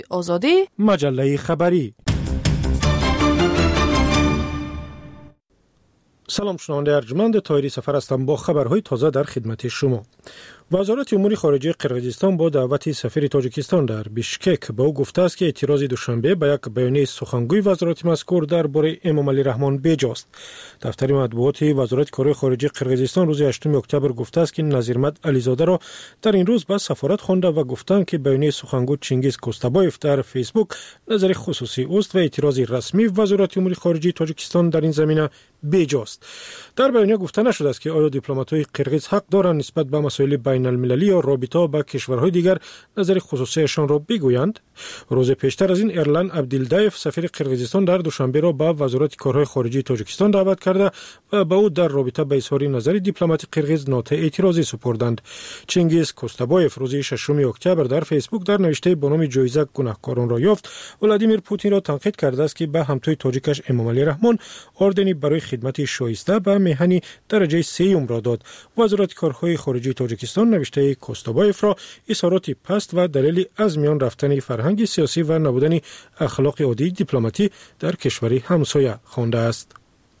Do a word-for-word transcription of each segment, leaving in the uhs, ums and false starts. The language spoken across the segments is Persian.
آزادی مجله خبری. سلام شنونده ارجمند، طاهری سفر هستم با خبرهای تازه در خدمت شما. وزارت امور خارجه قرقیزستان با دعوت سفیر تاجیکستان در بیشکک به او گفته است که اعتراض دوشنبه به یک بیانیه سخنگوی وزارت مذکور درباره امام علی رحمان بیجاست. دفتر مطبوعات وزارت کارهای خارجه قرقیزستان روز هشتم اکتبر گفته است که نظیرمد علیزاده را در این روز به سفارت خوانده و گفتند که بیانیه سخنگوی چینگیز کوستابایف در فیسبوک نظر خصوصی است و اعتراض رسمی وزارت امور خارجه تاجیکستان در این زمینه بیجاست. در بیانیه گفته نشده است که آیا دیپلمات‌های قرقیز حق دارند نسبت به مسائل بین المللی یا رابطه با کشورهای دیگر نظر خصوصیشان را بگویند. روز پیشتر از این ایرلان عبدالدایف سفیر قرقیزستان در دوشنبه را به وزارت کارهای خارجه تاجیکستان دعوت کرده و به او در رابطه با اظهار نظر دیپلمات قرقیز نوت اعتراضی سپردند. چینگیز کوستابایف روز ششم اکتبر در فیسبوک در نوشته با نام جایزه گناهکاران را یافت ولادیمیر پوتین را تنقید کرده است که به همتای تاجیکش امام علی رحمان اردنی برای خدمت شایسته به میهنی درجه سیوم را داد. وزارت کارهای خارجه تاجیکستان نوشته کوستابایف را اظهارات پست و دلیل از میان رفتن فرهنگ سیاسی و نبودن اخلاق عادی دیپلماتی در کشوری همسایه خوانده است.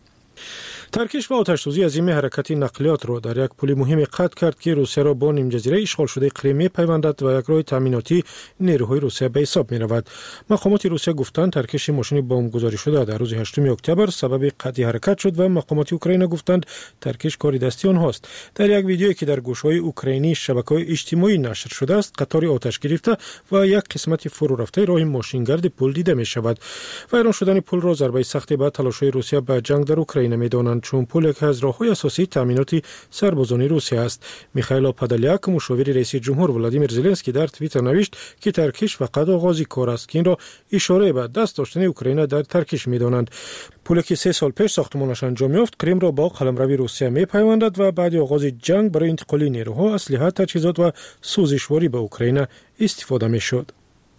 ترکیش و آتش‌سوزی عظیم حرکت نقلیات را در یک پل مهم قطع کرد که روسیه را با نیمجزیره اشغال شده کریم می‌پیوندد و یک راه تامیناتی نیروهای روسیه به حساب می‌رود. مقامات روسیه گفتند ترکیش ماشین بمبگذاری شده در روز هشتم اکتبر سبب قطع حرکت شد و مقامات اوکراین گفتند ترکیش کار دستی آنهاست. در یک ویدیویی که در گوشه‌های اوکراینی شبکه‌های اجتماعی نشر شده است قطاری آتش گرفته و یک قسمت فرو رفته راه ماشینگرد پل دیده می‌شود. ویران شدن پل را ضربه سختی به تلاش‌های روسیه به جنگ در اوکراین می‌دانند چون پل یک از راه‌های اساسی تامینات سربازان روسیه است. میخائیل پادالیاک مشاور رئیس جمهور ولادیمیر زلنسکی در توییتر نوشت که ترکیش فقط آغاز کار است که این را اشاره به دست داشتن اوکراین در ترکیش می‌دانند. پلی که سه سال پیش ساختمانش انجام یافت کریم را با قلمروی روسیه می‌پیوندد و بعد آغاز جنگ برای انتقال نیروها، اسلحه، تجهیزات و سوزشواری به اوکراین استفاده می‌شد.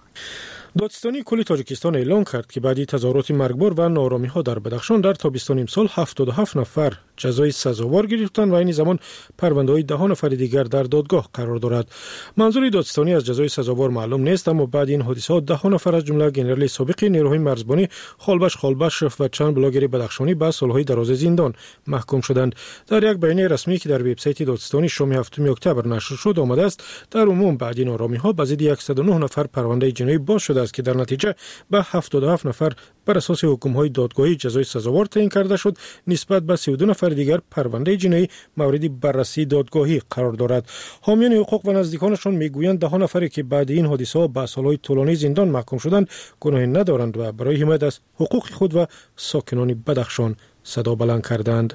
دادستانی کل تاجیکستان اعلام کرد که بعد از تظاهرات مرگبار و ناآرامی‌ها در بدخشان در تابستان امسال هفتاد و هفت نفر جزای سزاوار گرفتند و این زمان پرونده‌های ده نفر دیگر در دادگاه قرار دارد. منظور دادستانی از جزای سزاوار معلوم نیست، اما بعد این حادثات ده نفر از جمله گنرال سابق نیروهای مرزبانی خالبش خالبشف و چند بلاگر بدخشانی به سالهای دراز زندان محکوم شدند. در یک بیانیه رسمی که در وبسایت دادستانی شام هفتم اکتبر نشر شد آمده است در عموم بعد این ناآرامی‌ها به ضد صد و نه نفر پرونده جنایی باز شده است که در نتیجه به هفتاد و هفت نفر بر اساس حکم‌های دادگاهی جزای سزاوار تعیین کرده شد. نسبت به سی و دو نفر دیگر پرونده جنایی مورد بررسی دادگاهی قرار دارد. حامیان حقوق و نزدیکانشان میگویند ده نفری که بعد این حادثه به سالهای طولانی زندان محکوم شدند گناهی ندارند و برای حمایت از حقوق خود و ساکنان بدخشان صدا بلند کردند.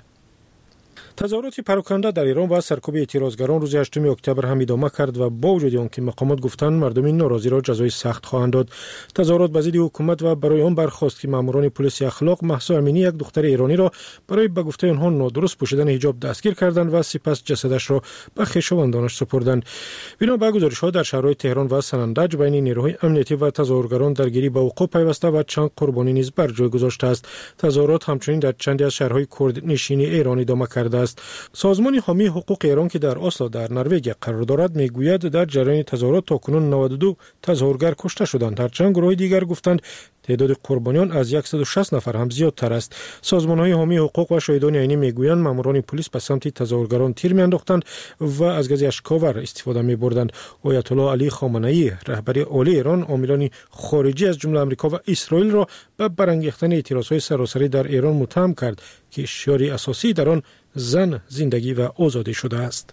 تظاهرات پراکنده در ایران و سرکوب اعتراضگران روز هشتم اکتبر هم ادامه کرد و با وجود آنکه مقامات گفتند مردم ناراضی را جزای سخت خواهند داد. تظاهرات به ضد حکومت و برای آن برخاست که ماموران پلیس اخلاق مهسا امینی یک دختر ایرانی را برای به گفته آنها نادرست پوشیدن حجاب دستگیر کردند و سپس جسدش را به خویشاوندانش سپردند. بنا به گزارش‌ها در شهرهای تهران و سنندج بین نیروهای امنیتی و تظاهرگران درگیری به وقوع پیوسته و چند قربانی نیز بر جای گذاشته است. تظاهرات همچنین در چندی از شهرهای کرد نشین ایران ادامه کرده است. سازمان حامی حقوق ایران که در اسلو در نروژ قرار دارد میگوید در جریان تظاهرات تاکنون نود و دو تظاهرگر کشته شدند. هرچند گروه دیگر گفتند تعداد قربانیان از صد و شصت نفر هم زیادتر است. سازمان‌های حامی حقوق و شاهدان عینی میگویند ماموران پلیس به سمت تظاهرگران تیر میانداختند و از گاز اشک‌آور استفاده می‌بردند. آیت الله علی خامنه‌ای رهبر عالی ایران عاملان خارجی از جمله آمریکا و اسرائیل را به برانگیختن اعتراضات سراسری در ایران متهم کرد که شعار اساسی در آن زن، زندگی و آزادی شده است.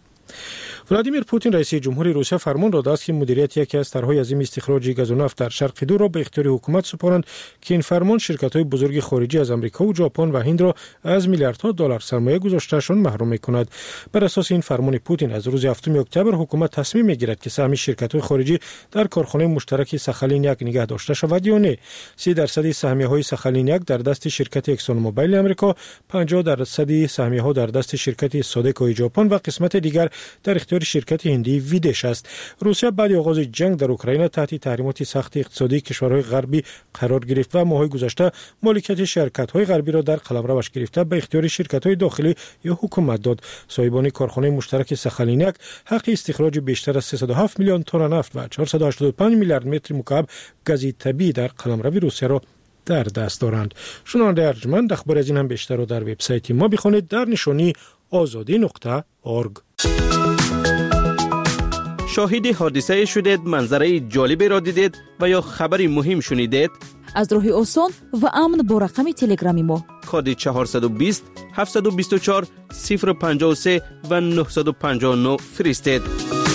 ولادیمیر پوتین رئیس جمهوری روسیه فرمان داده است که مدیریت یکی از طرح‌های عظیم استخراج گاز و نفت در شرق دور را به اختیار حکومت سپارند که این فرمان شرکت‌های بزرگ خارجی از آمریکا و ژاپن و هند را از میلیاردها دلار سرمایه گذاشتهشان محروم می‌کند. بر اساس این فرمان پوتین از روز هفتم اکتبر حکومت تصمیم می‌گیرد که سهم شرکت‌های خارجی در کارخانه مشترک ساخالین یک نگه داشته شود یا نه. سی درصد سهمیه‌های ساخالین یک در دست شرکت اکسون موبایل آمریکا، پنجاه درصد سهمیه‌ها در دست شرکت سودکو ژاپن و قسمت دیگر در اختیار اختیار شرکت هندی ویدش است. روسیه بعد آغاز جنگ در اوکراین تحت تحریمات سخت اقتصادی کشورهای غربی قرار گرفت و ماه‌های گذشته مالکیت شرکت‌های غربی را در قلمروش گرفته به اختیار شرکت‌های داخلی یا حکومت داد. صاحبان کارخانه مشترک سخالینک حق استخراج بیشتر از سیصد و هفت میلیون تن نفت و چهارصد و هشتاد و پنج میلیارد متر مکعب گاز طبیعی در قلمرو روسیه را در دست دارند. شنونده ارجمند اخبار از این هم بیشتر رو در وبسایت ما بخوانید در نشانی آزادی نقطه اورگ. شاهد حادثه شدید، منظره جالبی را دیدید و یا خبری مهم شنیدید؟ از راه آسان و امن با رقم تلگرامی ما کد چهارصد و بیست هفتصد و بیست و چهار صفر پنجاه و سه و نهصد و پنجاه و نه فرستید.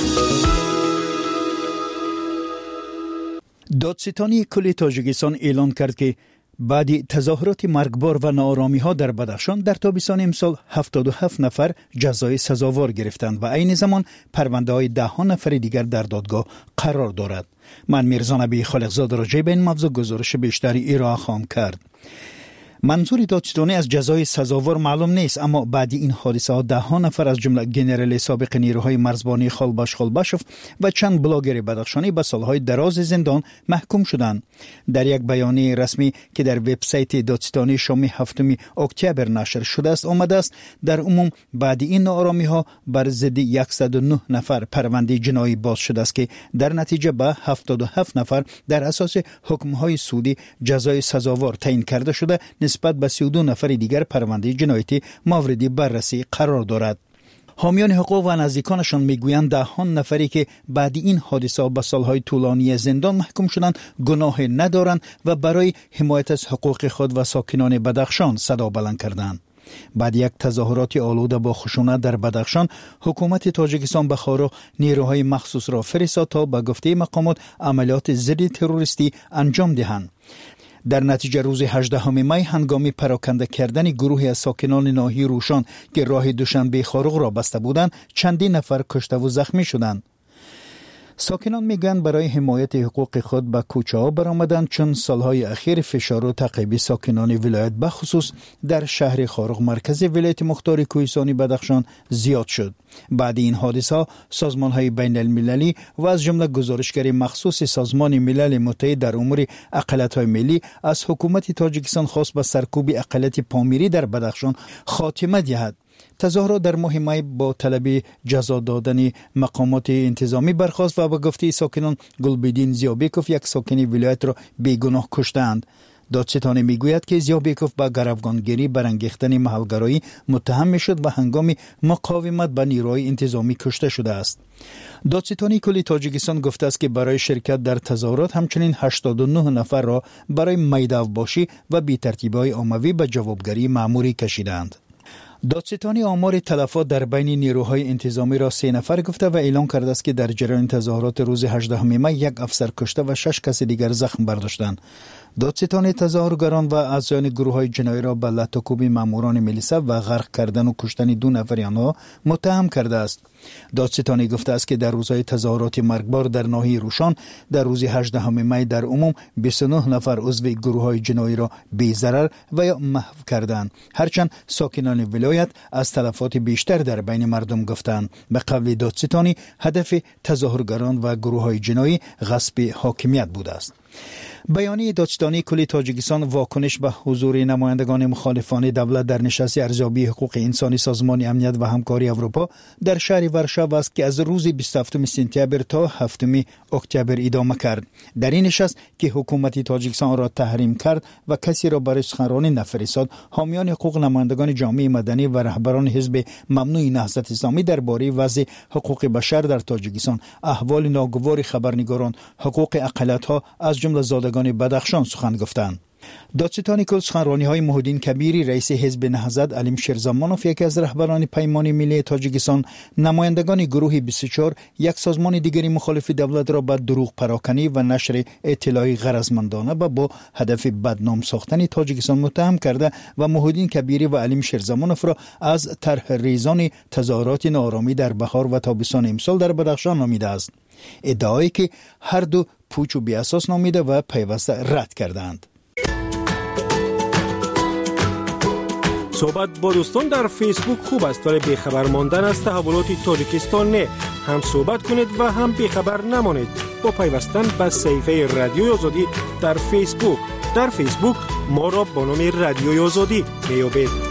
دادستانی کل تاجیکستان اعلان کرد که بعد تظاهرات مرگبار و ناآرامی ها در بدخشان در تابستان امسال هفتاد و هفت نفر جزای سزاوار گرفتند و عین زمان پرونده های ده ها نفر دیگر در دادگاه قرار دارد. من میرزا نبی خالقزاده راجع به این موضوع گزارش بیشتری ارائه خواهم کرد. منظور دادستانی از جزای سزاوار معلوم نیست، اما بعد این حادثه ها ده ها نفر از جمله گنرال سابق نیروهای مرزبانی خالباش خالباشوف و چند بلاگر بدخشانی به سالهای دراز زندان محکوم شدند. در یک بیانیه رسمی که در وبسایت دادستانی شام هفتم اکتبر نشر شده است آمده است در عموم بعد این ناآرامی ها بر ضد صد و نه نفر پرونده جنایی باز شده است که در نتیجه به هفتاد و هفت نفر در اساس حکم های سودی جزای سزاوار تعیین کرده شده. نسبت به سی و دو نفر دیگر پرونده جنایتی مورد بررسی قرار دارد. حامیان حقوق و نزدیکانشان میگویند ده ها نفری که بعد این حادثه به سالهای طولانی زندان محکوم شدند گناه ندارند و برای حمایت از حقوق خود و ساکنان بدخشان صدا بلند کردند. بعد یک تظاهرات آلوده با خشونت در بدخشان، حکومت تاجیکستان به خارا نیروهای مخصوص را فرستاد تا به گفته مقامات عملیات ضد تروریستی انجام دهند. در نتیجه روز هجدهم می هنگام پراکنده کردن گروهی از ساکنان ناحیه روشان که راه دوشنبه خارق را بسته بودند چندین نفر کشته و زخمی شدند. ساکنان میگن برای حمایت حقوق خود به کوچه ها برآمدند چون سالهای اخیر فشار و تعقیب ساکنان ولایت به خصوص در شهر خارق مرکز ولایت مختار کوهستانی بدخشان زیاد شد. بعد این حادثه سازمان های بین المللی و از جمله گزارشگر مخصوص سازمان ملل متحد در امور اقلیت های ملی از حکومت تاجیکستان خواست به سرکوب اقلیت پامیری در بدخشان خاتمه دهد. تظاهرات در ماه می با طلب جزا دادن مقامات انتظامی برخاست و به گفته ساکنان گلبدین زیابیکوف یک ساکن ولایت را بیگناه کشتند. دادستانی میگوید که زیابیکوف با گروگانگیری برانگیختن محلگرایی متهم میشد و هنگام مقاومت با نیروهای انتظامی کشته شده است. دادستانی کل تاجیکستان گفته است که برای شرکت در تظاهرات همچنین هشتاد و نه نفر را برای میدان‌باشی و بی‌ترتیبی‌های عمومی به جوابگری مأموری کشیدند. دادستانی آمار تلفات در بین نیروهای انتظامی را سه نفر گفته و اعلام کرده است که در جریان تظاهرات روز هجدهم می یک افسر کشته و شش کس دیگر زخم برداشتند. دادستانی تظاهرگران و اعضای گروه‌های جنایی را به لطوکوب ماموران ملیسه و غرق کردن و کشتن دو نفر آنها متهم کرده است. دادستانی گفته است که در روزهای تظاهرات مرگبار در ناحیه روشان در روز هجدهم می در عموم بیست و نه نفر عضو گروه‌های جنایی را بی‌ضرر و یا محو کردند، هرچند ساکنان ولایت از تلفات بیشتر در بین مردم گفتند. به قول دادستانی هدف تظاهرگران و گروه‌های جنایی غصب حاکمیت بوده است. بیانیه دادستانی کل تاجیکستان واکنش به حضور نمایندگان مخالفان دولت در نشست ارزیابی حقوق انسانی سازمان امنیت و همکاری اروپا در شهر ورشو است که از روز بیست و هفتم سپتامبر تا هفتم اکتبر ادامه کرد. در این نشست که حکومت تاجیکستان را تحریم کرد و کسی را برای سخنرانی نفرستاد، حامیان حقوق، نمایندگان جامعه مدنی و رهبران حزب ممنوع نهضت اسلامی درباره وضع حقوق بشر در تاجیکستان، احوال ناگوار خبرنگاران، حقوق اقلیت‌ها از جمله زادگان بدخشان سخن گفتند. دادستانی کل سخنرانی‌های محیدین کبیری، رئیس حزب نهضت، علیم شیرزمانوف، یکی از رهبران پیمان ملی تاجیکستان، نمایندگان گروه بیست و چهار، یک سازمان دیگری مخالف دولت را به دروغ پراکنی و نشر اطلاعی غرضمندانه و با هدف بدنام ساختن تاجیکستان متهم کرده و محیدین کبیری و علیم شیرزمانوف را از طرح ریزان تظاهرات ناآرامی در بهار و تابستان امسال در بدخشان نامیده است. ادعایی که هر دو پوچ و بی اساس نامیده و پیوسته رد کردند. صحبت با دوستان در فیسبوک خوب است ولی بیخبر ماندن از تحولات تاجیکستان نه. هم صحبت کنید و هم بیخبر نمانید با پیوستن به صفحه رادیوی آزادی در فیسبوک. در فیسبوک ما را با نام رادیوی آزادی میابید.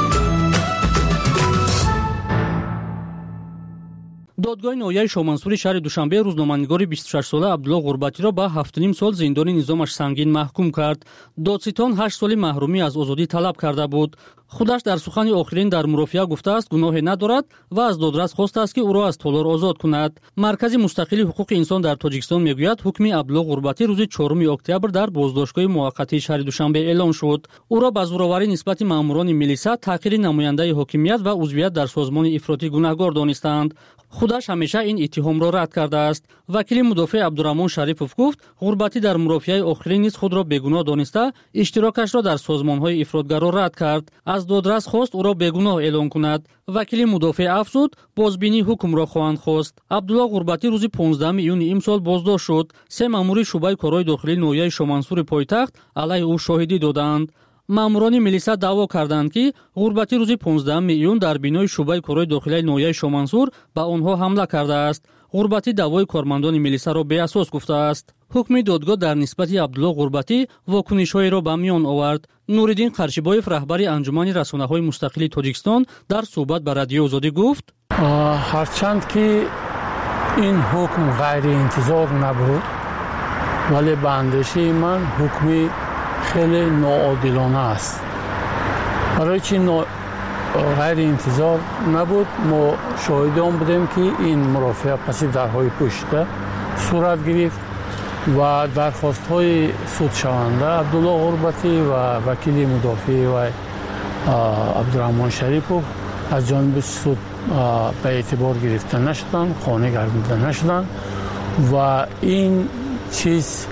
دادگاه ناحیه شامنصور شهر دوشنبه روزنامه‌نگار بیست و شش ساله عبدالله غربتی را به هفت و نیم سال زندان نظامش سنگین محکوم کرد. دادستان هشت سال محرومی از آزادی طلب کرده بود. خودش در سخن آخرین در مرافعه گفته است گناهی ندارد و از دادرس خواسته است که او را از تالار آزاد کند. مرکز مستقل حقوق انسان در تاجیکستان میگوید حکم عبدالله غربتی روز چهارم اکتبر در بازداشتگاه موقتی شهر دوشنبه اعلان شد. او را به زورآوری نسبت ماموران ملیسا، تحقیر نماینده حاکمیت و عضویت در سازمان افراطی گناهکار دانستند. خودش همیشه این اتهام را رد کرده است. وکیل مدافع عبدالرحمن شریفوف گفت غربتی در مرافعه آخرین نیز خود را بیگناه دانسته اشتراکش را در سازمان‌های افراطگرا رد کرد. از دادرس خواست او را بیگناه اعلام کند. وکیل مدافع افزود بازبینی حکم را خواهند خواست. عبدالله غربتی روز پانزدهم ایون امسال بازداشت شد. سه مامور شعبه کارهای داخلی ناحیه شامنصور پایتخت علیه او شاهدی دادند. ماموران ملیسا دعوا کردند که غربتی روز پانزدهم ایون در بینای شعبه کارهای داخلی ناحیه شامنصور به آنها حمله کرده است. غربتی دعوای کارمندان ملیسا را بی اساس گفته است. حکم دادگاه در نسبت عبدالله غربتی واکنش‌های را به میان آورد. نوریدین قرشیبایف رهبر انجمن رسانه‌های مستقل تاجیکستان در صحبت با رادیو آزادی گفت هرچند که این حکم غیر انتظار نبود ولی به اندیشه من حکمی خیلی ناعادلانه است. برای چی نا... غیر انتظار نبود؟ ما شاهدان بودیم که این مرافعه پس درهای پشته صورت گرفت و درخواست های سود شونده عبدالله غربتی و وکیل مدافع و عبدالرحمن شریفوف از جانب سود به اعتبار گرفته نشدن، خانه گردیده نشدن و این چیز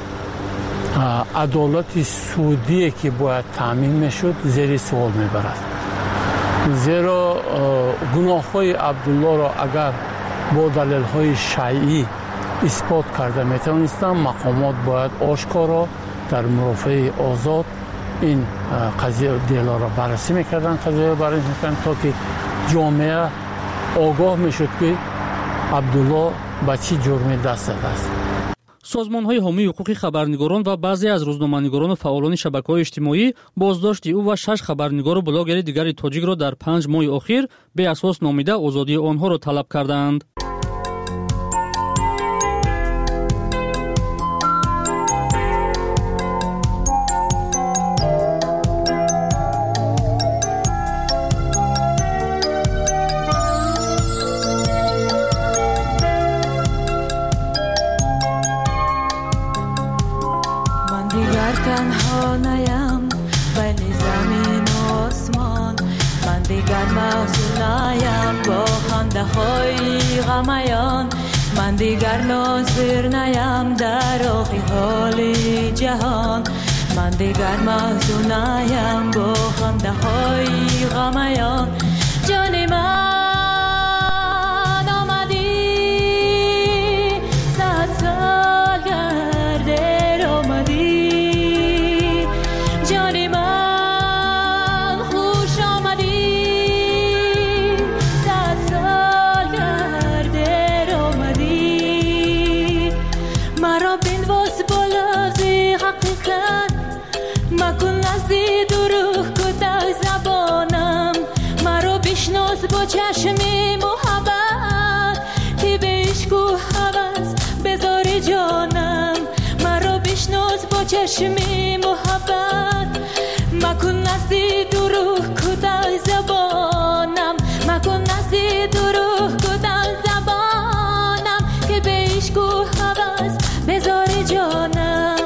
عدالت سودی که باید تامین میشد زیر سوال میبرد. زیرا گناه‌های عبدالله را اگر با دلیل‌های شرعی اثبات کرده میتونستند مقامات باید آشکارا در مرافعه آزاد این قضیه دیلا را بررسی میکردن، قضیه را بررسی میکردن تا که جامعه آگاه میشد که عبدالله به چی جرمی دست زده است. سازمان‌های حامی حقوق خبرنگاران و بعضی از روزنامه‌نگاران و فعالان شبکه‌های اجتماعی بازداشت او و شش خبرنگار و بلاگر دیگر تاجیک را در پنج ماه اخیر به اساس نامیده آزادی آنها را طلب کردند. تنها نیم بین زمین و آسمان، من دیگر محزون نیم با خنده های غمیان، من دیگر ناظر نیم در آخی حال جهان، من دیگر محزون نیم با خنده های غمیان. جان من آمدی صد سال گرده آمدی، با چشمی محبت که به عشق و هوس بذاری جانم، مرا بشناس با چشمی محبت، مکن نزدی دروغ کدای زبانم، مکن نزدی دروغ کدای زبانم که به عشق و هوس بذاری جانم.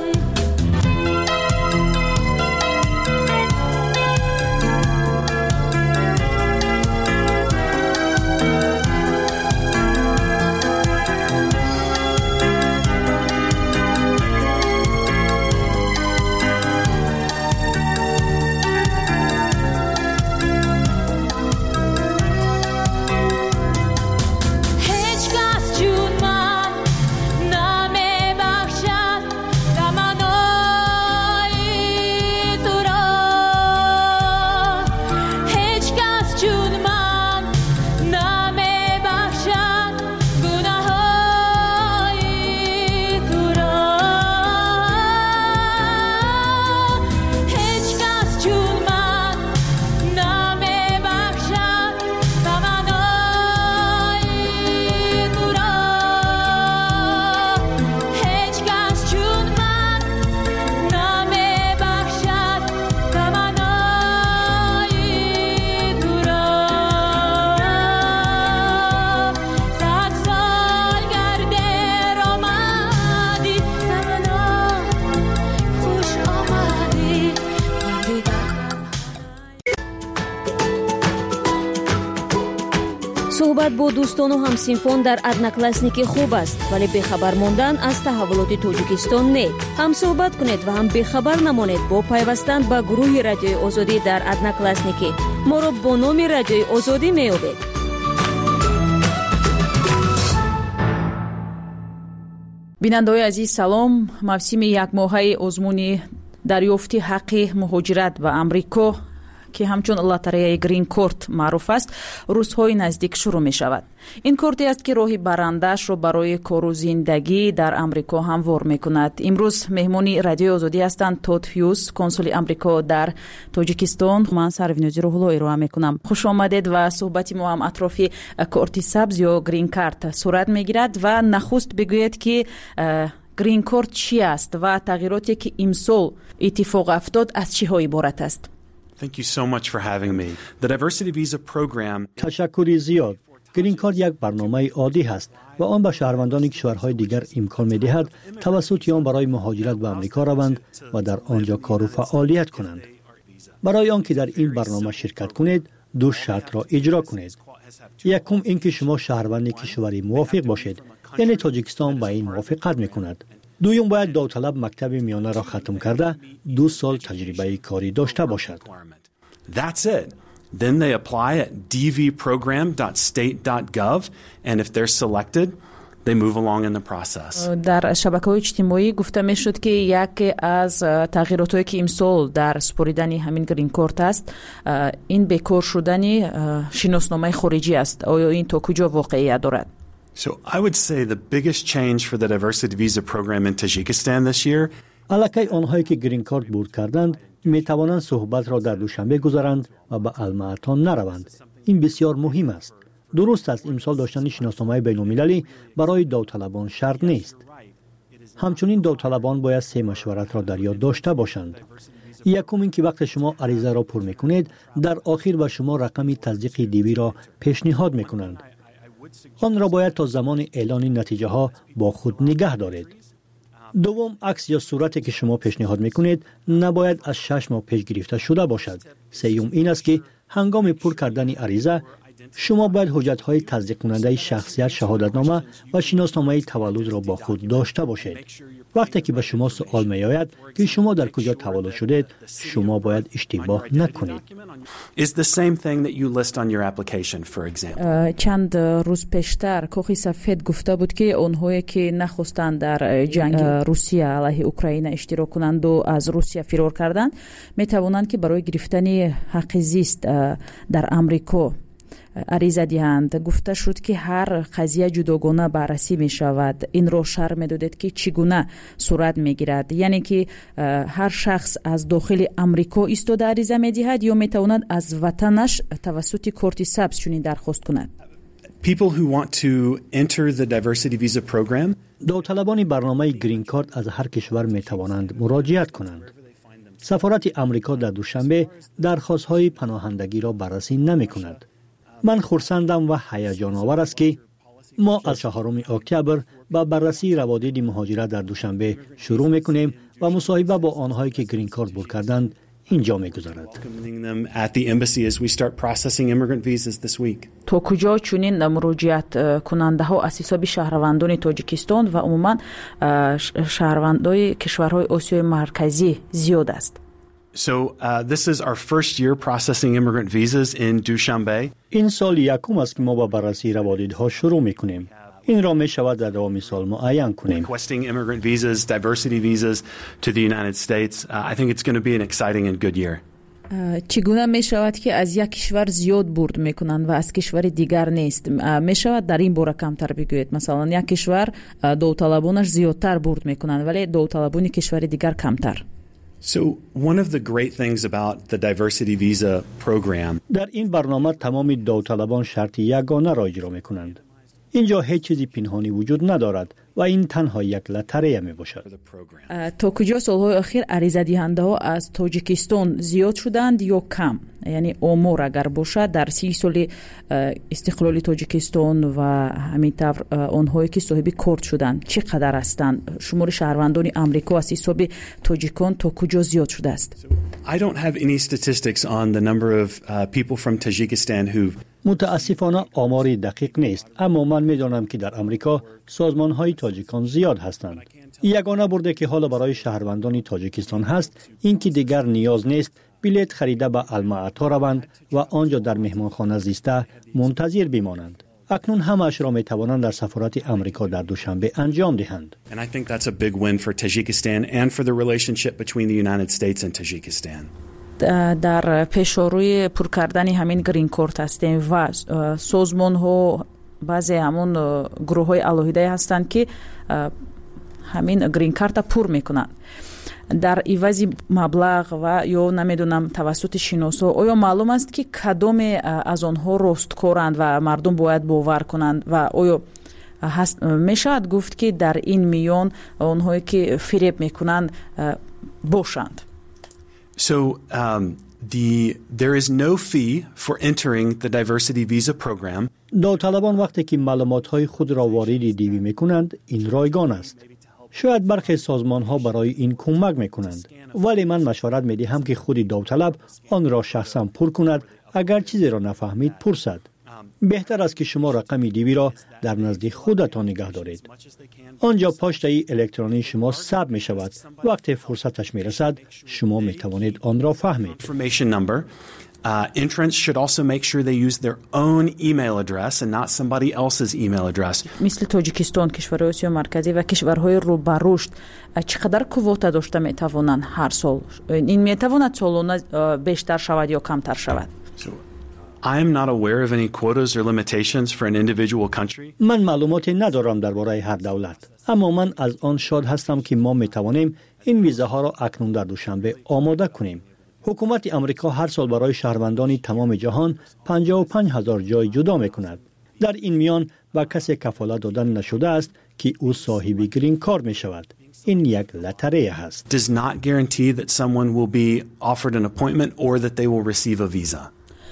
صحبت با دوستان و همسینفان در ادناکلاسنیکی خوب است، ولی بخبر ماندن از تحولات تاجیکستان نه. هم صحبت کنید و هم بخبر نمانید با پیوستن به گروه رادیوی آزادی در ادناکلاسنیکی. ما را با نام رادیوی آزادی می‌یابید. بیننده‌های عزیز سلام. موسم یک ماهه آزمون دریافتی حق مهاجرت به امریکا که همچون لاتاری گرین کارت معروف است روزهای نزدیک شروع می شود. این کارتی است که راهی برندش را برای کار و زندگی در امریکا هموار می کند. امروز مهمانی رادیو آزادی هستند تود هیوز، کنسول امریکا در تاجیکستان. من سروینوزی روح‌الله ارائه می کنم. خوش آمدید و صحبت ما هم اطراف کارت سبز یا گرین کارت صورت می گیرد و نخست بگوید که گرین کارت چی است و تغییراتی که امسال اتفاق افتاد از چی ها عبارت است. Thank you so much for having me. The Diversity Visa Program. تشکر زیاد. گرین کارت یک برنامه عادی است و آن به شهروندان کشورهای دیگر امکان می‌دهد توسط آن برای مهاجرت به آمریکا روند و در آنجا کار و فعالیت کنند. برای آنکه در این برنامه شرکت کنید، دو شرط را اجرا کنید. یکم اینکه شما شهروند کشوری موافق باشید، یعنی تاجیکستان با این موافقت می‌کند. دویم باید داوطلب مکتب میانه را ختم کرده دو سال تجربه کاری داشته باشد. That's it. Then they apply at d v program dot state dot gov and if they're selected they move along in the process. در شبکه‌های اجتماعی گفته میشد که یکی از تغییراتی که امسال در سپریدن همین گرین کارت است این بکار شدن شناسنامه خارجی است. آیا این تا کجا واقعیت دارد؟ So I would say the biggest change for the Diversity Visa Program in Tajikistan this year. الکی آنهایی که گرین کارت برد کردند می توانند صحبت را در دوشنبه گذارند و به المعتان نروند. این بسیار مهم است. درست است امسال داشتن شناسنامه بین‌المللی برای داوطلبان شرط نیست. همچنین داوطلبان باید سه مشورت را در یاد داشته باشند. یکم این که وقت شما عریضه را پر میکنید در آخر به شما رقم تصدیق دیوی را پیشنهاد میکنند. آن را باید تا زمان اعلان نتیجه ها با خود نگه دارید. دوم، عکس یا صورتی که شما پیشنهاد میکنید نباید از شش ماه پیش گرفته شده باشد. سوم این است که هنگام پر کردن عریضه شما باید حجت‌های تصدیق کننده شخصیت، شهادتنامه و شناسنامه تولد را با خود داشته باشید. وقتی که به شما سوال می‌آید که شما در کجا تولد شدید، شما باید اشتباه نکنید. چند روز پیشتر کاخ سفید گفته بود که آنهایی که نخواستند در جنگ روسیه علیه اوکراین اشتراک کنند و از روسیه فرار کردند، می‌توانند که برای گرفتن حق زیست در آمریکا عریضه دهند. گفته شد که هر قضیه جداگانه بررسی می شود. این را شرح می دادید که چگونه صورت می گیرد، یعنی که هر شخص از داخل امریکا ایستاده عریضه می دهد یا می تواند از وطنش توسط کارت سبز چنین درخواست کند. People who want to enter the diversity visa program. داوطلبان برنامه گرین کارت از هر کشور می توانند مراجعت کنند. سفارت امریکا در دوشنبه درخواست‌های پناهندگی را بررسی نمی کند. من خرسندم و هیجان آور است که ما از چهارم اکتبر با بررسی روابط مهاجرت در دوشنبه شروع میکنیم و مصاحبه با آنهایی که گرین کارت برد کردند اینجا میگذرد. تا کجا چنین مراجعت کننده ها از حساب شهروندان تاجیکستان و عموما شهروندان کشورهای آسیای مرکزی زیاد است؟ So uh, this is our first year processing immigrant visas in Dushanbe. این سال یکم است که ما با بررسی روابط ها شروع میکنیم. این را می شود در دوام سال معین کنیم. Requesting immigrant visas, diversity visas to the United States. Uh, I think it's going to be an exciting and good year. چگونه می شود که از یک کشور زیاد برد میکنند و از کشور دیگر نیست؟ می شود در این باره کمتر بگویید؟ مثلا یک کشور داوطلبانش زیادتر برد میکنند ولی داوطلبان کشور دیگر کمتر. So one of the great things about the diversity visa program. در این برنامه تمام داوطلبان شرط یگانه را اجرا میکنند. اینجا هیچ چیزی پنهانی وجود ندارد و این تنها یک لتریه می باشد. تا کجا سالهای اخیر عریضه دهنده ها از تاجیکستان زیاد شدند یا کم؟ یعنی آمار اگر باشد در سی سال استقلال تاجیکستان و همینطور آنهایی که صاحب کارت شدند چقدر هستند؟ شمار شهروندان آمریکا از حساب تاجیکان تا کجا زیاد شده است؟ I don't have any statistics on the number of uh, people from Tajikistan who've متاسفانه آماری دقیق نیست، اما من می‌دانم که در آمریکا سازمان‌های تاجیکان زیاد هستند. یگانه برده که حالا برای شهروندان تاجیکستان هست اینکه دیگر نیاز نیست بلیط خریده به الماتا روند و آنجا در مهمانخانه زیسته منتظر بمانند. اکنون همه‌اش را می‌توانند در سفارت آمریکا در دوشنبه انجام دهند. And I think that's a big win for Tajikistan and for the relationship between the United States and Tajikistan. در پیشروی پر کردن همین گرین کارت هستیم و سازمان ها بعضی همون گروه های الهیده هستند که همین گرین کارت پر میکنند. در عوض مبلغ و یا نمیدونم توسط شناسا آیا معلوم است که کدام از آنها راستکارند و مردم باید باور کنند و آیا میشود گفت که در این میان آنهایی که فریب میکنند باشند؟ So um, the there is no fee for entering the diversity visa program. داوطلبان وقتی که معلومات‌های خود را وارد دیوی می‌کنند این رایگان است. شاید برخی سازمان‌ها برای این کمک می‌کنند، ولی من مشورت می‌دهم که خود داوطلب آن را شخصاً پر کند. اگر چیزی را نفهمید پرسد. بهتر است که شما رقم دیوی را در نزد خودتان نگه دارید. آنجا پاشته الکترونی شما ثبت می شود. وقتی فرصتش می رسد شما می توانید آن را فهمید. Uh, entrants should also make sure they use their own email address and not somebody else's email address. مثل تاجیکستان، کشورهای آسیا مرکزی و کشورهای رو به رشد چقدر کواتا داشته می توانند هر سال؟ این می تواند سالانه بیشتر شود یا کمتر شود؟ So, I am not aware of any quotas or limitations for an individual country. من معلوماتی ندارم درباره هر دولت، اما من از آن شاد هستم که ما می توانیم این ویزاها را اکنون در دوشنبه آماده کنیم. حکومت امریکا هر سال برای شهروندان تمام جهان پنجاه و پنج هزار جای جدا می کند. در این میان با کسی کفالت دادن نشده است که او صاحب گرین کارت می شود. این یک لتریه هست. Does not guarantee that someone will be offered an appointment or that they will receive a visa.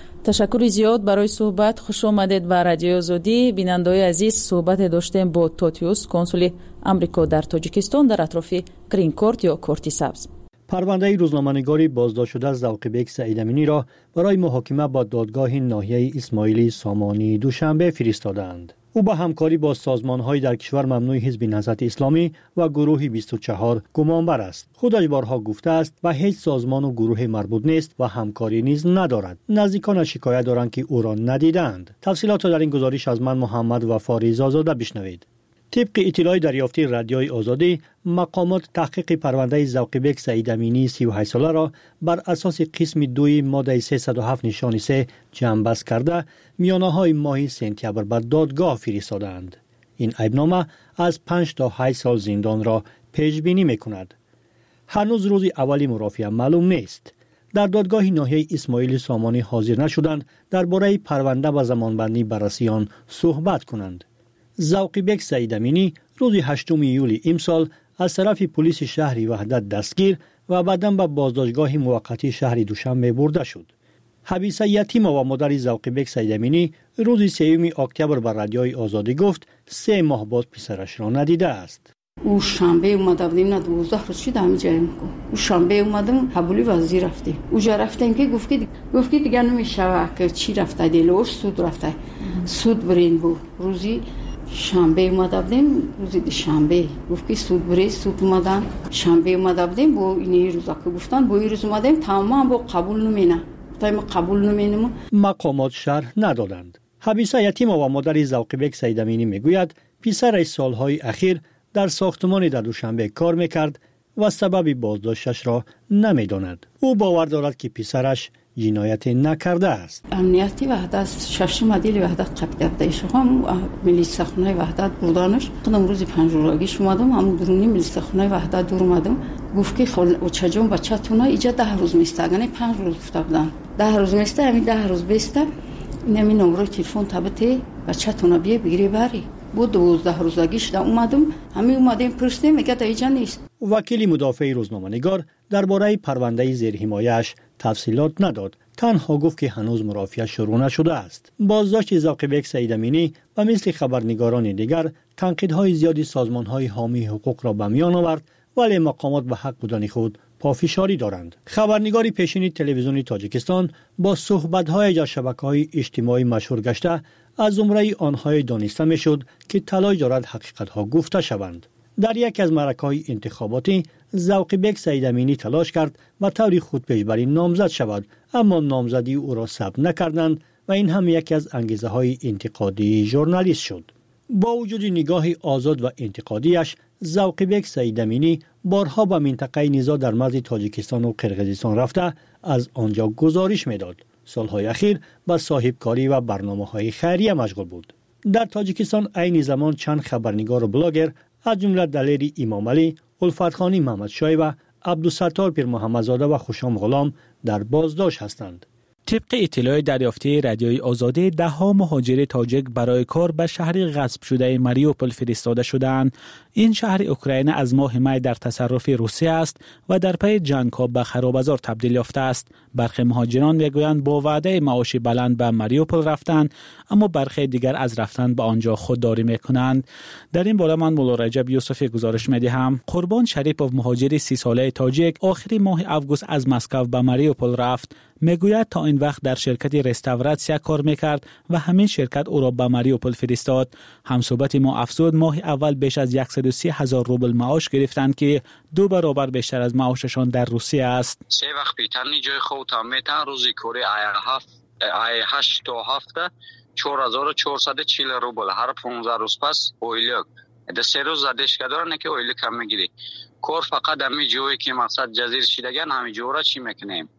تشکر زیاد برای صحبت. خوش آمدید به رادیوی آزادی. بینندگان عزیز، صحبت داشتیم با توتیوس، کنسول آمریکا در تاجیکستان در اطراف گرین کارت یا کارت سبز. پرونده روزنامه‌نگاری بازداشت شده ذوقی‌بک سعید امینی را برای محاکمه با دادگاه ناحیه اسماعیلی سامانی دوشنبه فرستادند. او با همکاری با سازمان‌های در کشور ممنوع حزب نهضت اسلامی و گروه بیست و چهار گمانبر است. خودش بارها گفته است و هیچ سازمان و گروه مربوط نیست و همکاری نیز ندارد. نزدیکانش شکایت دارند که او را ندیدند. تفصیلات را در این گزارش از من محمد وفاری زازاده بشنوید. طبق اطلاع دریافتی رادیوی آزادی، مقامات تحقیق پرونده ذوقی‌بک سعید امینی سی و هشت ساله را بر اساس قسم دوی ماده سیصد و هفت نشان سه جنببست کرده میانه‌های ماه سپتامبر به دادگاه فرستادند. این عیبنامه از پنج تا هشت سال زندان را پیش بینی می‌کند. هنوز روز اولی مرافعه معلوم نیست. در دادگاه ناحیه اسماعیلی سامانی حاضر نشدند درباره پرونده و زمانبندی بررسی آن صحبت کنند. ذوقی‌بک سعید امینی روز هشتم ایولی امسال از طرف پلیس شهر وحدت دستگیر و بعداً به بازداشتگاه موقتی شهر دوشنبه برده شد. حبیسه یتیم و مادر ذوقی‌بک سعید امینی روز سوم اکتبر به رادیوی آزادی گفت سه ماه بعد پسرش را ندیده است. او شنبه اومده بودیم نه دوازده روز شد همین جای میگم. او شنبه اومدم حبولی وزیر رفته. اونجا رفتیم که گفت که گفت که دیگه نمیشه که چی رفته دیلوش سود رفته. سود برین بود. روزی شنبه اومده بودیم روز شنبه گفت که سود بری سود اومدن شنبه اومده بودیم با این روزا که گفتن با این روز اومدیم تمام با قبول نمینه تایم قبول نمینم. مقامات شرح ندادند. حبیسه یتیم و مادر ذوقی‌بک سعید امینی میگوید پسرش سالهای اخیر در ساختمانی در دوشنبه کار میکرد و سبب بازداشتش را نمیداند. او باور دارد که پسرش جنایت نکرده است. امنیتی وحدت ششم عدیل وحدت قبیدت دایش هم ملی سخنای وحدت بودانش قدم روز پنجروزگیش اومدم همون درونی ملی سخنای وحدت دور اومدم گفت که خل چجون بچه‌تون اینجا ده روز میستگن پنج روز گفته بودن ده روز میسته همین ده روز بیسته اینمی نمره تلفن تبته بچه‌تون بیا بگیری بری بود دوازده روزگیش دا اومدم همین اومدیم پرسیدیم میگه تا اینجا نیست. وکیل مدافع روزنامه‌نگار درباره پرونده زیر حمایه‌اش تفصیلات نداد. تنها گفت که هنوز مرافعه شروع نشده است. بازداشت ذوقی‌بک سعید امینی و مثل خبرنگاران دیگر تنقیدهای زیادی سازمان‌های حامی حقوق را به میان آورد، ولی مقامات به حق بودن خود پافشاری دارند. خبرنگار پیشین تلویزیونی تاجیکستان با صحبت‌های در شبکه‌های اجتماعی مشهور گشته از زمره آنهای دانسته می‌شد که تلاش دارد حقیقت‌ها گفته شوند. در یک از معرکه‌های انتخاباتی ذوق‌بک سیدامینی تلاش کرد و طوری خود پیشبری نامزد شود، اما نامزدی او را ثبت نکردند و این هم یکی از انگیزه‌های انتقادی ژورنالیست شد. با وجود نگاه آزاد و انتقادیش، ذوق‌بک سیدامینی بارها به منطقه نزاع در مرز تاجیکستان و قرقیزستان رفته از آنجا گزارش می‌داد. سالهای اخیر به صاحبکاری و برنامه‌های خیریه مشغول بود. در تاجیکستان عین زمان چند خبرنگار و بلاگر از جمله دلیر امام علی، الفتخانی محمد شای و عبدالستار پیر محمدزاده و خوشام غلام در بازداشت هستند. طبق اطلاع دریافتی رادیوی آزادی، ده ها مهاجر تاجیک برای کار به شهر غصب شده ماریوپول فرستاده شدند. این شهر اوکراین از ماه می در تصرف روسیه است و در پی جنگ‌ها به خراب‌بازار تبدیل یافته است. برخی مهاجران میگویند با وعده معاش بلند به ماریوپول رفتند، اما برخی دیگر از رفتن به آنجا خودداری میکنند. در این باره من مولا رجب یوسفی گزارش میدهم. قربان شریپوف، مهاجر سی ساله تاجیک، آخر ماه اوگوست از مسکو به ماریوپول رفت. میگوید تا این وقت در شرکت رستوراسیون کار میکرد و همین شرکت او را به ماریوپول فرستاد. همصحبت ما افزود ماه اول بیش از صد و سی هزار روبل معاش گرفتند که دو برابر بیشتر از معاششان در روسیه است. سه وقت بیترنی جای خود تا میتن روزی کوری آی هفت آی هشت تا هفته چهار هزار و چهارصد و چهل روبل هر پانزده روز پس اویلیک ده سه روز زدش کدارن که اویلیک هم میگیری. کار فقط همی جایی که مقصد جزیر شدگن همی جورا چی میکنیم؟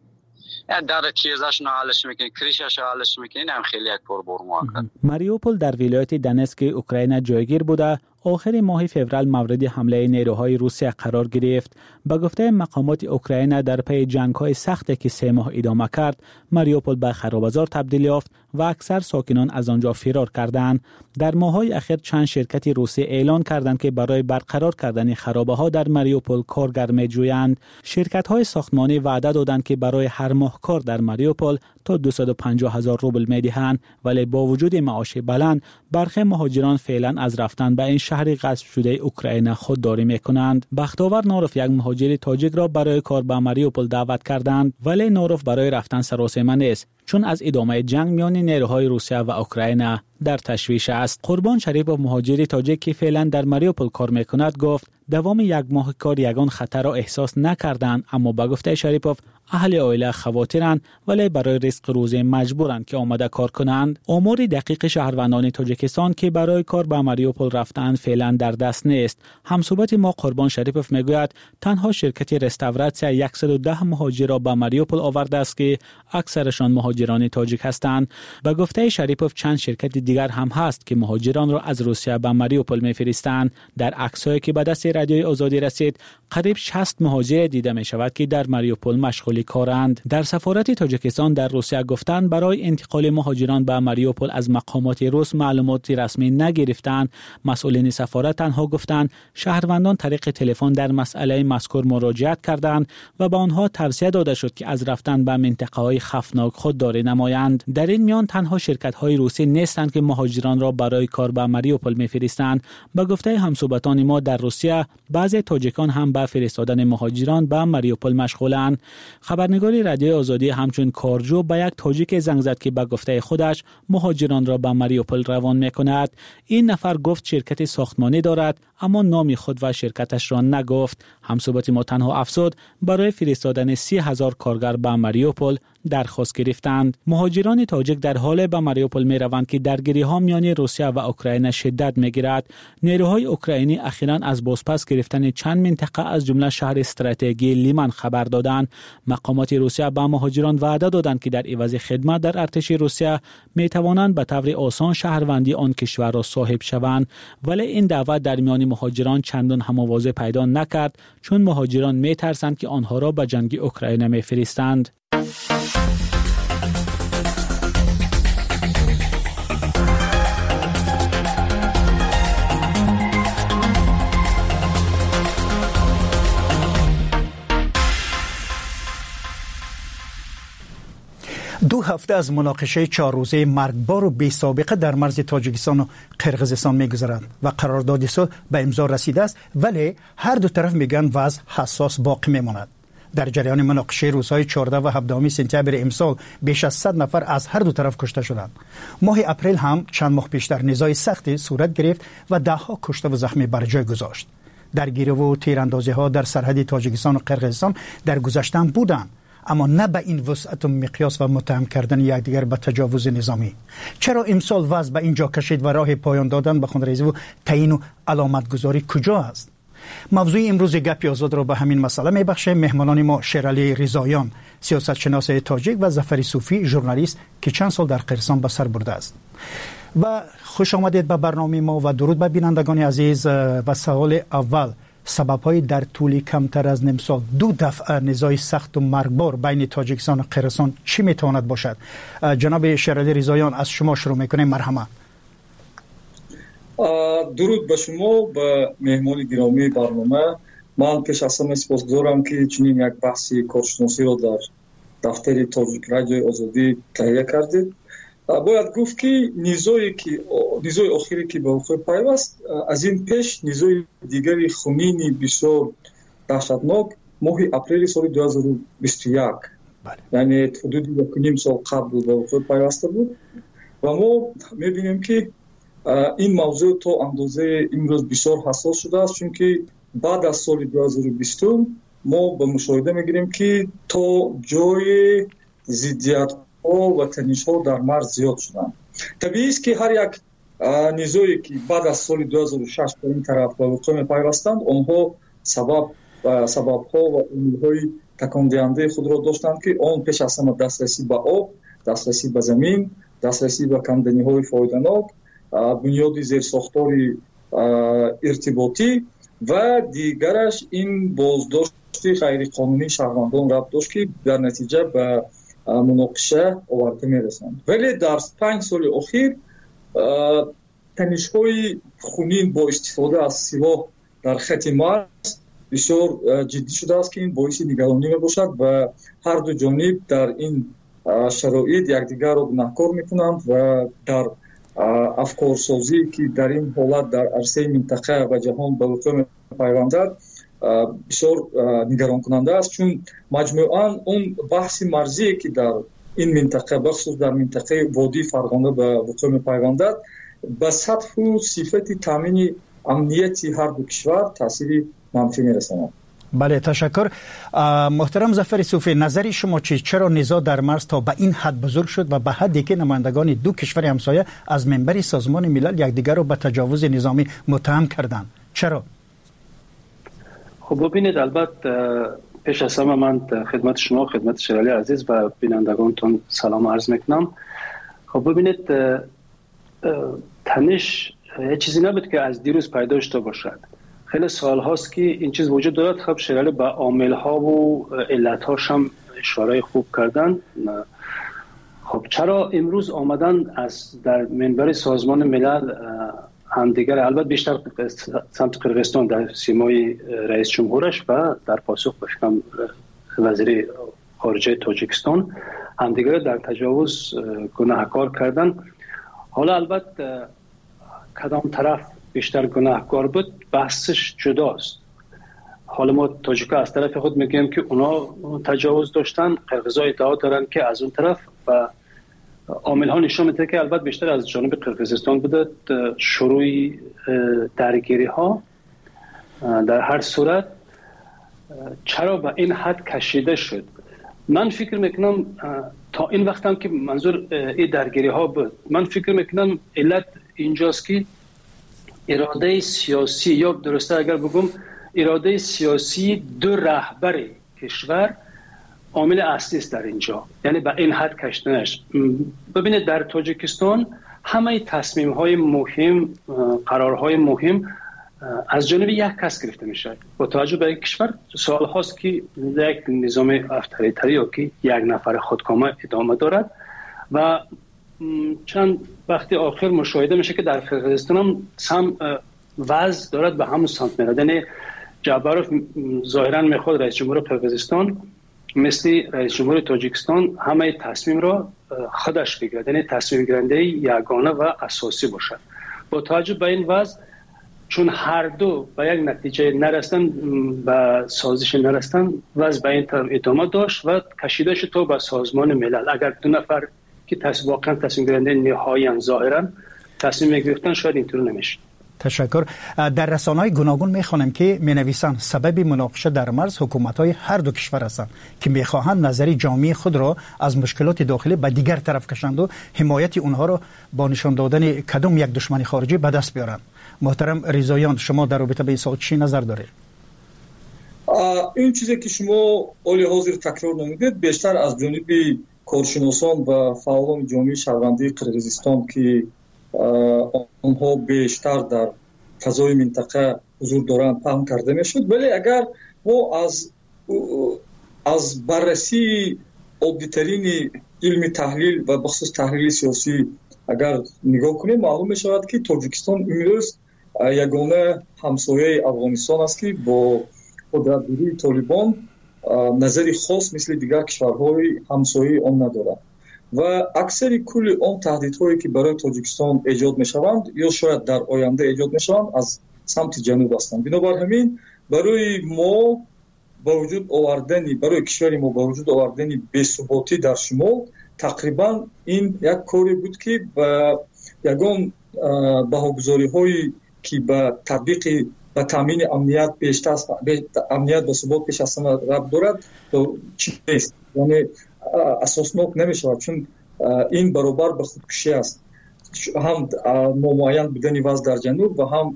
در تیزش نهالش میکنی، کریشش نهالش میکنی، هم خیلی یک پر برمو. ماریوپول در ولایت دونتسک اوکراین جایگیر بوده. آخر ماه فوریه مورد حمله نیروهای روسیه قرار گرفت. به گفته مقامات اوکراین در پی جنگ‌های سختی که سه ماه ادامه کرد، ماریوپول به خراب‌بازار تبدیل یافت و اکثر ساکنان از آنجا فرار کردند. در ماه‌های اخیر چند شرکت روسی اعلان کردند که برای برقرار کردن خرابه‌ها در ماریوپول کارگر می‌جویند. شرکت‌های ساختمانی وعده دادند که برای هر ماه کار در ماریوپول تا دویست و پنجاه هزار روبل می‌دهند، ولی با وجود معاش بلند، برخی مهاجران فعلا از رفتن به این شهر غصب شده اوکراین خودداری می‌کنند. بختاور نوروف یک مهاجر تاجیک را برای کار به ماریوپول دعوت کردند، ولی نوروف برای رفتن سراسیمه نیست، چون از ادامه جنگ میان نیروهای روسیه و اوکراین در تشویش است. قربان شریپوف، مهاجر تاجیک که فعلا در ماریوپول کار میکند، گفت دوام یک ماه کار یگان خطر را احساس نکردند، اما با گفته شریپوف اهل عائله خواترند ولی برای رزق روزی مجبورند که آمده کار کنند. آمار دقیق شهروندان تاجیکستان که برای کار به ماریوپول رفتند فعلا در دست نیست. همصحبت ما قربان شریپوف میگوید تنها شرکت رستوراسیون صد و ده مهاجر را به ماریوپول آورده است که اکثرشان مهاجران تاجیک هستند. با گفته شریپوف چند شرکت دیگر هم هست که مهاجران را از روسیه به ماریوپول میفرستند. در عکسایی که به دست رادیوی آزادی رسید، قریب شصت مهاجر دیده می شود که در ماریوپول مشغول کارند. در سفارت تاجیکستان در روسیه گفتند برای انتقال مهاجران به ماریوپول از مقامات روس معلومات رسمی نگرفتند. مسئولین سفارت تنها گفتند شهروندان طریق تلفن در مسئله مذکور مراجعت کردند و به آنها توصیه داده شد که از رفتن به منطقه‌های خطرناک خودداری نمایند. در این میان تنها شرکت‌های روسی نیستند که مهاجران را برای کار به ماریوپول می‌فرستند. با گفته همصحبتان ما در روسیه، بعضی تاجیکان هم به فرستادن مهاجران به ماریوپول مشغولند. خبرنگار رادیوی آزادی همچون کارجو به یک تاجیک زنگ زد که به گفته خودش مهاجران را به ماریوپول روان می‌کند. این نفر گفت شرکت ساختمانی دارد، اما نام خود و شرکتش را نگفت. همصحبت ما تنها افزود برای فرستادن سی هزار کارگر به ماریوپول درخواست گرفتند. مهاجران تاجیک در حال به ماریوپول می روند که درگیری‌ها میان روسیه و اوکراین شدت می‌گیرد. نیروهای اوکراینی اخیراً از بازپس گرفتن چند منطقه از جمله شهر استراتژی لیمان خبر دادند. مقامات روسیه به مهاجران وعده دادند که در عوض خدمت در ارتش روسیه می توانند به طور آسان شهروندی آن کشور را صاحب شوند، ولی این دعوت در میان مهاجران چندان هم‌آوازی پیدا نکرد، چون مهاجران می ترسند که آنها را به جنگ اوکراین می‌فرستند. دو هفته از مناقشه چهار روزه مرگبار و بی سابقه در مرز تاجیکستان و قرقیزستان می‌گذرند و قرارداد صلح به امضا رسیده است، ولی هر دو طرف میگن وضع حساس باقی میماند. در جریان مناقشه روزهای چهارده و هفده سپتامبر امسال بیش از صد نفر از هر دو طرف کشته شدند. ماه اپریل هم چند ماه پیشتر نزاع سختی صورت گرفت و ده ها کشته و زخمی بر جای گذاشت. درگیری و تیراندازی ها در سرحد تاجیکستان و قرقیزستان در گذشته بودند، اما نه به این وسعت و مقیاس و متهم کردن یکدیگر به تجاوز نظامی. چرا امسال وضع به اینجا کشید و راه پایان دادن به خونریزی و تعیین و علامت گذاری کجا است؟ موضوع امروز گپی آزاد را به همین مسئله میبخشه. مهمانان ما شیرعلی رضاییان، سیاستشناس تاجیک، و ظفر صوفی، ژورنالیست که چند سال در قرقیزستان به سر برده است. و خوش آمدید به برنامه ما و درود به بینندگان عزیز. و سوال اول، سبب‌های در طول کمتر از نیم سال دو دفعه نزاع سخت و مرگبار بین تاجیکستان و قرقیزستان چی میتواند باشد؟ جناب شیرعلی رضاییان، از شما شروع میکنیم. مرحبا. درود به شما، به مهمان گرامی برنامه. من پیش از همه سپاسگزارم که چنین یک بحثی کارشناسی را در دفتر تاجیک رادیوی آزادی تهیه کردید. باید گفت که نزاعی که نزاع آخری که به وقوع پیوست، از این پیش نزاع دیگری خونینی بسیار دهشتناک ماه اپریل سال دو هزار و بیست و یک، یعنی حدود یک و نیم سال قبل به وقوع پیوسته بود و ما میبینیم که این موضوع تا اندازه امروز بسیار حساس شده است، چون که بعد از سال دو هزار و بیست ما به مشاهده میگیریم که تا جای ضدیت و تنش ها در مرز زیاد شدن. طبیعی است که هر یک نزاعی که بعد از سال دو هزار و شش به این طرف به وقوع پیوستند، آنها سبب و سبب ها و عامل های تکان دهنده خود را داشتند که آن پیش از همه دسترسی به آب، دسترسی به زمین، دسترسی به کندنی های فایده‌ناک، بنیاد زیرساختار ارتباطی و دیگرش این بازداشت غیر قانونی شهروندان ربط داشت که در نتیجه به مناقشه آورده میرسند. ولی در پنج سال اخیر تنش‌های خونین با استفاده از سلاح در خط مرز بسیار جدی شده است که این باعث نگرانی میباشد و هر دو جانب در این شرایط یکدیگر را گناهکار میکنند و در افکارسازی که در این حالت در عرصه منطقه و جهان به وقوع پیوندد بسیار نگران کننده است، چون مجموعاً اون بحث مرزی که در این منطقه بخصوص در منطقه وادی فرغانه به وقوع پیوندد به سطح و صفت تامین امنیتی هر دو کشور تاثیر منفی میرساند. بله، تشکر. محترم ظفر صوفی، نظری شما چی؟ چرا نزاع در مرز تا به این حد بزرگ شد و به حدی که نمایندگان دو کشور همسایه از منبر سازمان ملل یکدیگر را به تجاوز نظامی متهم کردند؟ چرا؟ خب ببینید، البته پیش از همه من خدمت شما، خدمت شیرعلی عزیز و بینندگانتون سلام عرض میکنم. خب ببینید، تنش یه چیزی نبود که از دیروز پیدا شده باشد. خیلی سال هاست که این چیز وجود دارد. خب شیرعلی به عامل ها و علت هاش هم اشاره خوب کردن. خب چرا امروز آمدن از در منبر سازمان ملل همدیگر، البته بیشتر سمت قرقیزستان در سیمای رئیس جمهورش و در پاسخ به شکم وزیر خارجه تاجیکستان همدیگر در تجاوز گناهکار کردن. حالا البته کدام طرف بیشتر گناهکار بود بحثش جداست. حالا ما تاجیکا از طرف خود میگیم که اونا تجاوز داشتن، قرقیزا ادعا دارن که از اون طرف، و عامل ها نشون میده که البته بیشتر از جانب قرقیزستان بوده شروع درگیری ها. در هر صورت چرا به این حد کشیده شد؟ من فکر میکنم تا این وقت هم که منظور این درگیری ها بود، من فکر میکنم علت اینجاست که اراده سیاسی، یا درسته اگر بگم اراده سیاسی دو رهبر کشور عامل اصلی است در اینجا، یعنی به این حد کشیدنش. ببینید در تاجیکستان همه تصمیم های مهم، قرارهای مهم از جانب یک کس گرفته میشه. با توجه به این کشور سال هاست که یک نظام افطاریتری یا که یک نفر خودکامه ادامه دارد و چند وقتی آخر مشاهده میشه که در قرقیزستان هم سم وضع دارد به همون سمت میرد. یعنی جعبروف ظاهرا میخواد رئیس جمهور قرقیزستان مثل رئیس جمهور تاجیکستان همه تصمیم را خودش بگیرد، یعنی تصمیم گیرنده یگانه و اساسی باشد. با توجه به این وضع چون هر دو به یک نتیجه نرسن، به سازش نرسن، وضع به این طرف ادامه داشت و کشیده شد تا به سازمان ملل. اگر دو نفر که تصمیم واقعا تصمیم گیرنده نهایی ظاهرا تصمیم میگرفتن شاید اینطور نمیشه. تشکر. در رسانه‌های گوناگون میخوانم که مینویسن سبب مناقشه در مرز حکومت‌های هر دو کشور هستند که میخواهند نظری جامعه خود را از مشکلات داخلی به دیگر طرف کشند و حمایت اونها را با نشان دادن کدام یک دشمن خارجی به دست بیارند. محترم رضاییان، شما در رابطه با این سوال چی نظر دارید؟ این چیزی که شما اولی حاضر تکرار نمودید بیشتر از جانب کارشناسان و فعالان جامعه شهروندی قرقیزستان که آنها بیشتر در فضای منطقه حضور دارند فهم کرده میشد. ولی اگر ما از از بررسی عادی‌ترین علم تحلیل و بخصوص تحلیل سیاسی اگر نگاه کنیم، معلوم می شود که تاجیکستان امروز یگانه همسایه افغانستان است که با قدرتگیری طالبان نظری خاص مثل دیگر کشورهای همسایه آن ندارد و اکثر کل آن تهدیدهایی که برای تاجیکستان ایجاد می شوند یا شاید در آینده ایجاد می شوند از سمت جنوب هستند. بنابر همین برای ما با وجود آوردن برای کشور ما با وجود آوردن بی‌ثباتی در شمال تقریبا این یک کاری بود که با یگان بهاگذاری‌هایی که به تطبیق و تامین امنیت بیشتر امنیت و ثبات پیش از همه ربط دارد تو چیز نیست، یعنی اساسناک نمی‌شود، چون این برابر به خودکشی است. هم نامعین بودن وضع در جنوب و هم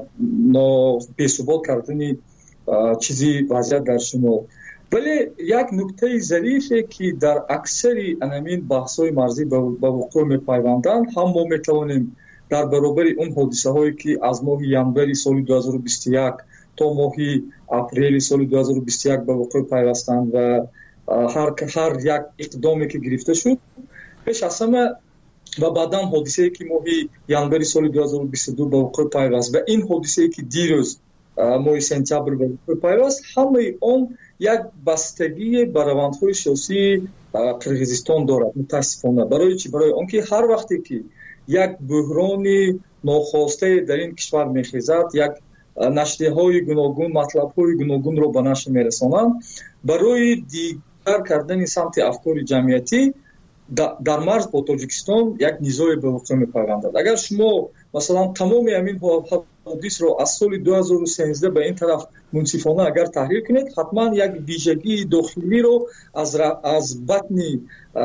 بی‌ثبات کردن چیزی وضعیت در شمال. ولی یک نکته ظریفی که در اکثر انامین بحث‌های مرزی به وقوع می‌پیوندند، هم ما می‌توانیم در برابر اون حادثه هایی که از ماه ژانویه سال دو هزار و بیست و یک تا ماه اپریل سال دو هزار و بیست و یک به وقوع پیوستند و هر هر یک اقدامی که گرفته شد پیش از همه و بعداً حادثه‌ای که ماه ژانویه سال دو هزار و بیست و دو به وقوع پیوست و این حادثه‌ای که دیروز ماه سپتامبر به وقوع پیوست، همه آن یک بستگی به روندهای سیاسی قرقیزستان دارد. متاسفانه برای چی؟ برای آنکه هر وقتی که یک بحران ناخواسته در این کشور میخیزد، یک نشریه‌های گوناگون مطلب‌های گوناگون رو به نشر میرسانند، برای دیگر کردن سمت افکار جمعیتی در مرز با تاجیکستان یک نزاع به وقوع میپیوندد. اگر شما مثلا تمام همین حوادث رو از سال دو هزار و سیزده به این طرف منصفانه اگر تحلیل کنید، حتما یک ویژگی داخلی رو از از بطنی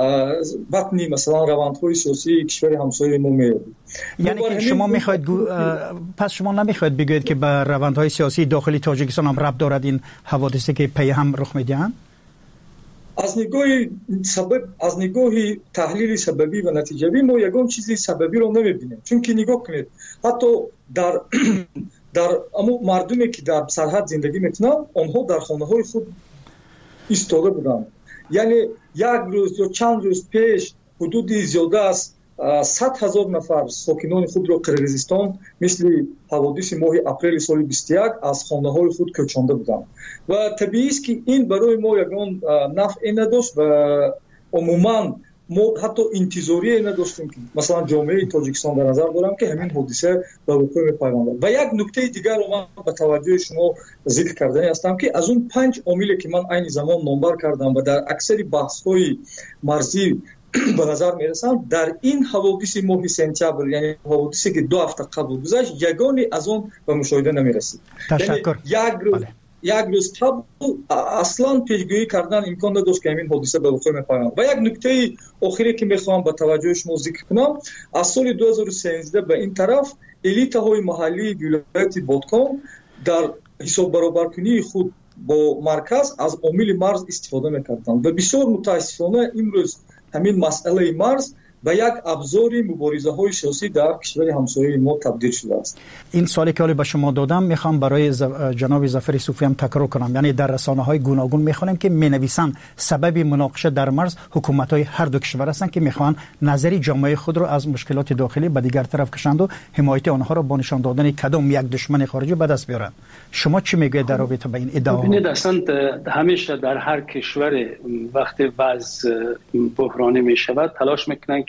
بطنی مثلا روندهای سیاسی کشور همسایه ما میابید. یعنی که شما میخواید پس شما نمیخواید بگویید که به روندهای سیاسی داخلی تاجیکستان هم ربط دارد این حوادثی که پی هم رخ میدهند؟ از نگاه سبب از نگاه تحلیل سببی و نتیجوی ما یگان چیزی سببی رو نمیبینیم. چون که نگاه کنید حتی در در اما مردمی که در سرحد زندگی میکنن آنها در خانه های خود ایستاده بودند. یعنی یک روز یا چند روز پیش حدود زیاده از صد هزار نفر ساکنان خود را قرقیزستان مثل حوادث ماه اپریل سال بیست و یک از خانه های خود کوچانده بودند و طبیعی است که این برای ما یگان نفعی نداشت و عموما ما حتی انتظاری نداشتیم که مثلا جامعه تاجیکستان در نظر دارم که همین حادثه به وقوع میپیوندد. و یک نکته دیگر رو من به توجه شما ذکر کردنی هستم که از اون پنج عاملی که من عین زمان نامبر کردم و در اکثر بحث‌های مرزی به نظر میرسند، در این حوادث ماه سپتامبر یعنی حوادثی که دو هفته قبل گذشت یگانی از اون به مشاهده نمیرسید. تشکر. یعنی یک روز بله. یک روز قبل اصلا پیشگویی کردن امکان نداشت که همین حادثه به وقوع میپیوند. و یک نکته آخری که میخوام به توجه شما ذکر کنم، از سال دو هزار و سیزده به این طرف الیت‌های محلی ولایت بادکام در حساب برابرکنی خود با مرکز از عامل مرز استفاده میکردند و بسیار متاسفانه امروز همین مسئله مرز به یک ابزار مبارزه های سیاسی در کشور همسایه ما تبدیل شده است. این سوالی که به شما دادم میخوام برای جناب ظفر صوفی هم تکرار کنم. یعنی در رسانه های گوناگون میخوانیم که مینویسن سبب مناقشه در مرز حکومت های هر دو کشور هستند که میخوان نظری جامعه خود را از مشکلات داخلی به دیگر طرف کشند و حمایت آنها را با نشان دادن کدام یک دشمن خارجی به دست بیارند. شما چی میگوید در رابطه با این ادعا؟ ببینید اصلا همیشه در هر کشور وقتی وضع بحرانی میشود تلاش میکنن که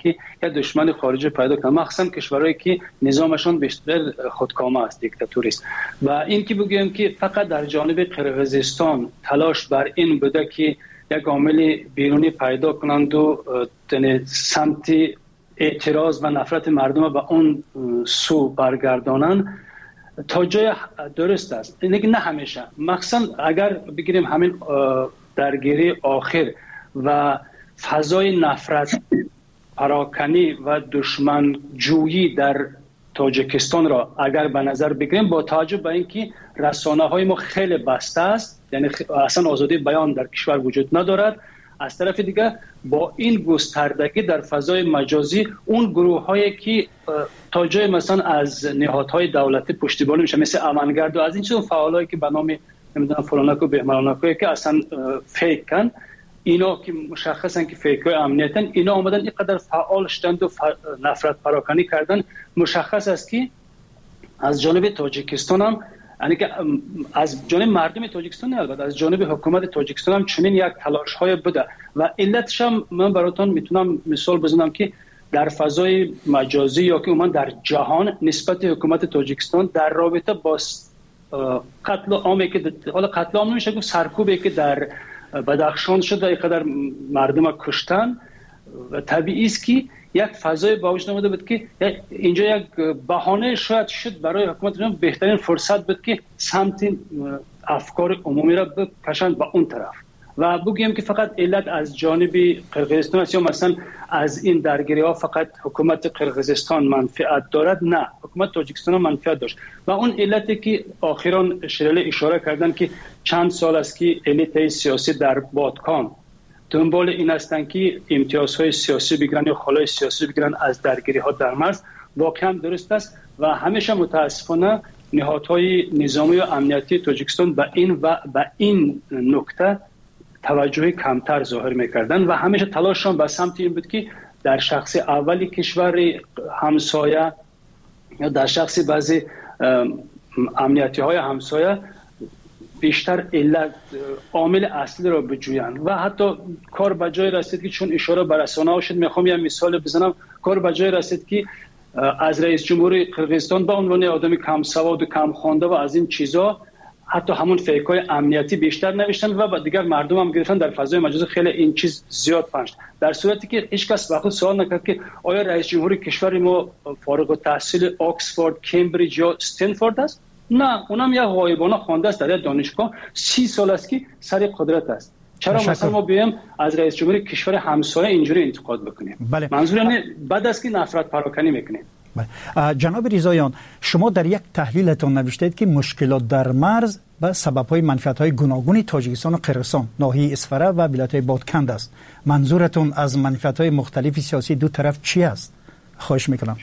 بله. منظور اینه بعد از که نفرت پراکنی میکنیم. بله. جناب رضاییان، شما در یک تحلیلتون نوشتید که مشکلات در مرز و سبب‌های منفعت‌های گوناگون تاجیکستان و قرقیزستان، ناحیه اسفره و ولایت‌های بادکند است. منظورتون از منفعت‌های مختلف سیاسی دو طرف چی است؟ خواهش میکنم.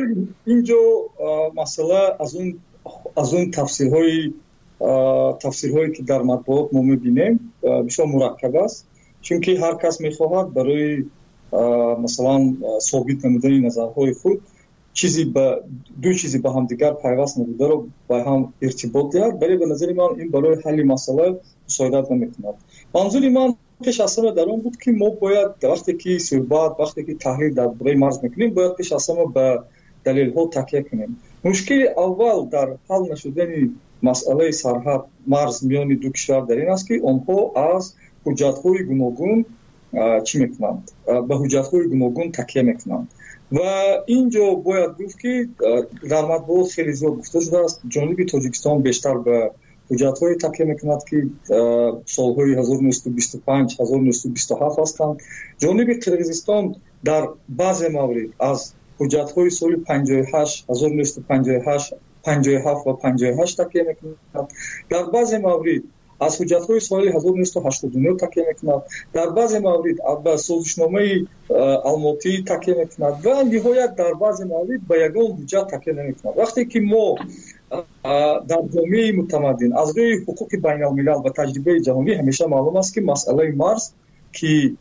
اینجا مسئله از اون از اون تفسیرهای تفسیرهایی که در مطبوعات ما می‌بینیم بسیار مرکب است، چون که هر کس می‌خواهد برای مثلا ثابت نمودن نظرهای خود چیزی با دو چیزی با هم دیگر پیوست نبوده رو با هم ارتباط دارد، ولی به نظر من این برای حل مسئله مساعدت نمی‌کند. منظور من پیش از همه در اون بود که ما باید وقتی که صحبت وقتی که تحلیل در برای مرز می‌کنیم باید پیش از همه به دلیل‌ها تکیه کنیم. مشکل اول در حل نشدن مسئله سرحد مرز میان دو کشور در این است که آنها از حجت‌های گوناگون چی میکنند؟ به حجت‌های گوناگون تکیه میکنند و اینجا باید گفت که در مطبوعات خیلی زیاد گفته شده است جانب تاجیکستان بیشتر به حجت‌های تکیه میکند که سالهای هزار و نهصد و بیست و پنج هزار و نهصد و بیست و هفت هستند. جانب قرقیزستان در بعض موارد از حجت‌های سال پنجاه و هشت هزار و نهصد و پنجاه و هشت پنجاه و هفت و پنجاه و هشت تکیه میکند. در بعض موارد از حجت‌های سال هزار و نهصد و هشتاد و نه تکیه میکند. در بعض موارد به سازشنامه الماتی تکیه میکند و نهایت در بعض موارد به یگان حجت تکیه نمیکند. وقتی که ما در جامعه متمدن از روی حقوق بین الملل و تجربه جهانی همیشه معلوم است که مسئله مرز که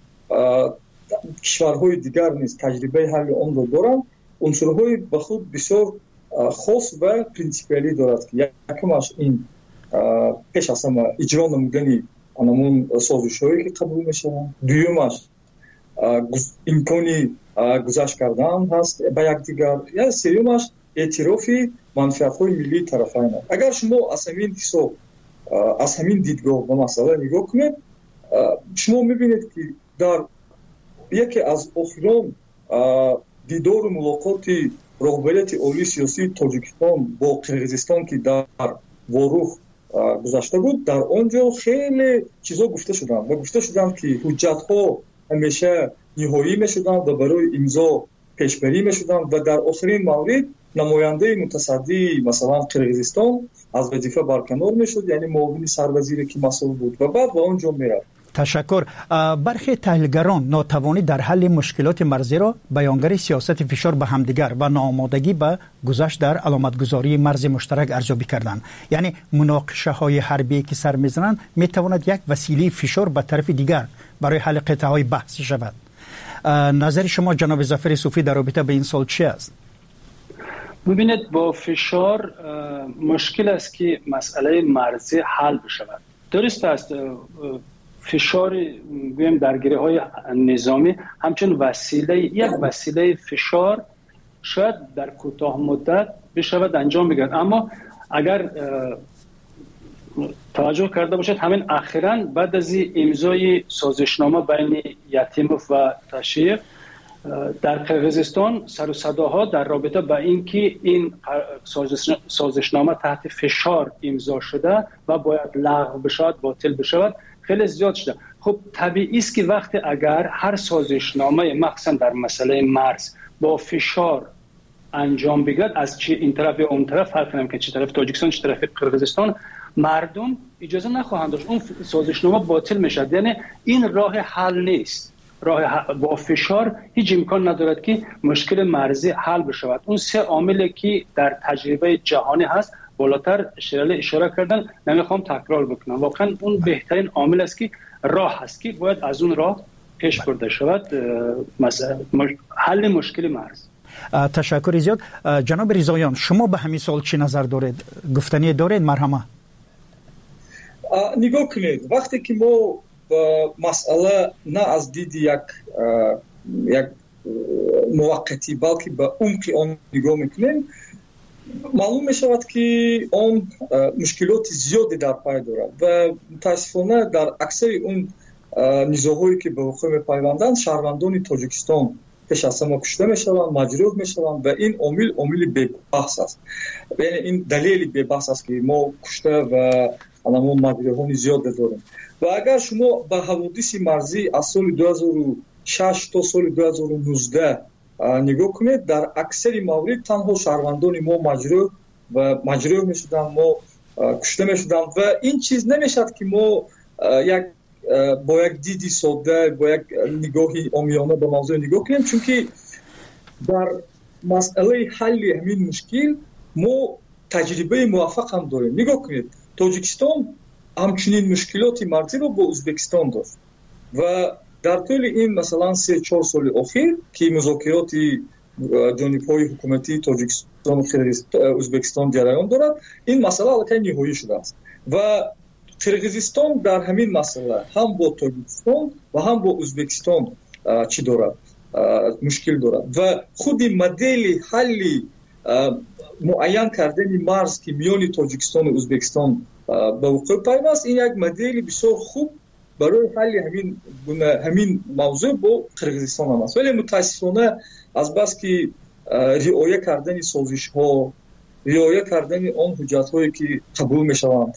کشورهای دیگر نیز تجربه حل آن را دارند، عنصرهای به خود بسیار خاص و پرینسیپالی دارد که یکمش این پیش از همه اجرا نمودن آنمون سازش‌هایی که قبول میشوند، دویمش имкони гузашт кардан ҳаст ба якдигар. як сеюмаш эътирофи манфиатҳои миллии тарафайн аст. агар шумо аз ҳамин ҳисоб аз ҳамин дидгоҳ ба масъала нигоҳ кунед, шумо мебинед ки дар яке аз охирон дидору мулоқоти роҳбарияти олии сиёсии Тоҷикистон бо Қирғизистон ки дар ворух гузашта буд, дар он ҷо хеле чизҳо гуфта шуданд ва гуфта шуданд ки ҳуҷҷатҳо ҳамеша ниҳоӣ мешуданд ва барои имзо пешбарӣ мешуданд ва дар охирин маврид намояндаи мутасаддии масалан Қирғизистон аз вазифа барканор мешуд, яъне муовини сарвазире ки масъул буд ва баъд ба он ҷо мерафт. تشکر. برخی تحلیلگران ناتوانی در حل مشکلات مرزی را بیانگر سیاست فشار به همدیگر و ناآمادگی به گذشت در علامتگذاری مرز مشترک ارزیابی کردند. یعنی مناقشه های حربی که سر میزنند میتواند یک وسیله فشار به طرف دیگر برای حل قطعه های بحثی شود. نظر شما جناب ظفر صوفی در رابطه به این سال چی است؟ ببینید با فشار مشکل است که مسئله مرزی حل بشود. درست است فشار گویم درگیری های نظامی همچون وسیله یک وسیله فشار شاید در کوتاه مدت بشود انجام بگیرد، اما اگر توجه کرده باشد همین اخیراً بعد از امضای سازشنامه بین یتیموف و تشیف در قرقیزستان سر و صداها در رابطه با اینکه این سازشنامه تحت فشار امضا شده و باید لغو بشود، باطل بشود، خیلی زیاد شده. خب طبیعی است که وقتی اگر هر سازشنامه مخصوصا در مسئله مرز با فشار انجام بگیرد، از چه این طرف یا اون طرف فرق نمیکنه، چه طرف تاجیکستان چه طرف قرقیزستان، مردم اجازه نخواهند داشت، اون سازشنامه باطل میشد. یعنی این راه حل نیست. راه با فشار هیچ امکان ندارد که مشکل مرزی حل بشود. اون سه عاملی که در تجربه جهانی هست بالاتر شرله اشاره کردن، نمیخوام تکرار بکنم. واقعا اون بهترین عامل است که راه هست که باید از اون راه پیش برده شود مثلا حل مشکل مرز. تشکر زیاد. جناب رضاییان، شما به همین سوال چی نظر دارید؟ گفتنی دارید؟ مرحمه. نگاه کنید، وقتی که ما مسئله نه از دید یک یک موقتی بلکه به عمق آن نگاه میکنیم، معلوم می شود که آن مشکلات زیادی در پای دارد و متاسفانه در اکثر اون نزاع‌هایی که به وقوع می‌پیوندند شهروندان تاجیکستان پیش از همه کشته میشوند، مجروح میشوند و این عامل عامل بی‌بحث است. یعنی این دلیل بی‌بحث است که ما کشته و علمان مجروحان زیاد داریم. و اگر شما به حوادث مرزی از سال دو هزار و شش تا سال دو هزار و نوزده نگاه کنید، در اکثر موارد تنها شهروندان ما مجروح و مجروح میشدن، ما کشته میشدن و این چیز نمیشد که ما یک با یک دیدی ساده با یک نگاهی عامیانه به موضوع نگاه کنیم، چون که در مسئله حل همین مشکل ما تجربه موفق هم داریم. نگاه کنید، تاجیکستان همچنین مشکلات مرزی رو با ازبکستان داشت و در طول این مثلا سه چهار سال اخیر که مذاکرات جانب‌های حکومتی تاجیکستان و ازبکستان جریان دارد، این مسئله الکی نهایی شده است و قرقیزستان در همین مسئله هم با تاجیکستان و هم با ازبکستان چی دارد؟ مشکل دارد و خود مدل حل معین کردن مرز که میان تاجیکستان و ازبکستان به وقوع پیوست، این یک مدل بسیار خوب برای حل همین همین موضوع با قرقیزستان هم است. ولی متاسفانه از بس که رعایت کردن سازش ها، رعایت کردن آن حجت هایی که قبول می شوند،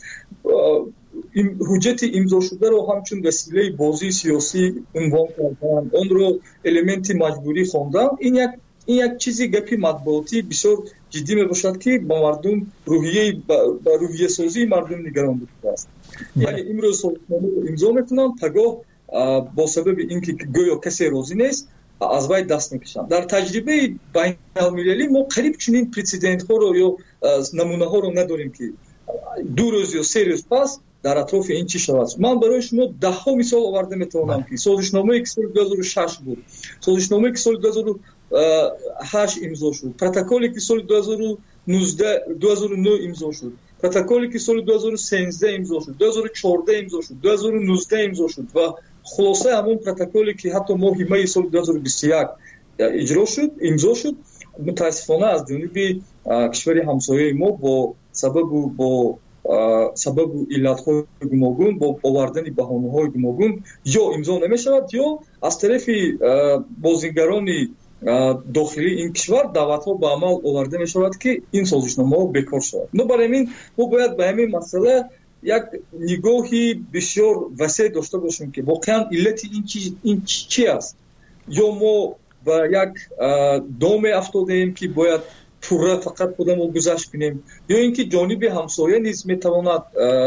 این حجت امضا شده رو همچون وسیله بازی سیاسی عنوان کردن، اون رو المنت مجبوری خواندن، این یک این یک چیزی گپی مطبوعاتی بسیار جدی می باشد که با مردم روحیه با روحیه سازی مردم نگران بوده است. یعنی امروز امضا میکنن پگاه با سبب اینکه گویا کسی راضی نیست از وی دست میکشن. در تجربه بین المللی ما قریب چنین پرسیدنت ها رو یا نمونه ها رو نداریم که دو روز یا سه روز پس در اطراف این چی شود. من برای شما ده ها مثال آورده میتونم که سازشنامه که سال دو هزار و شش بود، سازشنامه که سال دو هزار و هشت امضا شد، پروتکلی که سال دو هزار و نوزده دو هزار و نه امضا شد، پروتکلی که سال دو هزار و سیزده امضا شد، دو هزار و چهارده امضا شد، دو هزار و نوزده امضا شد و خلاصه همون پروتکلی که حتی ماه می سال دو هزار و بیست و یک اجرا شد امضا شد متاسفانه از جانب کشور همسایه ما با سبب با سبب علت‌های گوناگون با آوردن بهانه‌های گوناگون یا امضا نمی‌شود یا از طرف بازیگران داخلی این کشور دعوت‌ها به عمل آورده می‌شود که این سازشنامه‌ها بکار شود. نو برای همین ما باید به همین مسئله یک نگاهی بسیار وسیع داشته باشیم که واقعا علت این چی این چی است یا ما با یک دام افتادیم که باید پورا فقط خودمون گذشت کنیم یا اینکه جانب همسایه نیز میتواند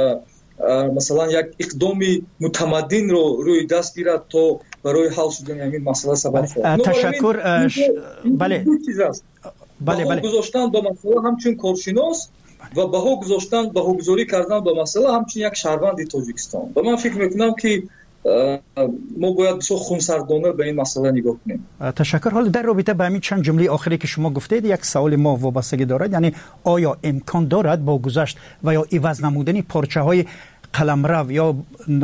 مثلا یک اقدامی متمدن رو روی دست گیرد تا برای حل شدن همین مسئله سبب شود. تشکر. بله بله بله گذاشتن به مسئله همچون کارشناس و بها گذاشتن بهاگذاری کردن به مسئله همچون یک شهروند تاجیکستان. و من فکر میکنم که ما باید بسیار خونسردانه به این مسئله نگاه کنیم. تشکر. حالا در رابطه با همین چند جمله آخری که شما گفتید یک سوال ما وابستگی دارد، یعنی آیا امکان دارد با گذشت و یا عوض نمودن پارچه های قلمرو یا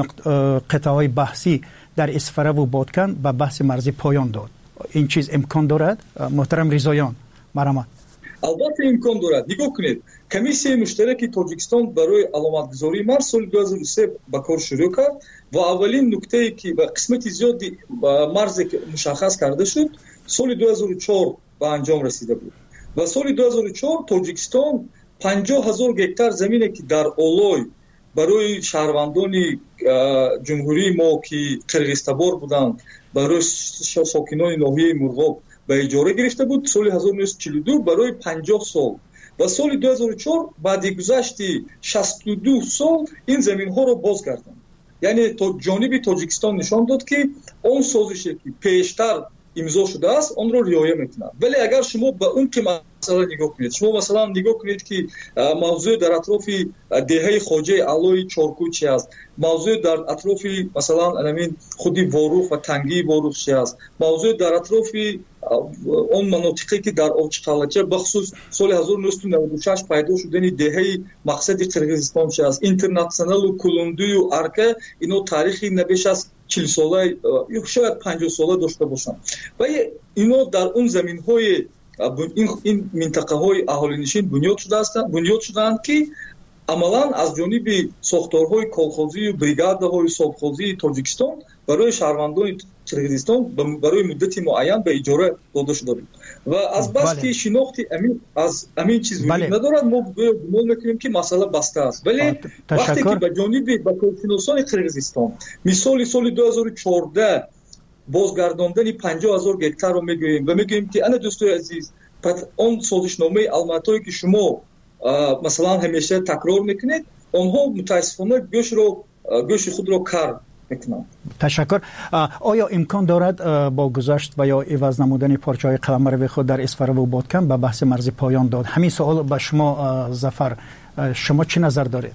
قطعه های بحثی در اسفره و بادکن به بحث مرزی پایان داد؟ این چیز امکان دارد محترم رضاییان؟ مرحمت. البته امکان دارد. نگاه کنید کمیسیه مشترک تاجیکستان برای علامتگذاری مرز سال دو هزار و سه به کار شروع کرد و اولین نکته‌ای که به قسمت زیادی مرز مشخص کرده شد سال دو هزار و چهار به انجام رسیده بود و سال دو هزار و چهار تاجیکستان پنجاه هزار گکتار زمینی که در اولای برای شهروندان جمهوری ما که قرغیزتبار بودند برای ساکنان ناحیه مرغاب به اجاره گرفته بود سال هزار و نهصد و چهل و دو برای پنجاه سال و سال دو هزار و چهار بعد گذشت شصت و دو سال این زمین ها رو باز کردند. یعنی تو جانب تاجیکستان نشان داد که اون سازشی که پیشتر امضا شده است اون رو رعایت میکنند. ولی اگر شما به اون که مثلا نگاه کنید، شما مثلا نگاه کنید که موضوع در اطراف دهه خواجه علای چارکو چی است، موضوع در اطراف مثلا همین خودی واروخ و تنگی واروخ چی است، موضوع در اطراف اون مناطقی که در اوچقالچه بخصوص سال هزار و نهصد و نود و شش پیدا شدن دهه مقصد قرغیزستان چی است، اینترنشنال و کلوندوی و ارکه اینو تاریخی نبیش از چهل ساله یا شاید پنجاه ساله داشته باشن و اینو در اون زمین‌های این این منطقه‌های اهالینشین بنیاد شده هستند بنیاد شدند که عملاً از جانب ساختارهای کالخوزی و بریگادهای سابخوزی تاجیکستان برای شهروندان قرغیزستان برای مدتی معین به اجاره داده شده بود و از بس که شناختی امین از امین چیز وجود ندارد ما گمان میکنیم که مسئله بسته است. ولی وقتی که به جانب با کارشناسان قرغیزستان مثال سال دو هزار و چهارده بازگرداندن پنجاه هزار گکتار رو میگوییم و میگوییم که انا دوستای عزیز اون سازشنامه الماتایی که شما مثلا همیشه تکرار میکنید اونها متاسفانه گوش رو گوش خود رو کار میکنند. تشکر. آیا امکان دارد با گذشت و یا عوض نمودن پارچه‌های قلمرو خود در اسفره و بادکن به بحث مرزی پایان داد؟ همین سوال به شما ظفر، شما چه نظر دارید؟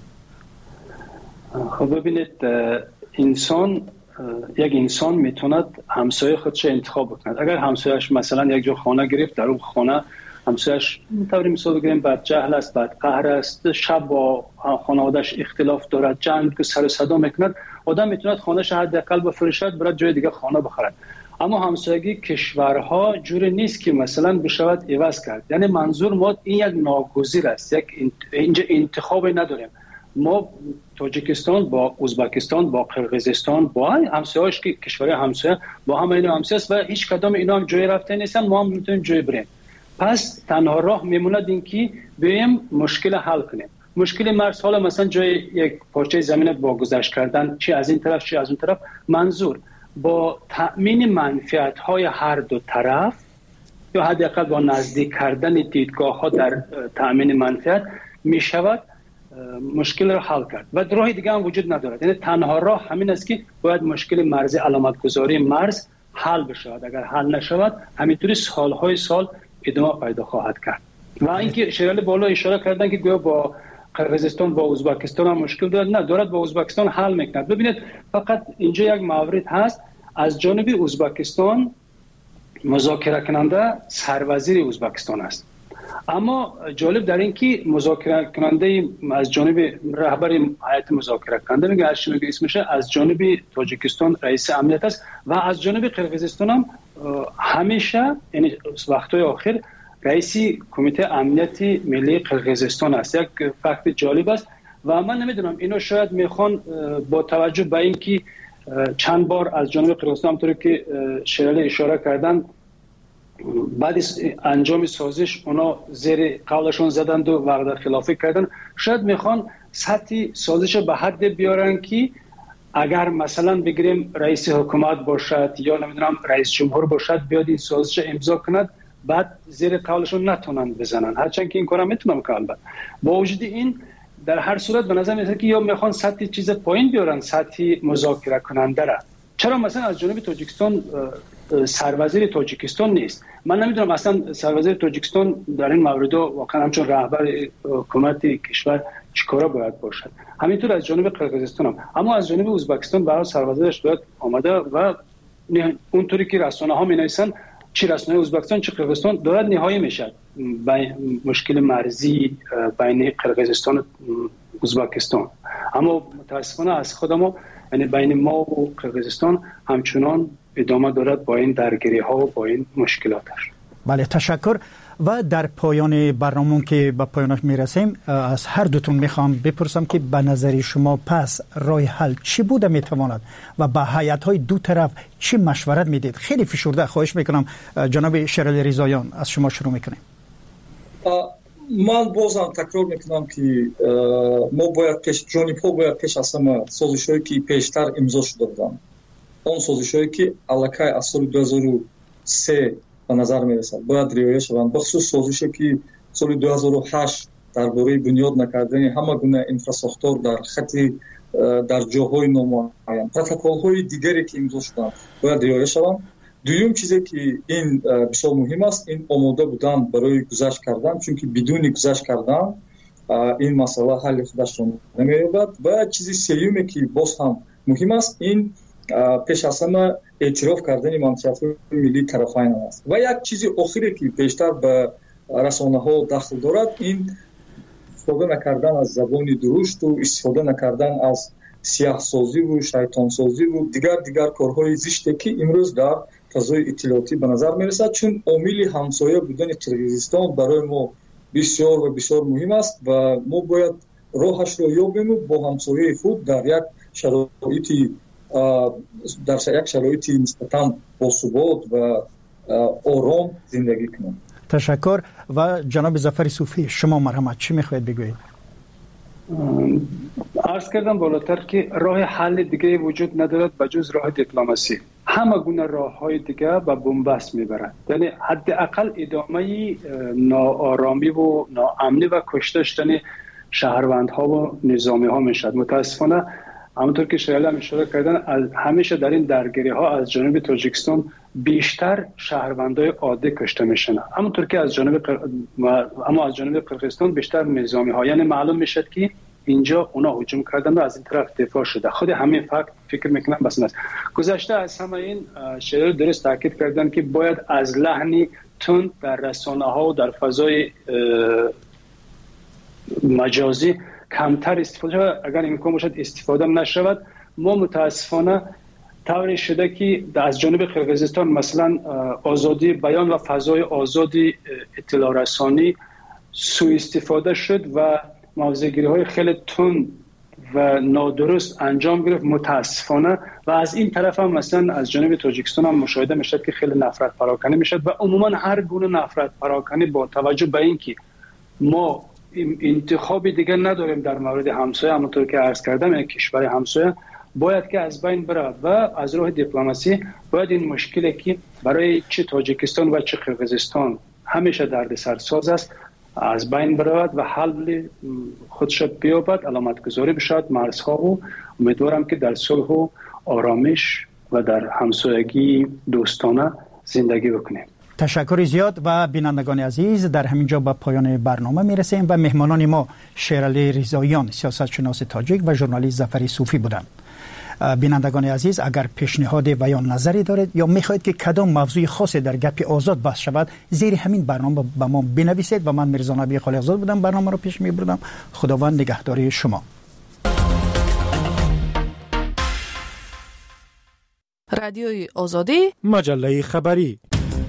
خب ببینید انسان یک انسان میتوند همسایه خودش انتخاب بکند. اگر همسایه‌اش مثلا یک جا خانه گرفت در اون خانه همسایه‌اش طوری مثال بگیریم بد جهل است، بد قهر است، شب با خانواده‌اش اختلاف دارد، جنگ سر و صدا میکند، آدم میتوند خانه‌اش حداقل بفروشد برای جای دیگه خانه بخرد. اما همسایگی کشورها جوری نیست که مثلا بشود عوض کرد. یعنی منظور ما این یک ناگزیر است، یک اینجا انتخابی نداریم. ما تاجیکستان با ازبکستان با قرغیزستان با همسایه‌اش که کشور همسایه با هم اینا همسایه است و هیچ کدام اینا هم جای رفته نیستن، ما هم میتونیم جای بریم. پس تنها راه میموند این که بیایم مشکل حل کنیم. مشکل مرز حالا مثلا جای یک پارچه زمین با گذشت کردن چی از این طرف چی از اون طرف، منظور با تأمین منفعت‌های هر دو طرف یا حداقل با نزدیک کردن دیدگاه‌ها در تأمین منفعت میشود مشکل را حل کرد و راه دیگه هم وجود ندارد. یعنی تنها راه همین است که باید مشکل مرزی علامت گذاری مرز حل بشود. اگر حل نشود همینطوری سالهای سال ادامه پیدا خواهد کرد. و اینکه شریال بالا اشاره کردن که گویا با قرغیزستان با ازبکستان هم مشکل دارد، نه دارد با ازبکستان حل میکند. ببینید فقط اینجا یک مورد هست، از جانب ازبکستان مذاکره کننده سروزیر ازبکستان است اما جالب در این که مذاکره کننده از جانب رهبر هیئت مذاکره کننده میگه هرچی میگه اسمشه از جانب تاجیکستان رئیس امنیت است و از جانب قرقیزستان هم همیشه یعنی وقتهای آخر رئیس کمیته امنیت ملی قرقیزستان است. یک فکت جالب است و من نمیدونم اینو شاید میخوان با توجه به اینکه چند بار از جانب قرقیزستان همونطوری که شیرالی اشاره کردن بعد از انجام سازش اونا زیر قولشون زدند و وعده خلافی کردن، شاید میخوان سطح سازش به حد بیارن که اگر مثلا بگیریم رئیس حکومت باشد یا نمیدونم رئیس جمهور باشد بیاد این سازش امضا کند بعد زیر قولشون نتونن بزنن، هرچند که این کارا میتونم که البته با وجود این در هر صورت به نظر میاد که یا میخوان سطح چیز پایین بیارن سطح مذاکره کننده را. چرا مثلا از جانب تاجیکستان سروزیر تاجیکستان نیست؟ من نمیدونم اصلا سروزیر تاجیکستان در این مورد واقعا همچون رهبر حکومت کشور چیکارا باید باشد. همینطور از جانب قرقیزستان هم. اما از جانب ازبکستان برای سروزیرش باید آمده و اونطوری که رسانه ها مینویسن چه رسانه ازبکستان چه قرقیزستان دارد نهایی میشد مشکل مرزی بین قرقیزستان و ازبکستان. اما متاسفانه از خودمون یعنی بین ما و قرقیزستان همچنان ادامه دارد با این درگیری ها و با این مشکلاتش. بله تشکر. و در پایان برنامه که به پایانش میرسیم از هر دوتون میخوام بپرسم که به نظر شما پس راه حل چی بوده میتواند و به هیئت های دو طرف چی مشورت میدید؟ خیلی فشرده خواهش میکنم جناب شیرالی ریزایان از شما شروع میکنیم. من بازم تکرار میکنم که ما باید پیش جانب ها باید پیش از همه سازش هایی که پیشتر امضا شده بودن آن سازش هایی که الکای از سال دو هزار و سه به نظر میرسد باید رعایت شوند، بخصوص سازشی که سال دو هزار و هشت درباره بنیاد نکردن همه گونه انفراستراکچور در خط در جاهای نامعین، پروتکل های دیگری که امضا شدند باید رعایت شوند. دوم چیزی که این بسیار مهم است این آماده بودن برای گذشت کردن، چون که بدون گذشت کردن این مسئله حل خودش را نمی‌یابد. و چیزی سومی که باز هم مهم است این پیش از همه اعتراف کردن منطقه ملی طرفین است. و یک چیزی آخری که بیشتر به رسانه ها دخل دارد این استفاده نکردن از زبان درشت و استفاده نکردن از سیاه سازی و شیطان سازی و دیگر دیگر کارهای زشتی که امروز در فضای اطلاعاتی به نظر میرسد، چون عامل همسایه بودن قرقیزستان برای ما بسیار و بسیار مهم است و ما باید راهش را یابیم و با همسایه خود در یک شرایطی در یک شرایطی نسبتاً باثبات و آرام زندگی کنیم. تشکر. و جناب ظفر صوفی شما مرحمت چی میخواید بگویید؟ عرض کردم بالاتر که راه حل دیگه وجود ندارد بجز راه دیپلماسی. همه گونه راه های دیگه به بنبست میبرند، یعنی حداقل ادامه ناآرامی و ناامنی و کشته شدن شهروندها و نظامی ها میشد. متاسفانه همونطور که شیرالی هم اشاره کردن همیشه در این درگیری ها از جانب تاجیکستان بیشتر شهروندای عادی کشته میشن، همونطور که از جانب قر... اما از جانب قرقیزستان بیشتر نظامی ها، یعنی معلوم میشد که اینجا اونا هجوم کردن و از این طرف دفاع شده. خود همین فکت فکر میکنم بس است. گذشته از همه این شیرالی درست تاکید کردن که باید از لحنی تند در رسانه ها و در فضای مجازی کمتر استفاده، اگر امکان باشد استفاده نشود. ما متاسفانه طوری شده که از جانب قرقیزستان مثلا آزادی بیان و فضای آزادی اطلاع رسانی سوء استفاده شد و موضع‌گیری های خیلی تند و نادرست انجام گرفت متاسفانه. و از این طرف هم مثلا از جانب تاجیکستان هم مشاهده میشد که خیلی نفرت پراکنی میشد و عموما هر گونه نفرت پراکنی با توجه به اینکه ما انتخابی دیگه نداریم در مورد همسایه، همونطور که عرض کردم یک کشور همسایه باید که از بین بره و از راه دیپلماسی باید این مشکلی که برای چه تاجیکستان و چه قرقیزستان همیشه دردسرساز است از بین برود و حل خودش بیابد، علامت گذاری بشود مرزها و امیدوارم که در صلح و آرامش و در همسایگی دوستانه زندگی بکنیم. تشکر زیاد. و بینندگان عزیز در همینجا به پایان برنامه میرسیم و مهمانان ما شیرالی ریزایان سیاستشناس تاجیک و ژورنالیست ظفر صوفی بودند. بینندگان عزیز اگر پیشنهاد و یا نظری دارید یا میخواهید که کدام موضوع خاصی در گپ آزاد بحث شود زیر همین برنامه به ما بنویسید و من میرزا نبی خالقزاد بودم برنامه رو پیش میبردم. خداوند نگهداری شما. رادیوی آزادی مجله خبری.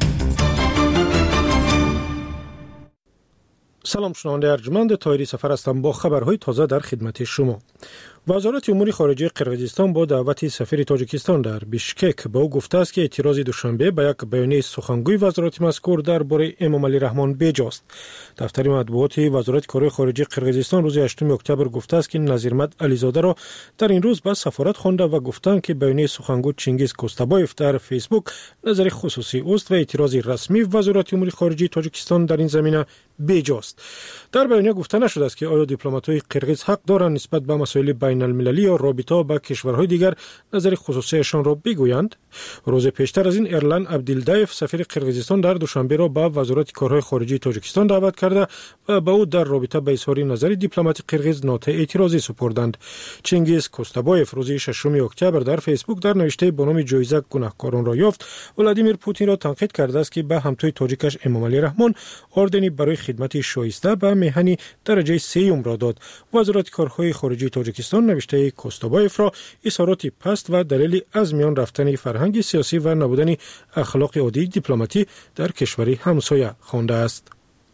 سلام شنونده ارجمند طاهری سفر هستم با خبرهای تازه در خدمت شما. وزارت امور خارجه قرقیزستان با دعوت سفیر تاجیکستان در بیشکک به او گفته است که اعتراض دوشنبه به یک بیانیه سخنگوی وزارت مذکور درباره امام علی رحمان بیجاست. دفتر مطبوعات وزارت کارهای خارجه قرقیزستان روز هشتم اکتبر گفته است که نظیرمد علیزاده را در این روز به سفارت خوانده و گفتند که بیانیه سخنگوی چینگیز کوستابایف در فیسبوک نظر خصوصی است و اعتراض رسمی وزارت امور خارجه تاجیکستان در این زمینه بیجاست. در بیانیه گفته نشده است که آیا دیپلمات‌های قرقیز حق دارند نسبت به مسائل بین المللی یا رابطه با کشورهای دیگر نظر خصوصیشان را بگویند. روز پیشتر از این ایرلان عبدالدایف سفیر قرقیزستان در دوشنبه را به وزارت کارهای خارجه تاجیکستان دعوت کرده و به او در رابطه با اظهار نظر دیپلمات قرقیز نوت اعتراضی سپردند. چینگیز کوستابایف روز ششم اکتبر در فیسبوک در نوشته با نام جایزه گناهکاران را یافت ولادیمیر پوتین را تنقید کرده است که به همتای تاجیکش امام علی رحمان اردنی برای خدمت شایسته به میهنی درجه سیوم را داد. وزارت کارهای خارجه تاجیکستان نوشته کوستابایف را اظهارات پست و دلیل از میان رفتن فرهنگ سیاسی و نبودن اخلاق عادی دیپلماتی در کشوری همسایه خوانده است.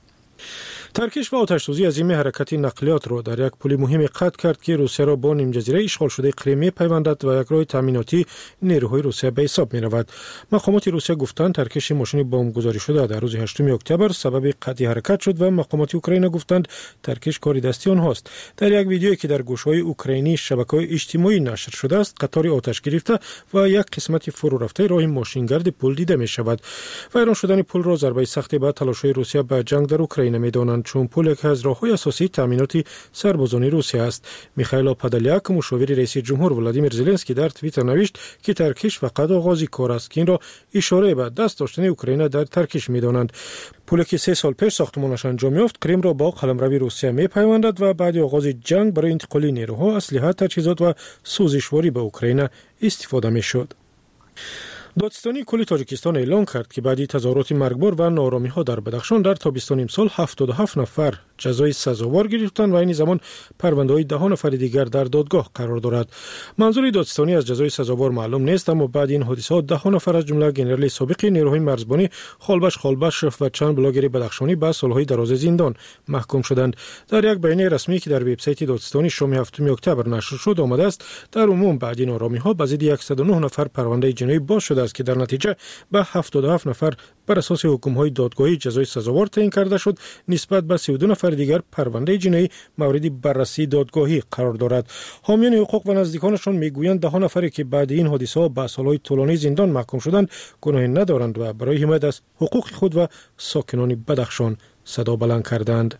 ترکیش و آتش‌سوزی عظیم حرکت نقلیات را در یک پل مهم قطع کرد که روسیه را با نیمجزیره اشغال شده کریم می‌پیوندد و یک راه تامیناتی نیروهای روسیه به حساب می‌رود. مقامات روسیه گفتند ترکیش ماشین بمبگذاری شده در روز هشتم اکتبر سبب قطع حرکت شد و مقامات اوکراین گفتند ترکیش کار دستی آنهاست. در یک ویدیویی که در گوشه‌های اوکراینی شبکه‌های اجتماعی نشر شده است قطاری آتش گرفته و یک قسمت فرو رفته راه ماشینگرد پل دیده می‌شود. ویران شدن پل را ضربه سختی به تلاش‌های روسیه به جنگ در اوکراین می‌دانند چون پل یک از راه‌های اساسی تامینات سربازان روسیه است. میخائیل پادلیاک مشاور رئیس جمهور ولادیمیر زلنسکی در توییتر نوشت که ترکیش فقط آغاز کار است که این را اشاره به دست داشتن اوکراین در ترکیش می‌دانند. پلی که سه سال پیش ساختمانش انجام یافت کریم را با قلمروی روسیه می‌پیوندد و بعد آغاز جنگ برای انتقال نیروها، اسلحه، تجهیزات و سوزشواری به اوکراین استفاده می‌شد. دادستانی کل تاجیکستان اعلام کرد که بعد تظاهرات مرگبار و ناآرامی‌ها در بدخشان در تابستان امسال هفتاد و هفت نفر جزای سزاوار گرفتند و این زمان پرونده‌های ده نفر دیگر در دادگاه قرار دارد. منظور دادستانی از جزای سزاوار معلوم نیست اما بعد این حادثات ده نفر از جمله گنرال سابق نیروهای مرزبانی خالبش خالبشرف و چند بلاگر بدخشانی به سالهای دراز زندان محکوم شدند. در یک بیانیه رسمی که در وبسایت دادستانی شام هفتم اکتبر نشر شد آمده است در عموم بعد این ناآرامی‌ها به ضد صد و نه نفر پرونده جنایی باز شده است که در نتیجه به هفتاد و هفت نفر بر اساس حکم‌های دادگاهی جزای سزاوار تعیین کرده شد. نسبت به سی و دو نفر دیگر پرونده جنایی مورد بررسی دادگاهی قرار دارد. حامیان حقوق و نزدیکانشان میگویند ده نفری که بعد این حادثه به سالهای طولانی زندان محکوم شدند گناهی ندارند و برای حمایت از حقوق خود و ساکنان بدخشان صدا بلند کردند.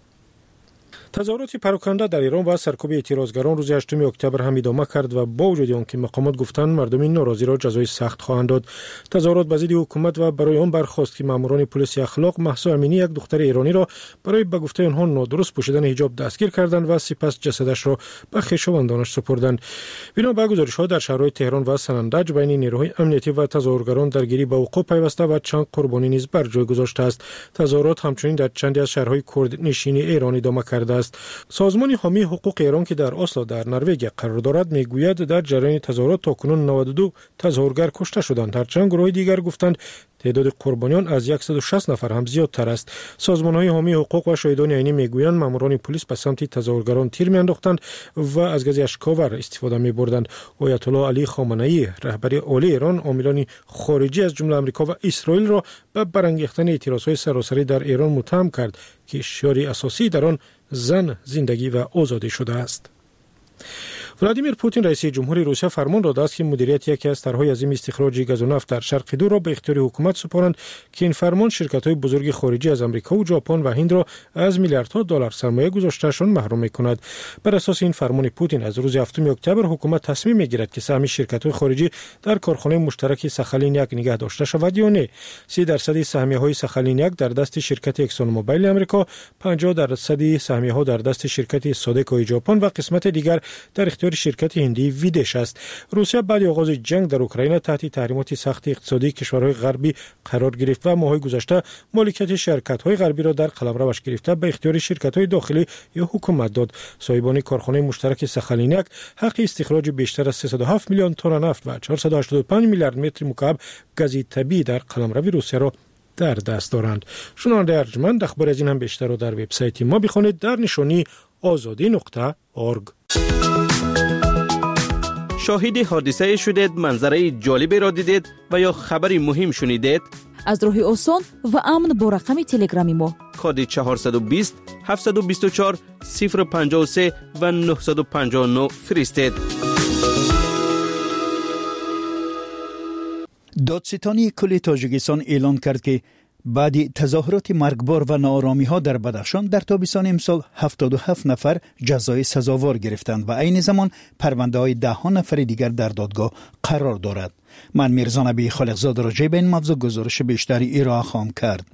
تظاهرات پراکنده در ایران و سرکوب اعتراضگران روز هشتم اکتبر هم ادامه کرد و با وجود آنکه مقامات گفتند مردم ناراضی را جزای سخت خواهند داد. تظاهرات به ضد حکومت و برای آن برخاست که ماموران پلیس اخلاق مهسا امینی یک دختر ایرانی را برای به گفته آنها نادرست پوشیدن حجاب دستگیر کردند و سپس جسدش را به خویشاوندانش سپردند. بنا به گزارش‌ها در شهرهای تهران و سنندج بین نیروهای امنیتی و تظاهرگران درگیری به وقوع پیوسته و چند قربانی نیز بر جای گذاشته است. تظاهرات همچنین در چندی از شهرهای کرد نشین ایران ادامه کرده است. سازمان حامی حقوق ایران که در اسلو در نروژ قرار دارد میگوید در جریان تظاهرات تاکنون نود و دو تظاهرگر کشته شدند. هرچند گروه دیگر گفتند تعداد قربانیان از صد و شصت نفر هم زیادتر است. سازمان‌های حامی حقوق و شاهدان عینی میگویند ماموران پلیس به سمت تظاهرگران تیر میانداختند و از گاز اشک‌آور استفاده می‌بردند. آیت الله علی خامنه‌ای رهبر عالی ایران عاملان خارجی از جمله آمریکا و اسرائیل را به برانگیختن اعتراضهای سراسری در ایران متهم کرد که شعار اساسی در آن زن، زندگی و آزادی شده است. ولادیمیر پوتین رئیس جمهوری روسیه فرمان داده است که مدیریت یکی از طرح‌های عظیم استخراج گاز و نفت در شرق دور را به اختیار حکومت سپارند که این فرمان شرکت‌های بزرگ خارجی از آمریکا و ژاپن و هند را از میلیاردها دلار سرمایه گذاشتهشان محروم می‌کند. بر اساس این فرمان پوتین از روز هفتم اکتبر حکومت تصمیم می‌گیرد که سهم شرکت‌های خارجی در کارخانه مشترک ساخالین یک نگه داشته شود یا نه. سی درصد سهمیه‌های ساخالین یک در دست شرکت اکسون موبایل آمریکا، پنجاه درصد سهمیه‌ها در دست شرکت سودکو ژاپن و قسمت دیگر در اختیار اختیار شرکت هندی ویدش است. روسیه بعد آغاز جنگ در اوکراین تحت تحریمات سخت اقتصادی کشورهای غربی قرار گرفت و ماه‌های گذشته مالکیت شرکت‌های غربی را در قلمروش گرفته به اختیار شرکت‌های داخلی یا حکومت داد. صاحبان کارخانه مشترک سخالینک حق استخراج بیشتر از سیصد و هفت میلیون تن نفت و چهارصد و هشتاد و پنج میلیارد متر مکعب گاز طبیعی در قلمرو روسیه را در دست دارند. شنونده ارجمند اخبار از این هم بیشتر رو در وبسایت ما بخونید در نشانی آزادی نقطه اورگ. شاهد حادثه شدید، منظره جالبی را دیدید و یا خبری مهم شنیدید؟ از راه آسان و امن با رقم تلگرامی ما کد چهارصد و بیست هفتصد و بیست و چهار صفر پنجاه و سه و نهصد و پنجاه و نه فرستید. دادستانی کل تاجیکستان اعلان کرد که بعد تظاهرات مرگبار و ناآرامی ها در بدخشان در تابستان امسال هفتاد و هفت نفر جزای سزاوار گرفتند و عین زمان پرونده های ده ها نفر دیگر در دادگاه قرار دارد. من میرزا نبی خالقزاده راجع به این موضوع گزارش بیشتری ارائه خواهم کرد.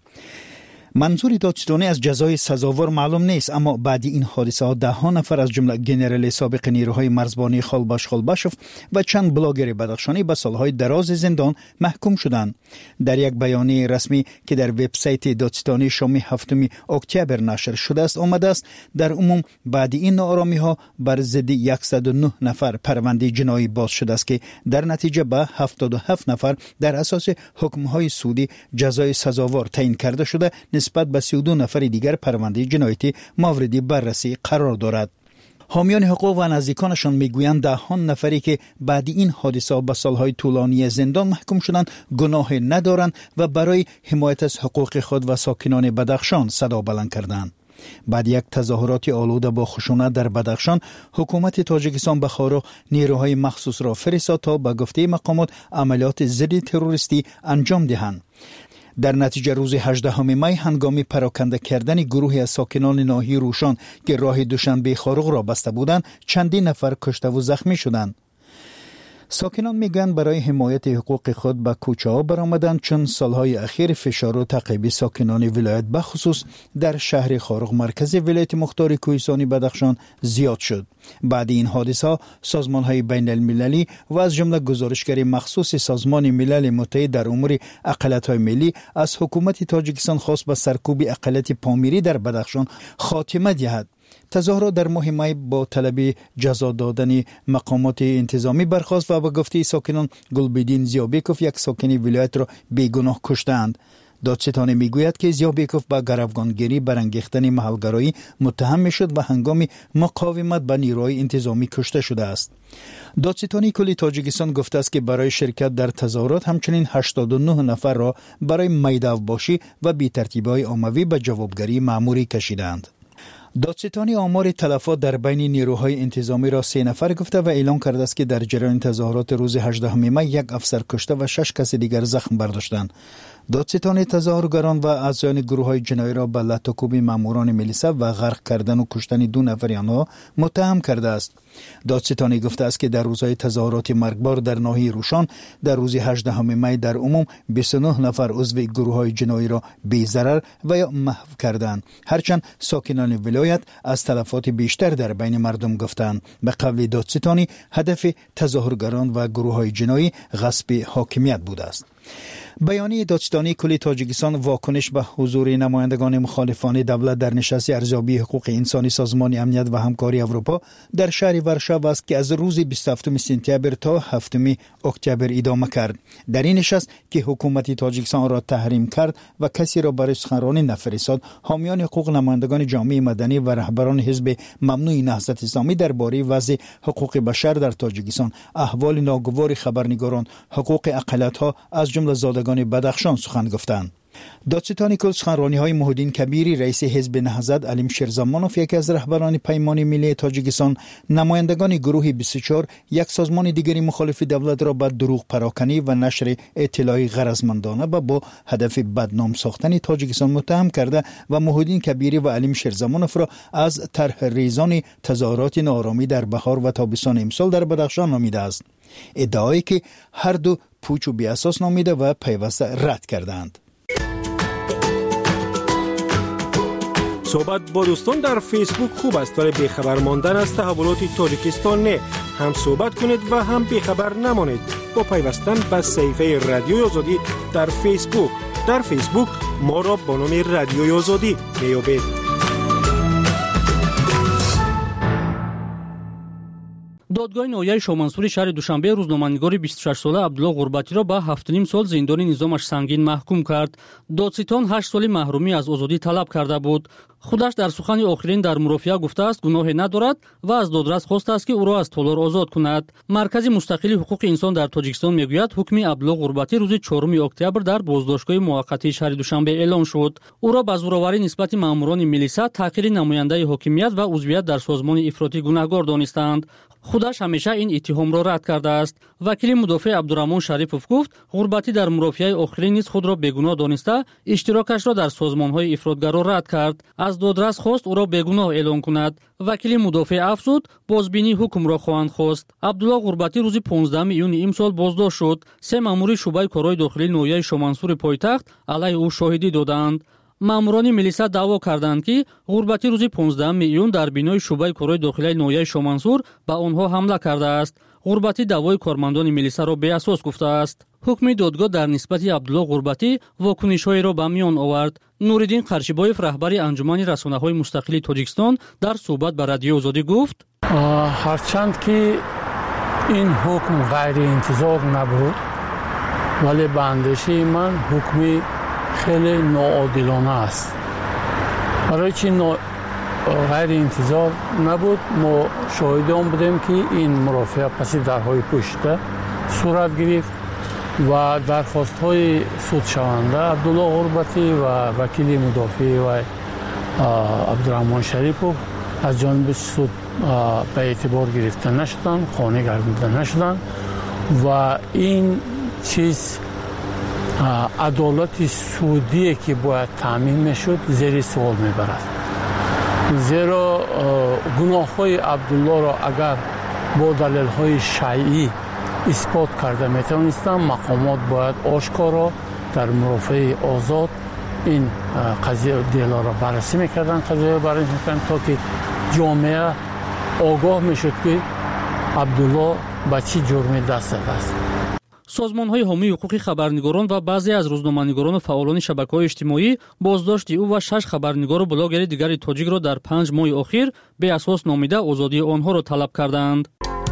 منظور دادستانی از جزای سزاوار معلوم نیست، اما بعد این حادثه ها ده ها نفر از جمله گنرال سابق نیروهای مرزبانی خالباش خالباشوف و چند بلاگر بدخشانی به سالهای دراز زندان محکوم شدند. در یک بیانیه رسمی که در وبسایت دادستانی شامی هفتم اکتبر نشر شده است آمده است در عموم بعد این ناآرامی ها بر ضد صد و نه نفر پرونده جنایی باز شده است که در نتیجه به هفتاد و هفت نفر در اساس حکم های سودی جزای سزاوار تعیین کرده شده. نسبت به سی و دو نفر دیگر پرونده جنایتی مورد بررسی قرار دارد. حامیان حقوق و نزدیکانشان میگویند ده ها نفری که بعد این حادثه به سالهای طولانی زندان محکوم شدند گناه ندارند و برای حمایت از حقوق خود و ساکنان بدخشان صدا بلند کردند. بعد یک تظاهرات آلوده با خشونت در بدخشان، حکومت تاجیکستان به خارا نیروهای مخصوص را فرستاد تا به گفته مقامات عملیات ضد تروریستی انجام دهند. در نتیجه روز هجدهم می هنگام پراکنده کردن گروهی از ساکنان ناحیه روشان که راه دوشنبه خارق را بسته بودند چندین نفر کشته و زخمی شدند. ساکنان میگن برای حمایت حقوق خود به کوچه ها برآمدند چون سالهای اخیر فشار و تعقیب ساکنان ولایت به خصوص در شهر خارق مرکز ولایت مختار کوهستانی بدخشان زیاد شد. بعد این حادثه سازمان های بین المللی و از جمله گزارشگر مخصوص سازمان ملل متحد در امور اقلیت های ملی از حکومت تاجیکستان خواست به سرکوب اقلیت پامیری در بدخشان خاتمه دهد. تظاهرات در ماه می با طلب جزا دادن مقامات انتظامی برخاست و به گفته ساکنان گلبدین زیابیکوف یک ساکن ولایت را بیگناه کشتند. دادستانی میگوید که زیابیکوف با گروگانگیری برانگیختن محلگرایی متهم میشد و هنگام مقاومت به نیروهای انتظامی کشته شده است. دادستانی کل تاجیکستان گفته است که برای شرکت در تظاهرات همچنین هشتاد و نه نفر را برای میدان‌باشی و بی‌ترتیبی‌های عمومی به جوابگری مأموری کشیدند. دادستانی آمار تلفات در بین نیروهای انتظامی را سه نفر گفته و اعلام کرده است که در جریان تظاهرات روز هجدهم می یک افسر کشته و شش کس دیگر زخم برداشتند. دادستانی تظاهرگران و اعضای گروه‌های جنایی را به لطوکوب ماموران ملیسه و غرق کردن و کشتن دو نفر آنها متهم کرده است. دادستانی گفته است که در روزهای تظاهرات مرگبار در ناحیه روشان در روز هجدهم می در عموم بیست و نه نفر عضو گروه‌های جنایی را بی‌ضرر و یا محو کردند، هرچند ساکنان ولایت از تلفات بیشتر در بین مردم گفتند. به قول دادستانی هدف تظاهرگران و گروه‌های جنایی غصب حاکمیت بوده است. بیانیه دادستانی کل تاجیکستان واکنش به حضور نمایندگان مخالفان دولت در نشست ارزیابی حقوق انسانی سازمان امنیت و همکاری اروپا در شهر ورشو است که از روز بیست و هفتم سپتامبر تا هفتم اکتبر ادامه کرد. در این نشست که حکومت تاجیکستان را تحریم کرد و کسی را برای سخنرانی نفرستاد، حامیان حقوق، نمایندگان جامعه مدنی و رهبران حزب ممنوع نهضت اسلامی درباره وضع حقوق بشر در تاجیکستان، احوال ناگوار خبرنگاران، حقوق اقلیت‌ها از جمله زادگان بدخشان سخن گفتند. دادستانی کل سخنرانی‌های محیدین کبیری، رئیس حزب نهضت، علیم شیرزمانوف، یکی از رهبران پیمان ملی تاجیکستان، نمایندگان گروه بیست و چهار، یک سازمان دیگری مخالف دولت را به دروغ پراکنی و نشر اطلاعی غرضمندانه و با هدف بدنام ساختن تاجیکستان متهم کرده و محیدین کبیری و علیم شیرزمانوف را از طرح ریزان تظاهرات ناآرامی در بهار و تابستان امسال در بدخشان نامیده است. ادعایی که هر دو پوچ و بی اساس نامیده و پیوسته رد کردند. صحبت با دوستان در فیسبوک خوب است ولی بیخبر ماندن از تحولات تاجیکستان نه. هم صحبت کنید و هم بیخبر نمانید با پیوستن به صفحه رادیوی آزادی در فیسبوک. در فیسبوک ما را با نام رادیوی آزادی میابید. دادگاه ناحیه شامنصوری شهر دوشنبه روزنامه‌نگار بیست و شش ساله عبدالله غربتی را به هفت و نیم سال زندان نظامش سنگین محکوم کرد. دادستان هشت سال محرومی از آزادی طلب کرده بود. خودش در سخن آخرین در مرافعه گفته است گناهی ندارد و از دادرس خواسته است که او را از تالار آزاد کند. مرکز مستقل حقوق انسان در تاجیکستان میگوید حکم عبدالله غربتی روز چهارم اکتبر در بازداشتگاه موقتی شهر دوشنبه اعلام شد. او را به زورآوری نسبت ماموران ملیسا، تحقیر نماینده حاکمیت و عضویت در سازمان افراطی گناهکار دانستند. خودش همیشه این اتهام را رد کرده است. وکیل مدافع عبدالرحمن شریفوف گفت غربتی در مرافعه آخرین نیز خود را بیگناه دانسته اشتراکش را در سازمان‌های افراطگرا رد کرد. از دادرس خواست او را بیگناه اعلام کند. وکیل مدافع افزود بازبینی حکم را خواهند خواست. عبدالله غربتی روز پانزدهم ایون امسال بازداشت شد. سه مامور شعبه کارهای داخلی ناحیه شامنصور پایتخت علیه او شاهدی دادند. ماموران ملیسا دعوا کردند که غربتی روز پانزدهم ایون در بینای شعبه کارهای داخلی ناحیه شامنصور به آنها حمله کرده است. غربتی دعوای کارمندان ملیسا را بی اساس گفته است. حکم دادگاه در نسبت عبدالله غربتی واکنش‌های را به میان آورد. نوریدین قرشیبایف رهبر انجمن رسانه‌های مستقل تاجیکستان در صحبت با رادیو آزادی گفت هرچند که این حکم غیر انتظار نبود ولی به اندیشه من حکمی خیلی ناعادلانه است. برای چی نا... غیر انتظار نبود؟ ما شاهدان بودیم که این مرافعه پس درهای پشته صورت گرفت و درخواست های سود شونده عبدالله غربتی و وکیل مدافع و عبدالرحمن شریفوف از جانب سود به اعتبار گرفته نشدن، خانه گردیده نشدن و این چیز عدالت سودی که باید تامین میشد زیر سوال میبرد. زیرا گناه های عبدالله را اگر با دلیل های شیعی اثبات کرده میتونستن مقامات باید آشکارا در مرافعه آزاد این قضیه دیلا را بررسی میکردن، قضیه را بررسی میکردن تا که جامعه آگاه میشد که عبدالله به چی جرمی دست زده است. سازمان‌های حامی حقوق خبرنگاران و بعضی از روزنامه‌نگاران و فعالان شبکه‌های اجتماعی بازداشت او و شش خبرنگار و بلاگر دیگر تاجیک را در پنج ماه اخیر به اساس نامیده آزادی آنها را طلب کردند.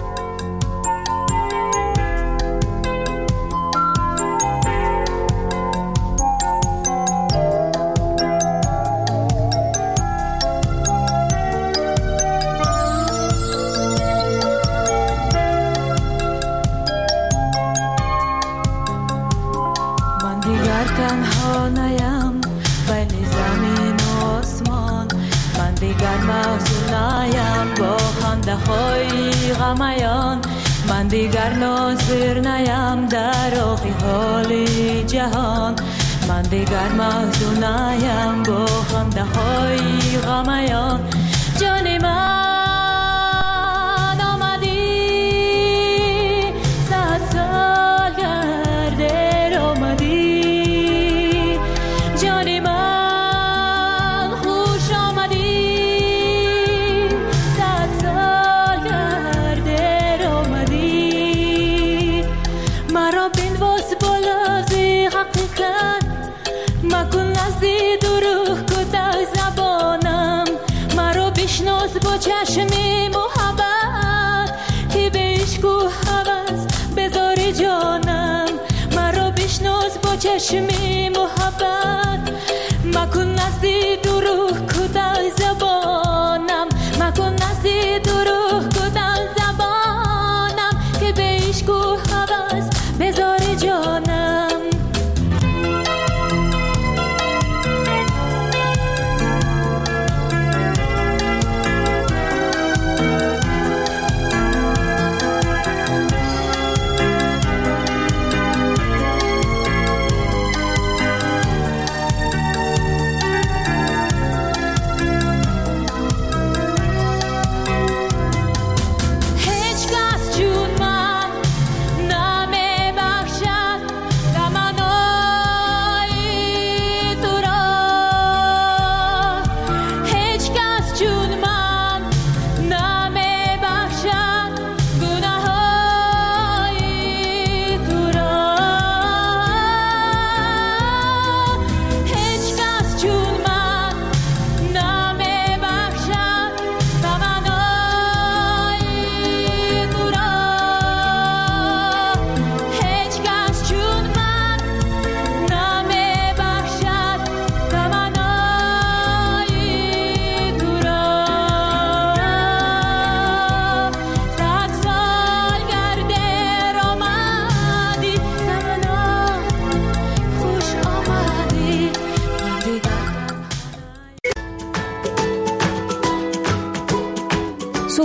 من دیگر ناظر نیم در آخی حال جهان، من دیگر محزون نیم با خنده های غمیان. جان من آمدی صد سال گرده آمدی، جان من خوش آمدی صد سال گرده آمدی. مرا بنواز بالا زی حقیقت مکن نزدی دروغ کده زبانم، مرا بشناس با چشم محبت که به عشق و هوس بذاری جانم، مرا بشناس با چشم محبت مکن نزدی دروغ کده زبانم، مکن نزدی دروغ کده زبانم که به عشق و هوس بذاری جانم.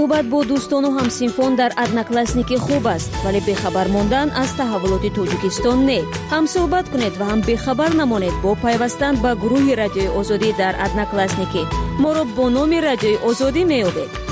صحبت با دوستان و همسینفون در ادناکلاسنیکی خوب است، ولی بخبر موندن از تحولات تاجیکستان نه. هم صحبت کنید و هم بخبر نمانید با پیوستن به گروه رادیوی آزادی در ادناکلاسنیکی. ما را با نام رادیوی آزادی میابید.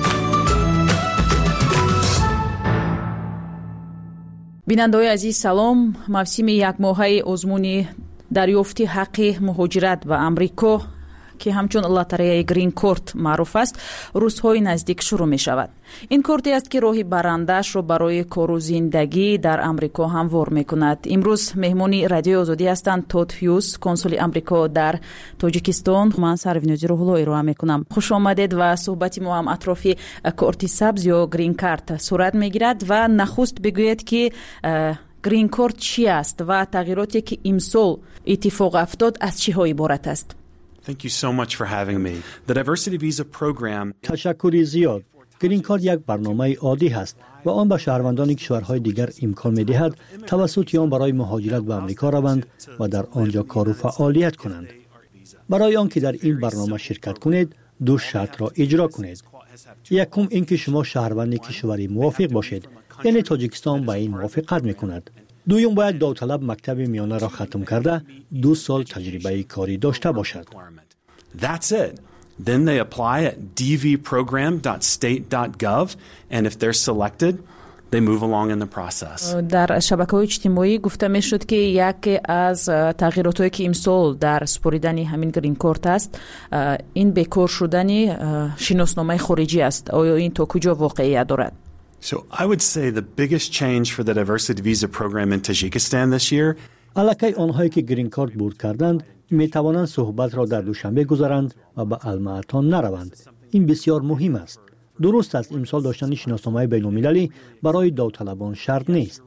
بیننده‌های عزیز سلام. موسم یک ماهه آزمون دریافتی حق مهاجرت و امریکا که همچون لاتاری گرین کارت معروف است روزهای نزدیک شروع می شود. این کارتی است که راهی برندش را برای کار و زندگی در امریکا هموار می کند. امروز مهمانی رادیو آزادی هستند تود هیوز، کنسول امریکا در تاجیکستان. من سروینوزی روحلو ارائه می کنم. خوش آمدید و صحبتی ما هم اطراف کارتی سبز یا گرین کارت صورت می گیرد و نخست بگوید که گرین کارت چی است و تغییراتی که امسال اتفاق افتاد از چی ها عبارت است. Thank you so much for having me. The Diversity Visa Program. تشکر زیاد. گرین کارت یک برنامه عادی است و آن به شهروندان کشورهای دیگر امکان می‌دهد توسط آن برای مهاجرت به آمریکا روند و در آنجا کار و فعالیت کنند. برای آنکه در این برنامه شرکت کنید، دو شرط را اجرا کنید. یکم اینکه شما شهروند کشوری موافق باشید، یعنی تاجیکستان با این موافقت می‌کند. دویم باید داوطلب مکتب میانه را ختم کرده دو سال تجربه کاری داشته باشد. That's it. Then they apply at d v program dot state dot gov and if they're selected they move along in the process. در شبکه‌های اجتماعی گفته میشد که یکی از تغییراتی که امسال در سپریدن همین گرین کارت است این بکار شدن شناسنامه خارجی است. آیا این تا کجا واقعیت دارد؟ So I would say the biggest change for the diversity visa program in Tajikistan this year. الکی آنهایی که گرین کارت برد کردند می توانند صحبت را در دوشنبه گذارند و به المعتان نروند. این بسیار مهم است. درست است امسال داشتن شناسنامه بین‌المللی برای داوطلبان شرط نیست.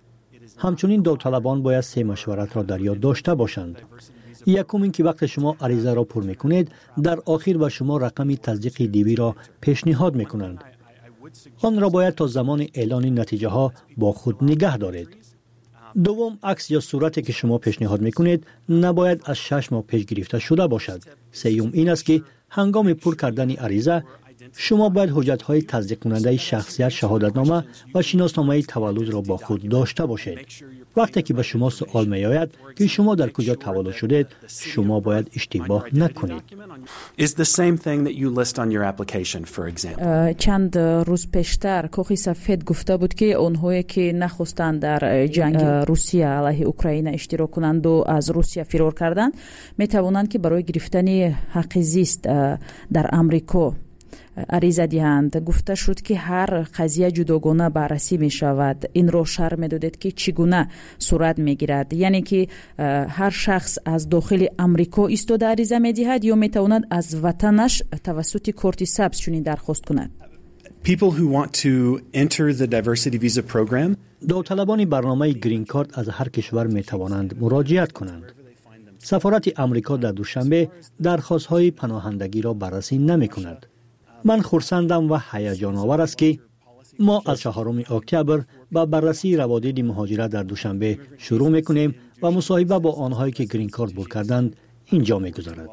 همچنین داوطلبان باید سه مشورت را در یاد داشته باشند. یکم این که وقت شما عریضه را پر میکنید در آخر به شما رقم تصدیق دیوی را پیشنهاد میکنند. آن را باید تا زمان اعلان نتیجه ها با خود نگه دارید. دوم، عکس یا صورتی که شما پیشنهاد میکنید نباید از شش ماه پیش گرفته شده باشد. سوم این است که هنگام پر کردن عریضه شما باید حجت‌های تصدیق کننده شخصیت، شهادتنامه و شناسنامه تولد را با خود داشته باشید. وقتی که به شما سوال می‌آید که شما در کجا تولد شدید، شما باید اشتباه نکنید. چند روز پیشتر کاخ سفید گفته بود که آنهایی که نخواستند در جنگ روسیه علیه اوکراین اشتراک کنند و از روسیه فرار کردند، می‌توانند که برای گرفتن حق زیست در آمریکا عریضه دهند. گفته شد که هر قضیه جداگانه بررسی می شود. این رو شرح می دادید که چگونه صورت می گیرد، یعنی که هر شخص از داخل امریکا ایستاده عریضه می دهد یا می تواند از وطنش توسط کارت سبز چنین درخواست کند. People who want to enter the diversity visa program. داوطلبان برنامه گرین کارت از هر کشور می توانند مراجعت کنند. سفارت امریکا در دوشنبه درخواست‌های پناهندگی را بررسی نمی کند. من خرسندم و هیجان آور است که ما از چهارم اکتبر با بررسی روابط مهاجرت در دوشنبه شروع میکنیم و مصاحبه با آنهایی که گرین کارت برد کردند اینجا میگذرد.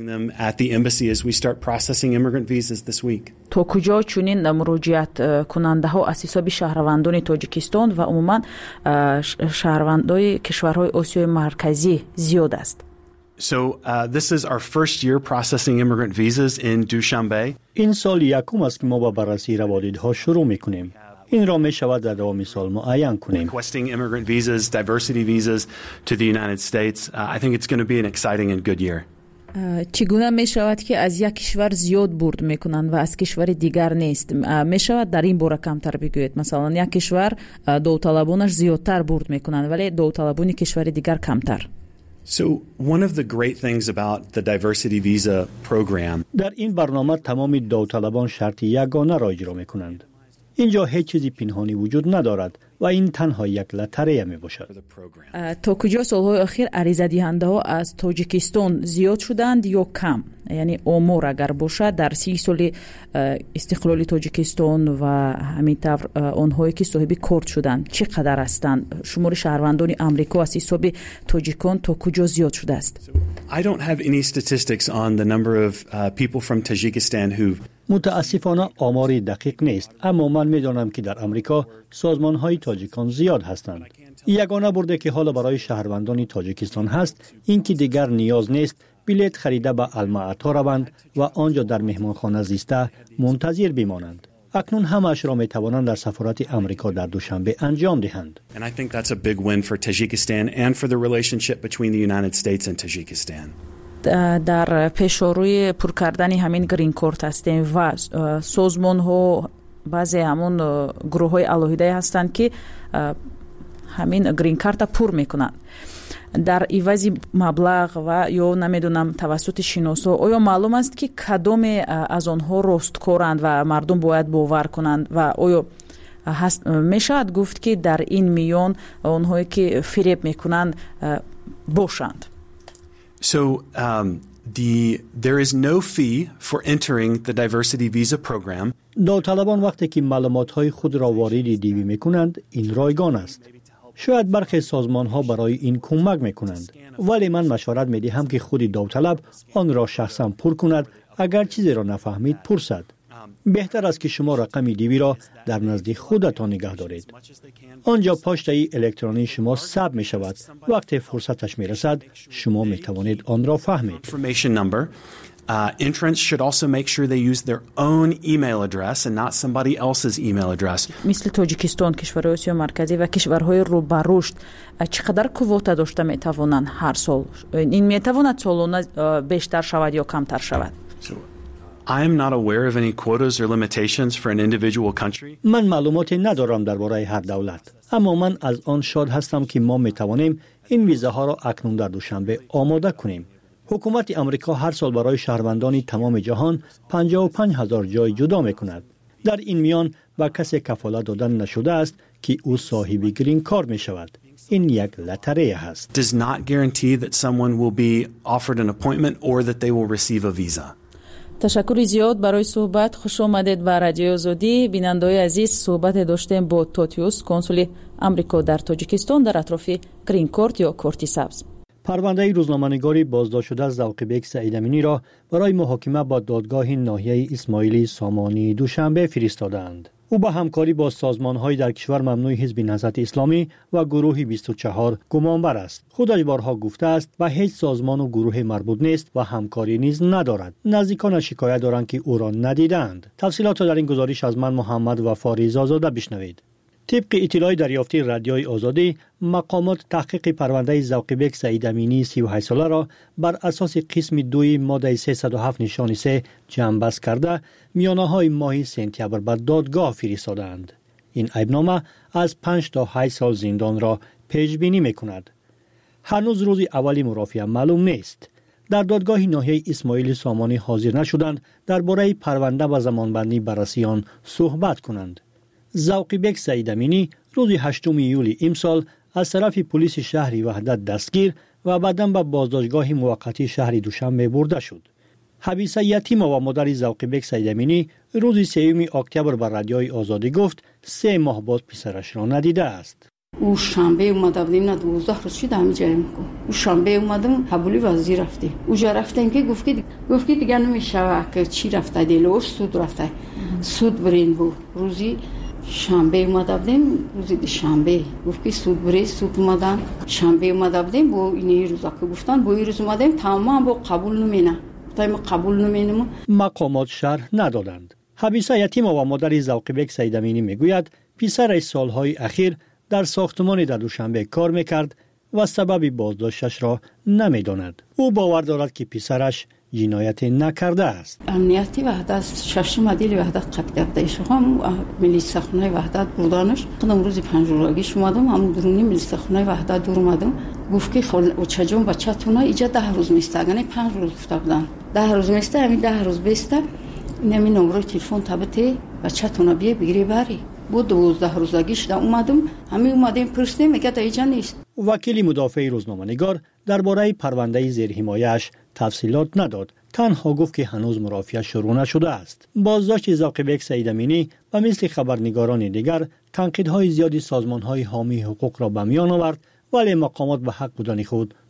تا کجا چنین مراجعت کننده ها از حساب شهروندان تاجیکستان و عموما شهروندان کشورهای آسیای مرکزی زیاد است؟ So uh, this is our first year processing immigrant visas in Dushanbe. این سال یکم است که ما با بررسی روابط ها شروع میکنیم. این را می شود در دوام سال معین کنیم. Requesting immigrant visas, diversity visas to the United States. Uh, I think it's going to be an exciting and good year. چگونه می شود که از یک کشور زیاد برد میکنند و از کشور دیگر نیست؟ می شود در این باره کمتر بگویید؟ مثلا یک کشور داوطلبانش زیادتر برد میکنند ولی داوطلبان کشور دیگر کمتر. So one of the great things about the diversity visa program. در این برنامه تمام داوطلبان شرط یگانه را اجرا میکنند. اینجا هیچ چیزی پنهانی وجود ندارد و این تنها یک لاتاری می باشد. تا کجا سالهای اخیر عریضه دهنده ها از تاجیکستان زیاد شدند یا کم؟ یعنی آمار اگر باشد در سی سال استقلال تاجیکستان و همینطور آنهایی که صاحب کارت شدند چقدر هستند؟ شمار شهروندان آمریکا از حساب تاجیکان تا کجا زیاد شده است؟ I don't have any statistics on the number of uh, people from Tajikistan who've متاسفانه آماری دقیق نیست، اما من می‌دانم که در آمریکا سازمان‌های تاجیکان زیاد هستند. یگانه برده که حالا برای شهروندان تاجیکستان هست اینکه دیگر نیاز نیست بلیط خریده به الماتا روند و آنجا در مهمانخانه زیسته منتظر بمانند. اکنون همش را می توانند در سفارت آمریکا در دوشنبه انجام دهند. And I think that's a big win for Tajikistan and for the relationship between the United States and Tajikistan. در پیشروی پر کردن همین گرین کارت هستیم و سازمان ها بعضی همون گروه های الهیده هستند که همین گرین کارت پر میکنند. در عوض مبلغ و یا نمیدونم توسط شناسا آیا معلوم است که کدام از آنها راستکارند و مردم باید باور کنند و آیا میشود گفت که در این میان آنهایی که فریب میکنند باشند؟ So um, the there is no fee for entering the diversity visa program. داوطلبان وقتی که معلومات‌های خود را وارد دیوی می‌کنند این رایگان است. شاید برخی سازمان‌ها برای این کمک می‌کنند، ولی من مشورت می‌دهم که خود داوطلب آن را شخصاً پر کند. اگر چیزی را نفهمید پرسد. بهتر است که شما رقم دیوی را در نزد خودتان نگه دارید. آنجا پاشته الکترونی شما ثبت می شود. وقتی فرصتش می رسد شما می توانید آن را فهمید. Uh, entrants should also make sure they use their own email address and not somebody else's email address. مثل تاجیکستان، کشورهای آسیا مرکزی و کشورهای رو به رشد چقدر کواتا داشته می توانند هر سال؟ این می تواند سالانه بیشتر شود یا کمتر شود؟ So, I am not aware of any quotas or limitations for an individual country. من معلوماتی ندارم درباره هر دولت، اما من از آن شاد هستم که ما می توانیم این ویزاها را اکنون در دوشنبه آماده کنیم. حکومت آمریکا هر سال برای شهروندان تمام جهان پنجاه و پنج هزار جای جدا می کند. در این میان با کسی کفالت دادن نشده است که او صاحب گرین کارت می شود. این یک لتریه هست. Does not guarantee that someone will be offered an appointment or that they will receive a visa. تشکر زیاد برای صحبت. خوش آمدید به رادیو آزادی. بینندگان عزیز، صحبت داشتیم با توتیوس، کنسول آمریکا در تاجیکستان در اطراف گرین کارت یا کارت سبز. پرونده روزنامه‌نگاری بازداشت شده ذوقی‌بک سعید امینی را برای محاکمه با دادگاه ناحیه اسماعیلی سامانی دوشنبه فرستادند. او با همکاری با سازمان‌های در کشور ممنوع حزب نهضت اسلامی و گروه بیست و چهار گمانبر است. خودش بارها گفته است و هیچ سازمان و گروه مربوط نیست و همکاری نیز ندارد. نزدیکانش شکایت دارند که او را ندیدند. تفصیلات را در این گزارش از من محمد وفاری زازاده بشنوید. طبق اطلاع دریافتی رادیوی آزادی، مقامات تحقیق پرونده ذوقی‌بک سعید امینی سی و هشت ساله را بر اساس قسم دوی ماده سیصد و هفت نشان سه جنببست کرده میانه‌های ماه سپتامبر به دادگاه فرستادند. این عیبنامه از پنج تا هشت سال زندان را پیش بینی می‌کند. هنوز روز اولی مرافعه معلوم نیست. در دادگاه ناحیه اسماعیلی سامانی حاضر نشدند درباره پرونده و زمانبندی بررسی آن صحبت کنند. ذوقی‌بک سعید امینی روز هشتم ایولی امسال از طرف پلیس شهر وحدت دستگیر و بعداً به بازداشتگاه موقتی شهر دوشنبه برده شد. حبیسه یتیم و مادر ذوقی‌بک سعید امینی روز سوم اکتبر به رادیوی آزادی گفت سه ماه بعد پسرش را ندیده است. او شنبه اومده بودیم نه دوازده روز شد همین جای میگم. او شنبه اومدم حبولی وزیر رفته. اوجا رفتن که گفت که گفت که دیگه نمیشه که چی رفته دیلوش سود رفته. سود برین بود. روزی شنبه اومده بودیم، روز شنبه گفت که سود بری سود اومدن. شنبه اومده بودیم با این روزا که گفتن با این روز اومدیم تمام با قبول نمینه. تایم قبول نمینم. مقامات شرح ندادند. حبیسه یتیم و مادر ذوقی‌بک سعید امینی میگوید پسرش سالهای اخیر در ساختمانی در دوشنبه کار میکرد و سبب بازداشتش را نمیداند. او باور دارد که پسرش جنایت نکرده است. امنیتی وحدت ششم عدیل وحدت قبیده داشت. هم ملی سخنای وحدت بودانش. قدم روز پنجروزگیش اومدم، همون درونی ملی سخنای وحدت دور اومدم. گفت که خل چجون بچه‌تون ایجا ده روز میستگن، پنج روز گفته بودن. ده روز میسته، همین ده روز بیسته. اینمی نمره تلفن تبته بچه‌تون بیه بگیری بری. بود دوازده روزگیش دا اومدم، همین اومدیم پرسیدیم میگه تا اینجا نیست. وکیل مدافع روزنامه‌نگار درباره پرونده زیر حمایه‌اش تفصیلات نداد. تنها گفت که هنوز مرافعه شروع نشده است. بازداشت ذوقی‌بک سعید امینی و مثل خبرنگاران دیگر تنقیدهای زیادی سازمان‌های حامی حقوق را به میان آورد، ولی مقامات به حق بودن خود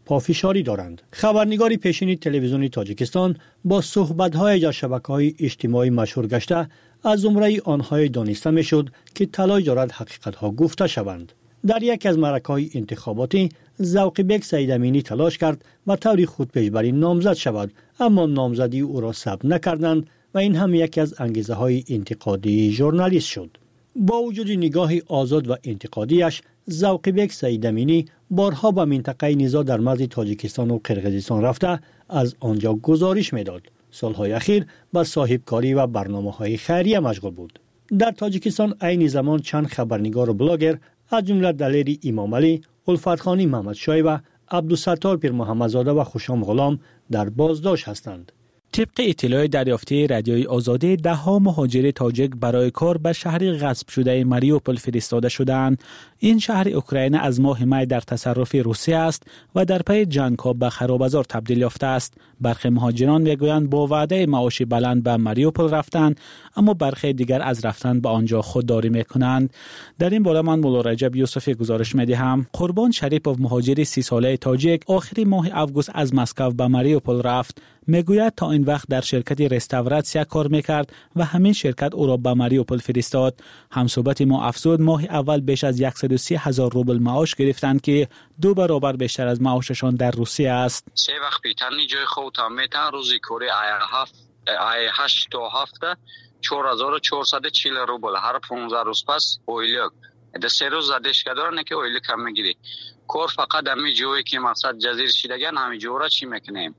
پافشاری دارند. خبرنگار پیشین تلویزیون تاجیکستان با صحبت‌های در شبکه‌های اجتماعی مشهور گشته از زمره آنهای دانسته می‌شد که تلاش دارد حقیقت‌ها گفته شوند. در یک از معرکه‌های انتخاباتی ذوق‌بک سیدامینی تلاش کرد و طوری خود پیشبری نامزد شود، اما نامزدی او را ثبت نکردند و این هم یکی از انگیزه‌های انتقادی ژورنالیست شد. با وجود نگاه آزاد و انتقادیش، ذوق‌بک سیدامینی بارها به منطقه نزاع در مرز تاجیکستان و قرقیزستان رفته از آنجا گزارش می‌داد. سالهای اخیر به صاحبکاری و برنامه‌های خیریه مشغول بود. در تاجیکستان عین زمان چند خبرنگار و بلاگر از جمله دلیر امام علی، الفتخانی محمد شای و عبدالستار پیر محمدزاده و خوشام غلام در بازداشت هستند. طبق اطلاع دریافتی رادیوی آزادی، ده ها مهاجر تاجیک برای کار به شهر غصب شده ماریوپول فرستاده شدند. این شهر اوکراین از ماه می در تصرف روسیه است و در پی جنگ‌ها به خراب‌بازار تبدیل یافته است. برخی مهاجران میگویند با وعده معاش بلند به ماریوپول رفتند، اما برخی دیگر از رفتن به آنجا خودداری میکنند. در این باره من مولا رجب یوسفی گزارش میدهم. قربان شریپوف، مهاجر سی ساله تاجیک، آخر ماه آگوست از مسکو به ماریوپول رفت. میگوید تا این وقت در شرکت رستوراسیون کار میکرد و همین شرکت او را به ماریوپول فرستاد. همصحبت ما افزود ماه اول بیش از صد و سی هزار روبل معاش گرفتند که دو برابر بیشتر از معاششان در روسیه است. سه وقت بیترنی جای خود هم میتن روزی کوری آی هفت آی هشت تا هفته چهار هزار و چهارصد و چهل روبل هر پانزده روز پس اویلیک ده سه روز زدش کدارن که اویلیک هم میگیری. کار فقط همی جایی که مقصد جزیر شیدگن همی جورا چی میکنیم؟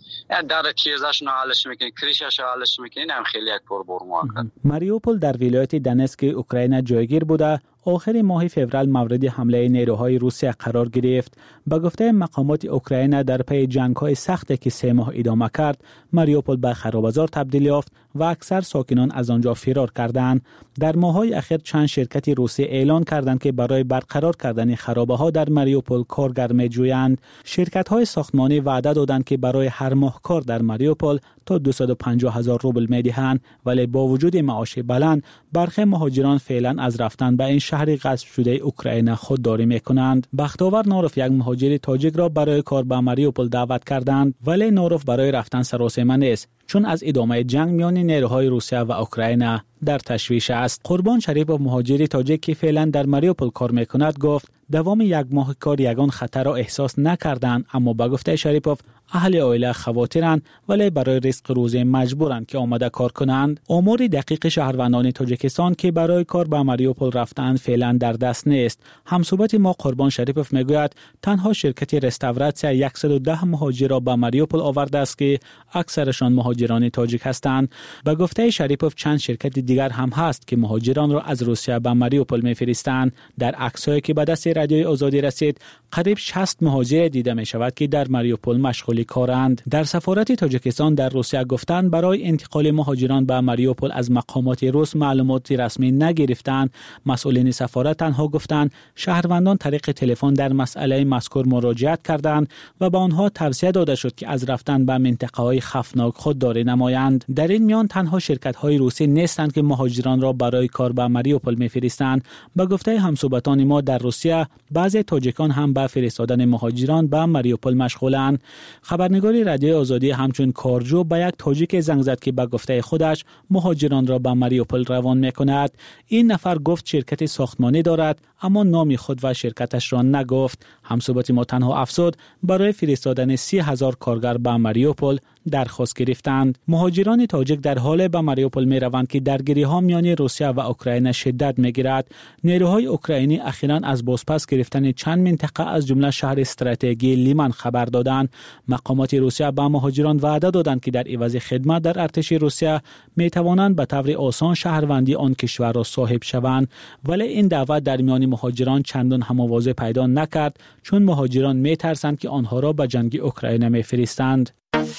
در تیزش نهالش میکنی، کریشش نهالش میکنی، هم خیلی یک پر برمو کرد. ماریوپول در ولایت دونتسک اوکراین جایگیر بوده. آخر ماه فوریه مورد حمله نیروهای روسیه قرار گرفت. به گفته مقامات اوکراین در پی جنگ‌های سختی که سه ماه ادامه کرد، ماریوپول به خراب‌بازار تبدیل یافت و اکثر ساکنان از آنجا فرار کردند. در ماه‌های اخیر چند شرکت روسی اعلان کردند که برای برقرار کردن خرابه‌ها در ماریوپول کارگر می‌جویند. شرکت‌های ساختمانی وعده دادند که برای هر ماه کار در ماریوپول تا دویست و پنجاه هزار روبل می‌دهند، ولی با وجود معاش بلند، برخی مهاجران فعلا از رفتن به این شهر غصب شده اوکراین خودداری می‌کنند. بختاور نوروف یک مهاجر تاجیک را برای کار به ماریوپول دعوت کردند، ولی نوروف برای رفتن سراسیمه نیست، چون از ادامه جنگ میان نیروهای روسیه و اوکراین در تشویش است. قربان شریپوف، مهاجر تاجیک که فعلا در ماریوپول کار میکند، گفت دوام یک ماه کار یگان خطر را احساس نکردند، اما با گفته شریپوف اهل عائله خواترند ولی برای رزق روزی مجبورند که آمده کار کنند. امور دقیق شهروندان تاجیکستان که برای کار به ماریوپول رفتند فعلا در دست نیست. همصحبت ما قربان شریپوف میگوید تنها شرکت رستوراسیون صد و ده مهاجر را به ماریوپول آورده است که اکثرشان مهاجران تاجیک هستند. با گفته شریپوف چند شرکت دیگر هم هست که مهاجران را از روسیه به ماریوپول میفرستند. در عکسایی که به دست رادیوی آزادی رسید، قریب شصت مهاجر دیده می شود که در ماریوپول مشغول کارند. در سفارت تاجیکستان در روسیه گفتند برای انتقال مهاجران به ماریوپول از مقامات روس معلومات رسمی نگرفتند. مسئولین سفارت تنها گفتند شهروندان طریق تلفن در مسئله مذکور مراجعت کردند و به آنها توصیه داده شد که از رفتن به منطقه‌های خطرناک خودداری نمایند. در این میان تنها شرکت‌های روسی نیستند که مهاجران را برای کار به ماریوپول می‌فرستند. با گفته همصحبتان ما در روسیه، بعضی تاجیکان هم به فرستادن مهاجران به ماریوپول مشغولند. خبرنگار رادیوی آزادی همچون کارجو به یک تاجیک زنگ زد که به گفته خودش مهاجران را به ماریوپول روان می‌کند. این نفر گفت شرکت ساختمانی دارد، اما نام خود و شرکتش را نگفت. همصحبت ما تنها افزود برای فرستادن سی هزار کارگر به ماریوپول درخواست گرفتند. مهاجران تاجیک در حال به ماریوپول می روند که درگیری‌ها میان روسیه و اوکراین شدت می‌گیرد. نیروهای اوکراینی اخیراً از بازپس گرفتن چند منطقه از جمله شهر استراتژی لیمان خبر دادند. مقامات روسیه به مهاجران وعده دادند که در عوض خدمت در ارتش روسیه می توانند به طور آسان شهروندی آن کشور را صاحب شوند، ولی این دعوت در میان مهاجران چندان هم‌آوازی پیدا نکرد، چون مهاجران می ترسند که آنها را به جنگ اوکراین می‌فرستند.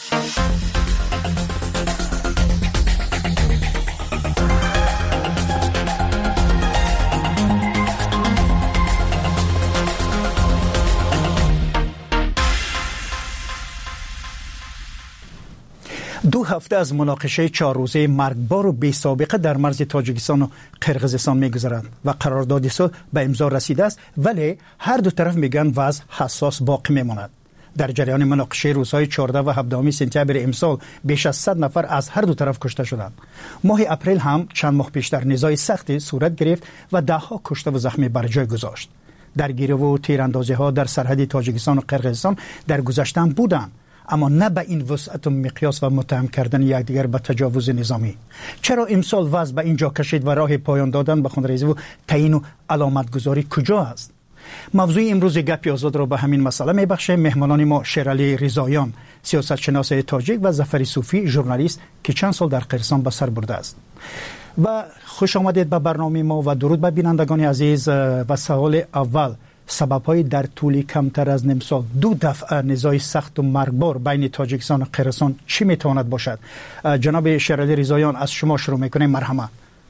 دو هفته از مناقشه چهار روزه مرگبار و بی سابقه در مرز تاجیکستان و قرقیزستان می‌گذرند و قرارداد صلح به امضا رسیده است، ولی هر دو طرف میگن وضع حساس باقی میماند. در جریان مناقشه روزهای چهارده و هفده سپتامبر امسال بیش از صد نفر از هر دو طرف کشته شدند. ماه اپریل هم چند ماه پیشتر نزاع سختی صورت گرفت و ده ها کشته و زخمی بر جای گذاشت. درگیری و تیراندازی ها در سرحد تاجیکستان و قرقیزستان در گذشته بودند، اما نه به این وسعت و مقیاس و متهم کردن یکدیگر به تجاوز نظامی. چرا امسال وضع به اینجا کشید و راه پایان دادن به خونریزی و تعیین و علامت گذاری کجا است؟ موضوع امروز گپی آزاد را به همین مسئله میبخشه. مهمانان ما شیرعلی رضاییان، سیاستشناس تاجیک، و ظفر صوفی، ژورنالیست که چند سال در قرقیزستان به سر برده است. و خوش آمدید به برنامه ما و درود به بینندگان عزیز. و سوال اول، سبب‌های در طول کمتر از نیم سال دو دفعه نزاع سخت و مرگبار بین تاجیکستان و قرقیزستان چی میتواند باشد؟ جناب شیرعلی رضاییان، از شما شروع میکنیم. مرحبا.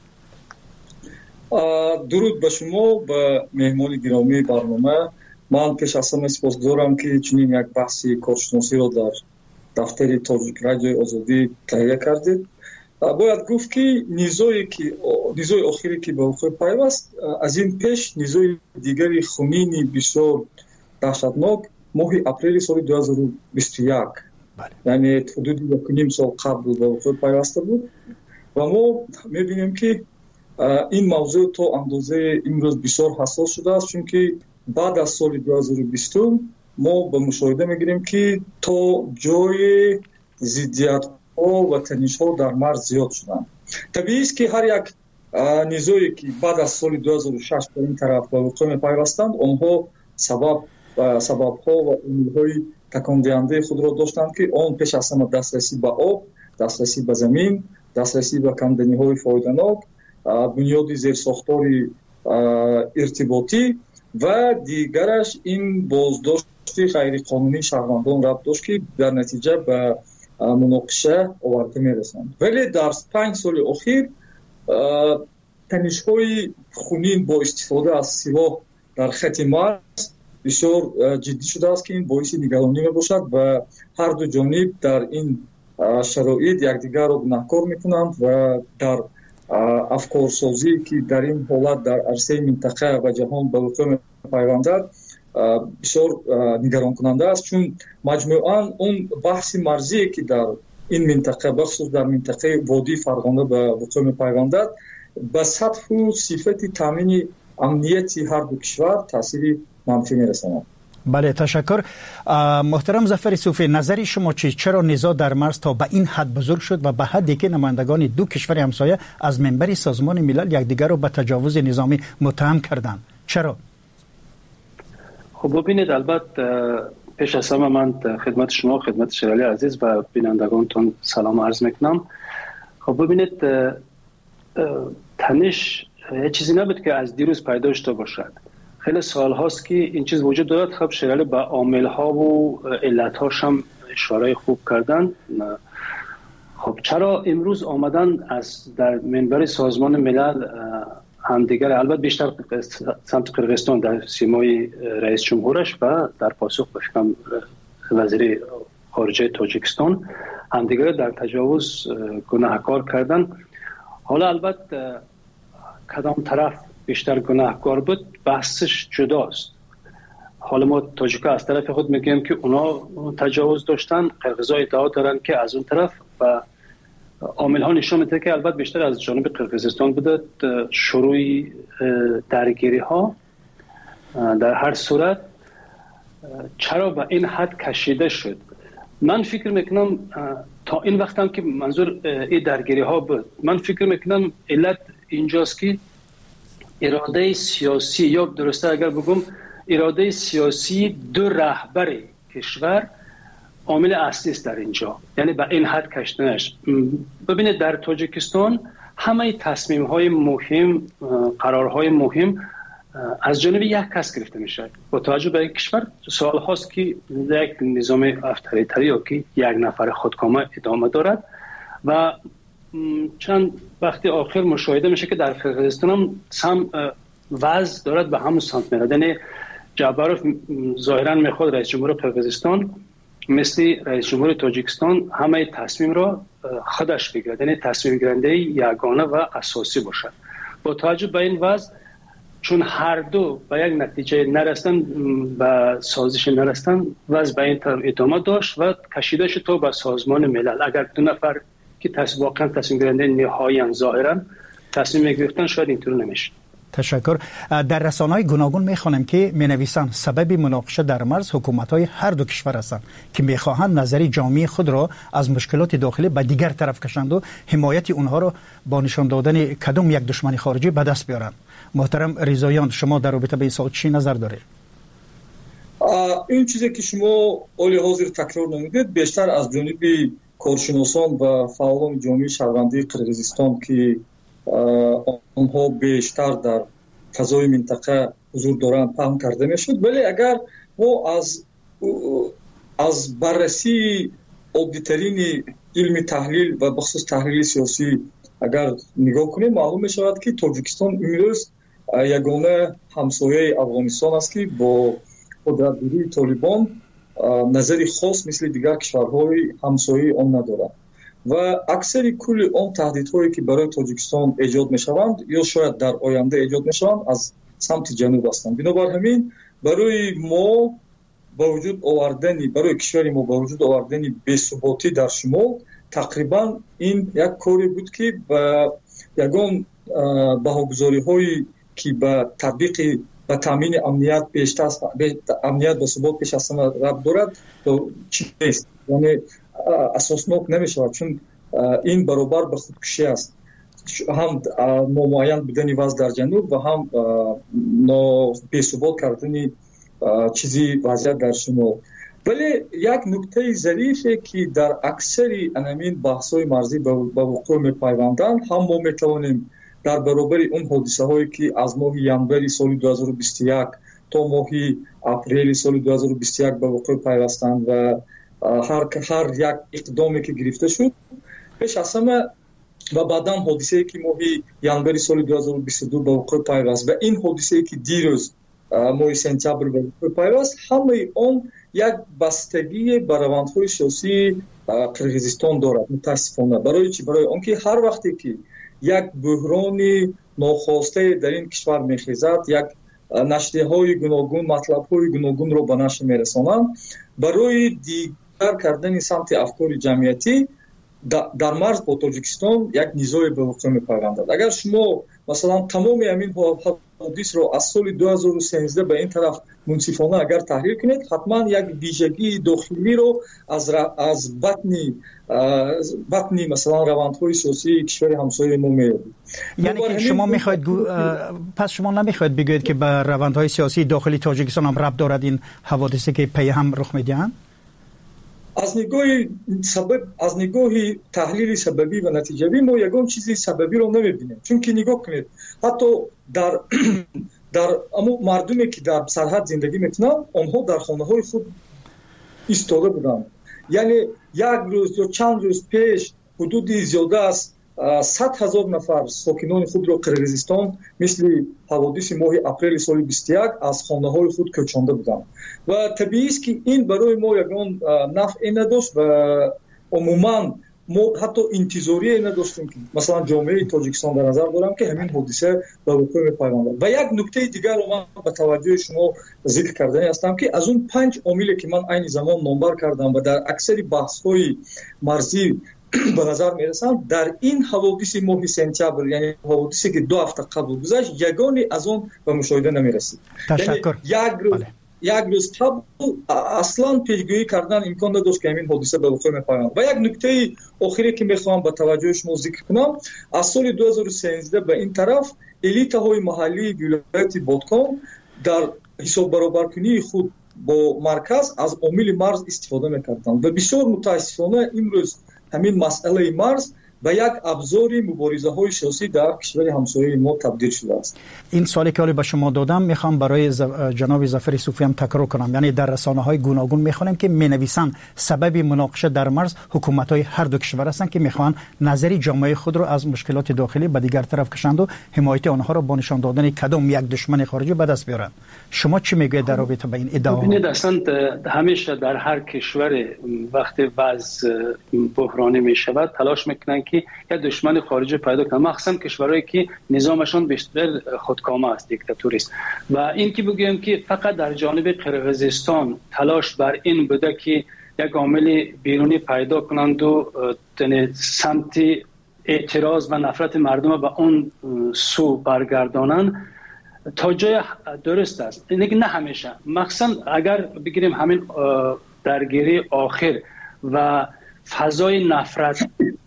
درود به شما، به مهمان گرامی برنامه. من پیش از همه سپاسگزارم که چنین یک بحثی کارشناسی را در دفتر تاجیک رادیوی آزادی تهیه کردید. باید گفت که نزاعی که نزاع آخری که به وقوع پیوست، از این پیش نزاع دیگری خونینی بسیار دهشتناک ماه اپریل سال دو هزار و بیست و یک، یعنی حدود یک و نیم سال قبل به وقوع پیوسته بود و ما میبینیم که این موضوع تا اندازه امروز بسیار حساس شده است، چون که بعد از سال دو هزار و بیست ما به مشاهده میگیریم که تا جای ضدیت و تنش ها در مرز زیاد شدند. طبیعی است که هر یک نزاعی که بعد از سال دو هزار و شش به این طرف به وقوع پیوستند، آنها سبب سبب ها و عامل های تکان دهنده خود را داشتند که آن پیش از همه دسترسی به آب، دسترسی به زمین، دسترسی به کندنی های فایده‌ناک، بنیاد زیرساختار ارتباطی و دیگرش این بازداشت غیر قانونی شهروندان ربط داشت که در نتیجه به مناقشه آورده میرسند. ولی در پنج سال اخیر تنش‌های خونین با استفاده از سلاح در خط مرز بسیار جدی شده است که این باعث نگرانی میباشد و هر دو جانب در این شرایط یکدیگر را گناهکار میکنند و در افکارسازی که در این حالت در عرصه منطقه و جهان به وقوع پیوندد بسیار نگران کننده است، چون مجموعاً اون بحث مرزی که در این منطقه بخصوص در منطقه وادی فرغانه به وقوع پیوندد به سطح و صفت تامین امنیتی هر دو کشور تاثیر منفی میرساند. بله، تشکر. محترم ظفر صوفی، نظری شما چی؟ چرا نزاع در مرز تا به این حد بزرگ شد و به حدی که نمایندگان دو کشور همسایه از منبر سازمان ملل یکدیگر را به تجاوز نظامی متهم کردند؟ چرا؟ خب ببینید، البته پیش از همه من خدمت شما، خدمت شیرعلی عزیز و بینندگانتون سلام عرض میکنم. خب ببینید، تنش چیزی نبود که از دیروز پیدا شده باشد. خیلی سال هاست که این چیز وجود دارد. خب شیرعلی به عامل ها و علت هاش هم اشاره خوب کردن. خب چرا امروز آمدن از در منبر سازمان ملل همدیگر، البته بیشتر سمت قرقیزستان در سیمای رئیس جمهورش و در پاسخ به شکم وزیر خارجه تاجیکستان همدیگر در تجاوز گناهکار کردن. حالا البته کدام طرف بیشتر گناهکار بود بحثش جداست. حالا ما تاجیکا از طرف خود میگیم که اونا تجاوز داشتن، قرقیزا ادعا دارن که از اون طرف، و عامل ها نشون میده که البته بیشتر از جانب قرقیزستان بوده شروع درگیری ها. در هر صورت چرا به این حد کشیده شد؟ من فکر میکنم تا این وقت هم که منظور این درگیری ها بود، من فکر میکنم علت اینجاست که اراده سیاسی، یا درسته اگر بگم اراده سیاسی دو رهبر کشور عامل اصلی است در اینجا، یعنی به این حد کشیدنش. ببینید در تاجیکستان همه تصمیم های مهم، قرارهای مهم از جانب یک کس گرفته میشه. با توجه به این کشور سال هاست که یک نظام افطاریتری یا که یک نفر خودکامه ادامه دارد و چند وقتی آخر مشاهده میشه که در قرقیزستان هم سم وضع دارد به همون سمت میرد. یعنی جعبروف ظاهرا میخواد رئیس جمهور قرقیزستان مثل رئیس جمهور تاجیکستان همه تصمیم را خودش بگیرد، یعنی تصمیم گیرنده یگانه و اساسی باشد. با توجه به این وضع چون هر دو به یک نتیجه نرسیدن، به سازش نرسیدن، وضع به این طرف ادامه داشت و کشیده شد تا به سازمان ملل. اگر دو نفر که تصمیم واقعا تصمیم گیرنده نهایی ظاهرا تصمیم میگرفتن شاید اینطور نمیشه. تشکر. در رسانه‌های گوناگون میخوانم که مینویسند سبب مناقشه در مرز حکومت‌های هر دو کشور هستند که میخواهند نظری جامعه خود را از مشکلات داخلی به دیگر طرف کشند و حمایت اونها را با نشان دادن کدام یک دشمن خارجی به دست بیارند. محترم رضاییان، شما در رابطه با این سوال چی نظر دارید؟ این چیزی که شما اولی حاضر تکرار نمودید بیشتر از جانب کارشناسان و فعالان جامعه شهروندی قرقیزستان که آنها بیشتر در فضای منطقه حضور دارند پهن کرده میشد. ولی اگر ما از از بررسی عادی‌ترین علم تحلیل و بخصوص تحلیل سیاسی اگر نگاه کنیم، معلوم می شود که تاجیکستان امروز یگانه همسایه افغانستان است که با قدرتگیری طالبان نظری خاص مثل دیگر کشورهای همسایه آن ندارد و اکثر کل آن تهدیدهایی که برای تاجیکستان ایجاد می شوند یا شاید در آینده ایجاد می شوند از سمت جنوب هستند. بنابر همین برای ما با وجود آوردن برای کشور ما با وجود آوردن بی‌ثباتی در شمال تقریبا این یک کاری بود که با یگان بهاگذاری‌هایی که به تطبیق و تامین امنیت بیشتر امنیت و ثبات پیش از همه ربط دارد تو چیز نیست، یعنی اساسناک نمی‌شود، چون این برابر به خودکشی است. هم نامعین بودن وضع در جنوب و هم بی‌ثبات کردن چیزی وضعیت در شمال. ولی یک نکته ظریفی که در اکثر انامین بحث‌های مرزی به وقوع می‌پیوندند، هم ما می‌توانیم در برابر اون حادثه هایی که از ماه ژانویه سال دو هزار و بیست و یک تا ماه اپریل سال دو هزار و بیست و یک به وقوع پیوستند و هر هر یک اقدامی که گرفته شد پیش از همه و بعداً حادثه‌ای که ماه ژانویه سال دو هزار و بیست و دو به وقوع پیوست و این حادثه‌ای که دیروز ماه سپتامبر به وقوع پیوست، همه آن یک بستگی به روندهای سیاسی قرقیزستان دارد. متاسفانه برای چی؟ برای آنکه هر وقتی که یک بحران ناخواسته در این کشور میخیزد، یک نشریه‌های گوناگون مطلب‌های گوناگون رو به نشر میرسانند، برای دیگر کردن سمت افکار جمعیتی در مرز با تاجیکستان یک نزاع به وقوع میپیوندد. اگر شما مثلا تمام همین حوادث رو از سال دو هزار و سیزده به این طرف منصفانه اگر تحلیل کنید، حتما یک ویژگی داخلی رو از از بطنی بطنی مثلا روندهای سیاسی کشور همسایه ما میابید. یعنی که شما میخواید پس شما نمیخواید بگویید که به روندهای سیاسی داخلی تاجیکستان هم ربط دارد این حوادثی که پی هم رخ میدهند؟ از نگاه سبب از نگاه تحلیل سببی و نتیجوی ما یگان چیزی سببی رو نمیبینیم. چون که نگاه کنید حتی در در اما مردمی که در سرحد زندگی میکنن آنها در خانه های خود ایستاده بودند. یعنی یک روز یا چند روز پیش حدود زیاده از صد هزار نفر ساکنان خود را قرقیزستان مثل حوادث ماه اپریل سال بیست و یک از خانه های خود کوچانده بودند و طبیعی است که این برای ما یگان نفعی نداشت و عموما ما حتی انتظاری نداشتیم که مثلا جامعه تاجیکستان در نظر دارم که همین حادثه به وقوع میپیوندد. و یک نکته دیگر رو من به توجه شما ذکر کردنی هستم که از اون پنج عاملی که من عین زمان نامبر کردم و در اکثر بحث‌های مرزی به نظر میرسند، در این حوادث ماه سپتامبر یعنی حوادثی که دو هفته قبل گذشت یگانی از اون به مشاهده نمیرسید. تشکر. یعنی یک روز یک روز قبل اصلا پیشگویی کردن امکان نداشت که همین حادثه به وقوع میپیوند. و یک نکته آخری که میخوام به توجه شما ذکر کنم، از سال دو هزار و سیزده به این طرف الیت‌های محلی ولایت بادکام در حساب برابرکنی خود با مرکز از عامل مرز استفاده میکردند و بسیار متاسفانه امروز همین مسئله مرز به یک ابزار مبارزه های سیاسی در کشور همسایه ما تبدیل شده است. این سوالی که به شما دادم میخوام برای جناب ظفر صوفی هم تکرار کنم. یعنی در رسانه های گوناگون میخوانیم که مینویسن سبب مناقشه در مرز حکومت های هر دو کشور هستند که میخوان نظری جامعه خود رو از مشکلات داخلی به دیگر طرف کشند و حمایت آنها را با نشان دادن کدام یک دشمن خارجی به دست بیارند. شما چی میگوید در رابطه با این ادعا؟ ببینید اصلا همیشه در هر کشور وقتی وضع بحرانی میشود تلاش میکنن که که یک دشمن خارجی پیدا کنند، مخصوصا کشورهایی که نظامشان بیشتر خودکامه است، دیکتاتوری است. و این که بگویم که فقط در جانب قرقیزستان تلاش بر این بوده که یک عامل بیرونی پیدا کنند و سمت اعتراض و نفرت مردم به اون سو برگردانند، تا جای درست است. اینکه نه همیشه، مخصوصا اگر بگیریم همین درگیری آخر و فضای نفرت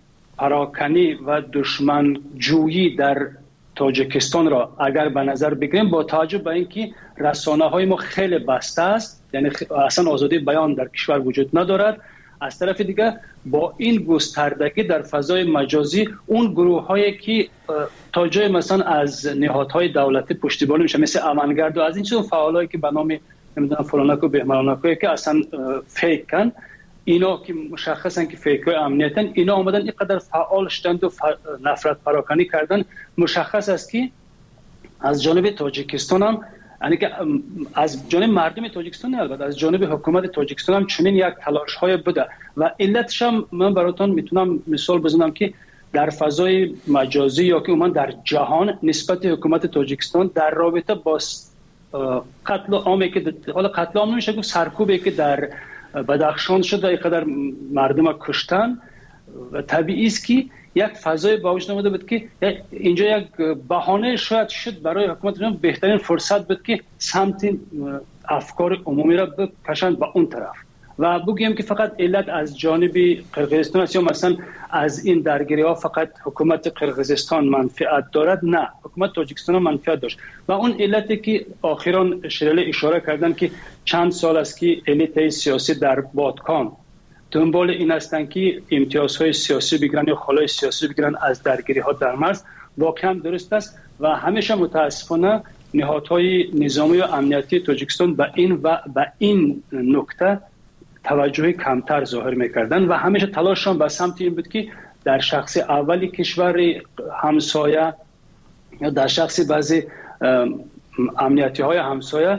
پراکنی و دشمن جویی در تاجیکستان را اگر به نظر بگیریم، با توجه به اینکه رسانه های ما خیلی بسته است، یعنی اصلا آزادی بیان در کشور وجود ندارد، از طرف دیگه با این گستردگی در فضای مجازی اون گروه هایی که تا جای مثلا از نهادهای دولتی پشتیبانی میشه، مثل امنگرد و از این چیز فعالایی که به نام نمیدونم فلانک و بهمانک که اصلا فیک کن، اینا که مشخصن که فیک های امنیتن، اینا آمدن اینقدر فعال شدند و نفرت پراکنی کردن. مشخص است که از جانب تاجیکستان هم، یعنی که از جانب مردم تاجیکستان، البته از جانب حکومت تاجیکستان هم چنین یک تلاش های بوده و علتش هم من براتون میتونم مثال بزنم که در فضای مجازی یا که عموما در جهان نسبت حکومت تاجیکستان در رابطه با قتل عامی که حالا قتل عام نمیشه گفت، سرکوبی که در بدخشان شد و اینقدر مردم کشتن، و طبیعی است که یک فضای با وجود آمده بود که اینجا یک بهانه شاید شد برای حکومت بهترین فرصت بود که سمت افکار عمومی را بکشند به اون طرف و بگویم که فقط علت از جانب قرقیزستان است یا مثلا از این درگیری ها فقط حکومت قرقیزستان منفعت دارد. نه، حکومت تاجیکستان منفعت داشت و اون علتی که آخران شریل اشاره کردن که چند سال است که الیت سیاسی در بادکان دنبال این هستند که امتیازهای سیاسی بگیرن یا خلای سیاسی بگیرن از درگیری ها در مرز، واقعا درست است و همیشه متاسفانه نهادهای نظامی و امنیتی تاجیکستان به این و به این نکته توجه کمتر ظاهر میکردن و همیشه تلاششان به سمت این بود که در شخص اولی کشور همسایه یا در شخص بعضی امنیتی های همسایه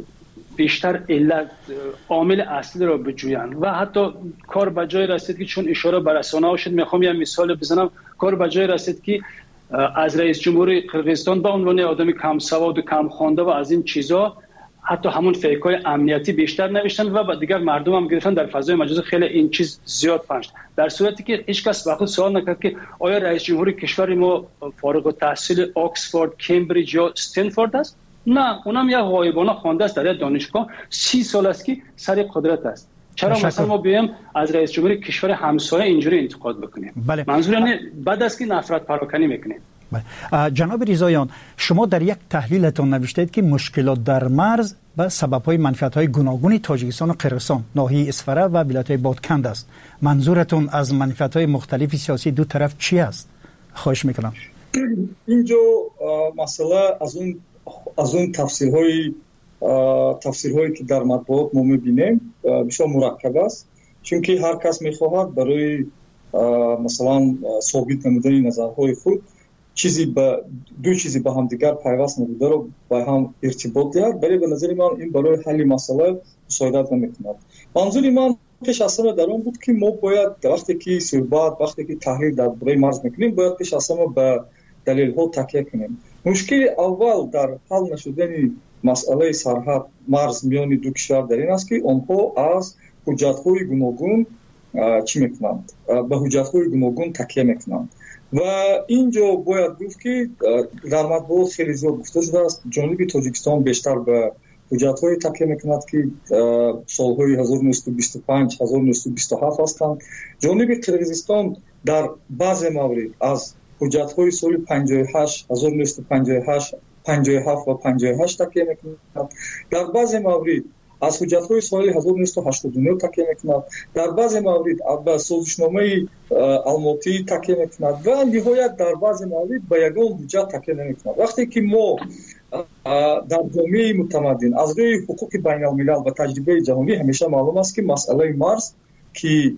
بیشتر علت عامل اصلی را بجویند و حتی کار به جای رسید که چون اشاره به رسانه ها شد، میخوام یه مثال بزنم، کار به جای رسید که از رئیس جمهور قرقیزستان به عنوان آدمی کم سواد و کم خوانده و از این چیزا حتی همون فیک‌های امنیتی بیشتر نوشتن و دیگر مردم هم گرفتن در فضای مجازی خیلی این چیز زیاد پخش، در صورتی که هیچ کس وقت سوال نکرد که آیا رئیس جمهور کشور ما فارغ التحصیل آکسفورد، کمبریج یا استنفورد است؟ نه، اونم یک غایبانه خوانده است در دانشگاه، سی سال است که سر قدرت است. چرا مثلا ما بیایم از رئیس جمهور کشور همسایه اینجوری انتقاد بکنیم؟ بله. منظور اینه بعد از که نفرت پراکنی میکنیم. بله. جناب رضاییان، شما در یک تحلیلتون نوشتید که مشکلات در مرز و سبب‌های منفعت‌های گوناگون تاجیکستان و قرقیزستان، ناحیه اسفره و ولایت‌های بادکند است. منظورتون از منفعت‌های مختلف سیاسی دو طرف چی است؟ خواهش میکنم. اینجا مسئله از اون از اون تفسیرهای تفسیرهایی که در مطبوعات ما می‌بینیم بسیار مرکب است، چون که هر کس می‌خواهد برای مثلا ثابت نمودن نظرهای خود چیزی با دو چیزی با هم دیگر پیوست نبوده رو با هم ارتباط دهد، ولی به نظر من این برای حل مسئله مساعدت نمی‌کند. منظور من پیش از همه در اون بود که ما باید وقتی که صحبت وقتی که تحلیل درباره مرز می‌کنیم باید پیش از همه به دلیل‌ها تکیه کنیم. مشکل اول در حل نشدن مسئله سرحد مرز میان دو کشور در این است که آنها از حجت‌های گوناگون چی میکنند؟ به حجت‌های گوناگون تکیه میکنند و اینجا باید گفت که در مطبوعات خیلی زیاد گفته شده است جانب تاجیکستان بیشتر به حجت‌های تکیه میکند که سالهای هزار و نهصد و بیست و پنج هزار و نهصد و بیست و هفت هستند. جانب قرقیزستان در بعض موارد از حجت‌های سال پنجاه و هشت هزار و نهصد و پنجاه و هشت پنجاه و هفت و پنجاه و هشت تکیه میکند. در بعض موارد از حجت‌های سال هزار و نهصد و هشتاد و نه تکیه میکند. در بعض موارد به سازشنامه الماتی تکیه میکند و نهایت در بعض موارد به یگان حجت تکیه نمیکند. وقتی که ما در جامعه متمدن از روی حقوق بین الملل و تجربه جهانی همیشه معلوم است که مسئله مرز که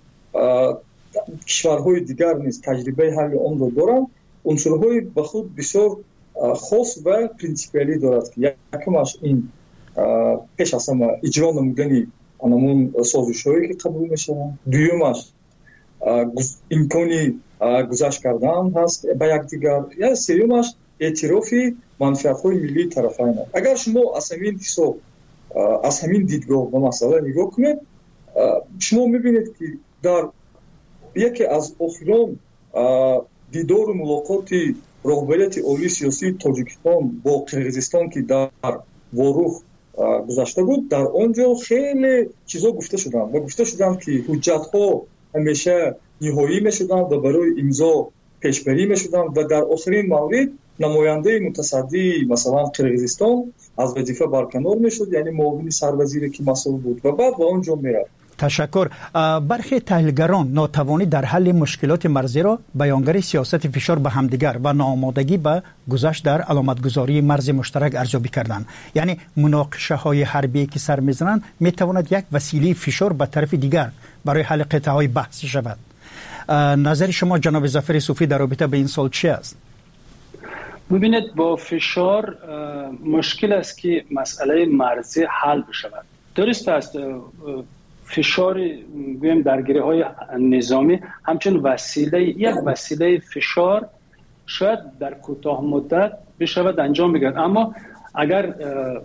کشورهای دیگر نیز تجربه حل آن را دارند، عنصرهای به خود بسیار خاص و پرینسیپالی دارد که یکمش این پیش از همه اجرا نمودن آنمون سازش‌هایی که قبول میشوند، دویمش имкони гузашт кардан ҳаст ба якдигар. як сеюмаш эътирофи манфиатҳои миллии тарафайн аст. агар шумо аз ҳамин ҳисоб аз ҳамин дидгоҳ ба масъала нигоҳ кунед, шумо мебинед ки дар яке аз охирон дидору мулоқоти роҳбарияти олии сиёсии тоҷикистон бо қирғизистон ки дар ворух гузашта буд, дар он ҷо хеле чизҳо гуфта шуданд ва гуфта шуданд ки ҳуҷҷатҳо ҳамеша ниҳоӣ мешуданд ва барои имзо пешбарӣ мешуданд ва дар охирин маврид намояндаи мутасаддии масалан қирғизистон аз вазифа барканор мешуд, яъне муовини сарвазире ки масъул буд ва баъд ба он ҷо мерафт. تشکر. برخی تحلیلگران ناتوانی در حل مشکلات مرزی را بیانگر سیاست فشار به همدیگر و ناآمادگی به گذشت در علامتگذاری مرز مشترک ارزیابی کردند. یعنی مناقشه های حربی که سر میزنند میتواند یک وسیله فشار به طرف دیگر برای حل قطعه های بحثی شود. نظر شما جناب ظفر صوفی در رابطه به این سال چی است؟ ببینید با فشار مشکل است که مسئله مرزی حل بشود. درست است فشار گویم درگیری های نظامی همچون وسیله یک وسیله فشار شاید در کوتاه مدت بشود انجام بگیرد، اما اگر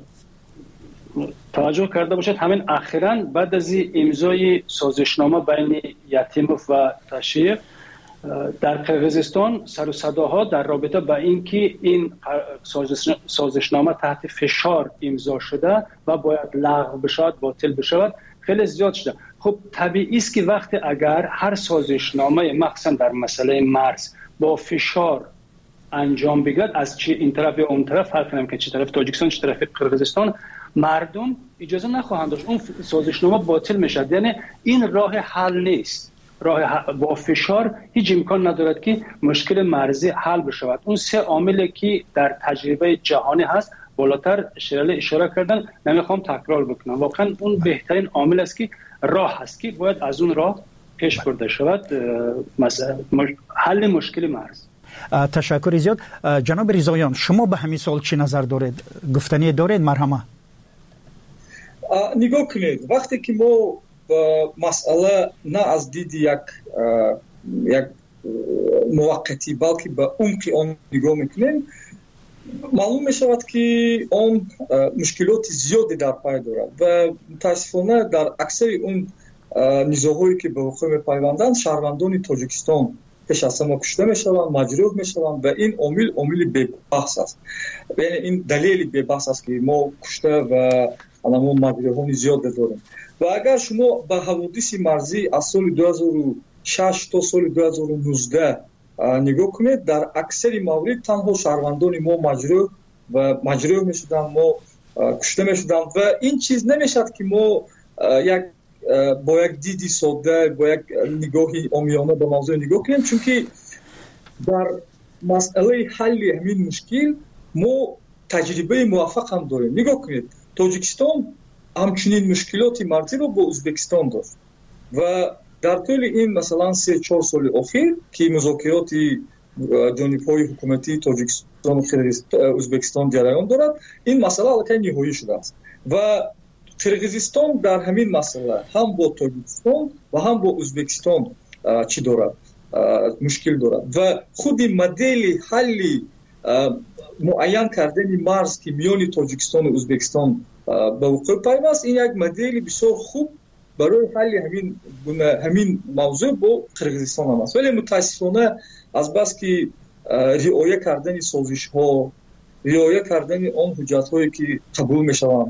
توجه کرده باشد همین اخیراً بعد از امضای سازشنامه بین یتیموف و تاشیف در قرقیزستان سر و صداها در رابطه با اینکه این سازشنامه تحت فشار امضا شده و باید لغو بشود، باطل بشود، خیلی زیاد شده. خب طبیعی است که وقتی اگر هر سازشنامه مخصوصا در مسئله مرز با فشار انجام بگیرد، از چه این طرف یا اون طرف فرق نمیکنه، چه طرف تاجیکستان چه طرف قرقیزستان، مردم اجازه نخواهند داشت، اون سازشنامه باطل میشد. یعنی این راه حل نیست. راه با فشار هیچ امکان ندارد که مشکل مرزی حل بشود. اون سه عاملی که در تجربه جهانی هست بالاتر شرله اشاره کردن، نمیخوام تکرار بکنم. واقعا اون بهترین عامل است که راه هست که باید از اون راه پیش برده شود مثلا حل مشکل مرز. تشکر زیاد. جناب رضاییان، شما به همین سوال چی نظر دارید؟ گفتنی دارید؟ مرحمه نگاه کنید، وقتی که ما مسئله نه از دید یک یک موقتی بلکه به عمق آن نگاه میکنیم، معلوم می شود که آن مشکلات زیادی در پای دارد و متاسفانه در اکثر اون نزاع‌هایی که به وقوع می‌پیوندند شهروندان تاجیکستان پیش از همه کشته میشوند، مجروح میشوند و این عامل عامل بی‌بحث است. یعنی این دلیل بی‌بحث است که ما کشته و علمان مجروحان زیاد داریم. و اگر شما به حوادث مرزی از سال دو هزار و شش تا سال دو هزار و نوزده نگاه کنید، در اکثر موارد تنها شهروندان ما مجروح و مجروح میشدن، ما کشته میشدن و این چیز نمیشد که ما یک با یک دیدی ساده با یک نگاهی عامیانه به موضوع نگاه کنیم، چون که در مسئله حل همین مشکل ما تجربه موفق هم داریم. نگاه کنید، تاجیکستان همچنین مشکلات مرزی رو با ازبکستان داشت و در طول این مثلا سه چهار سال اخیر که مذاکرات جانب‌های حکومتی تاجیکستان و ازبکستان جریان دارد، این مسئله البته نهایی شده است و قرقیزستان در همین مسئله هم با تاجیکستان و هم با ازبکستان چی دارد؟ مشکل دارد و خود مدل حل معین کردن مرز که میان تاجیکستان و ازبکستان به وقوع پیوست، این یک مدل بسیار خوب برای حل همین همین موضوع با قرقیزستان هم است. ولی متاسفانه از بس که رعایت کردن سازش ها، رعایت کردن آن حجت هایی که قبول می شوند،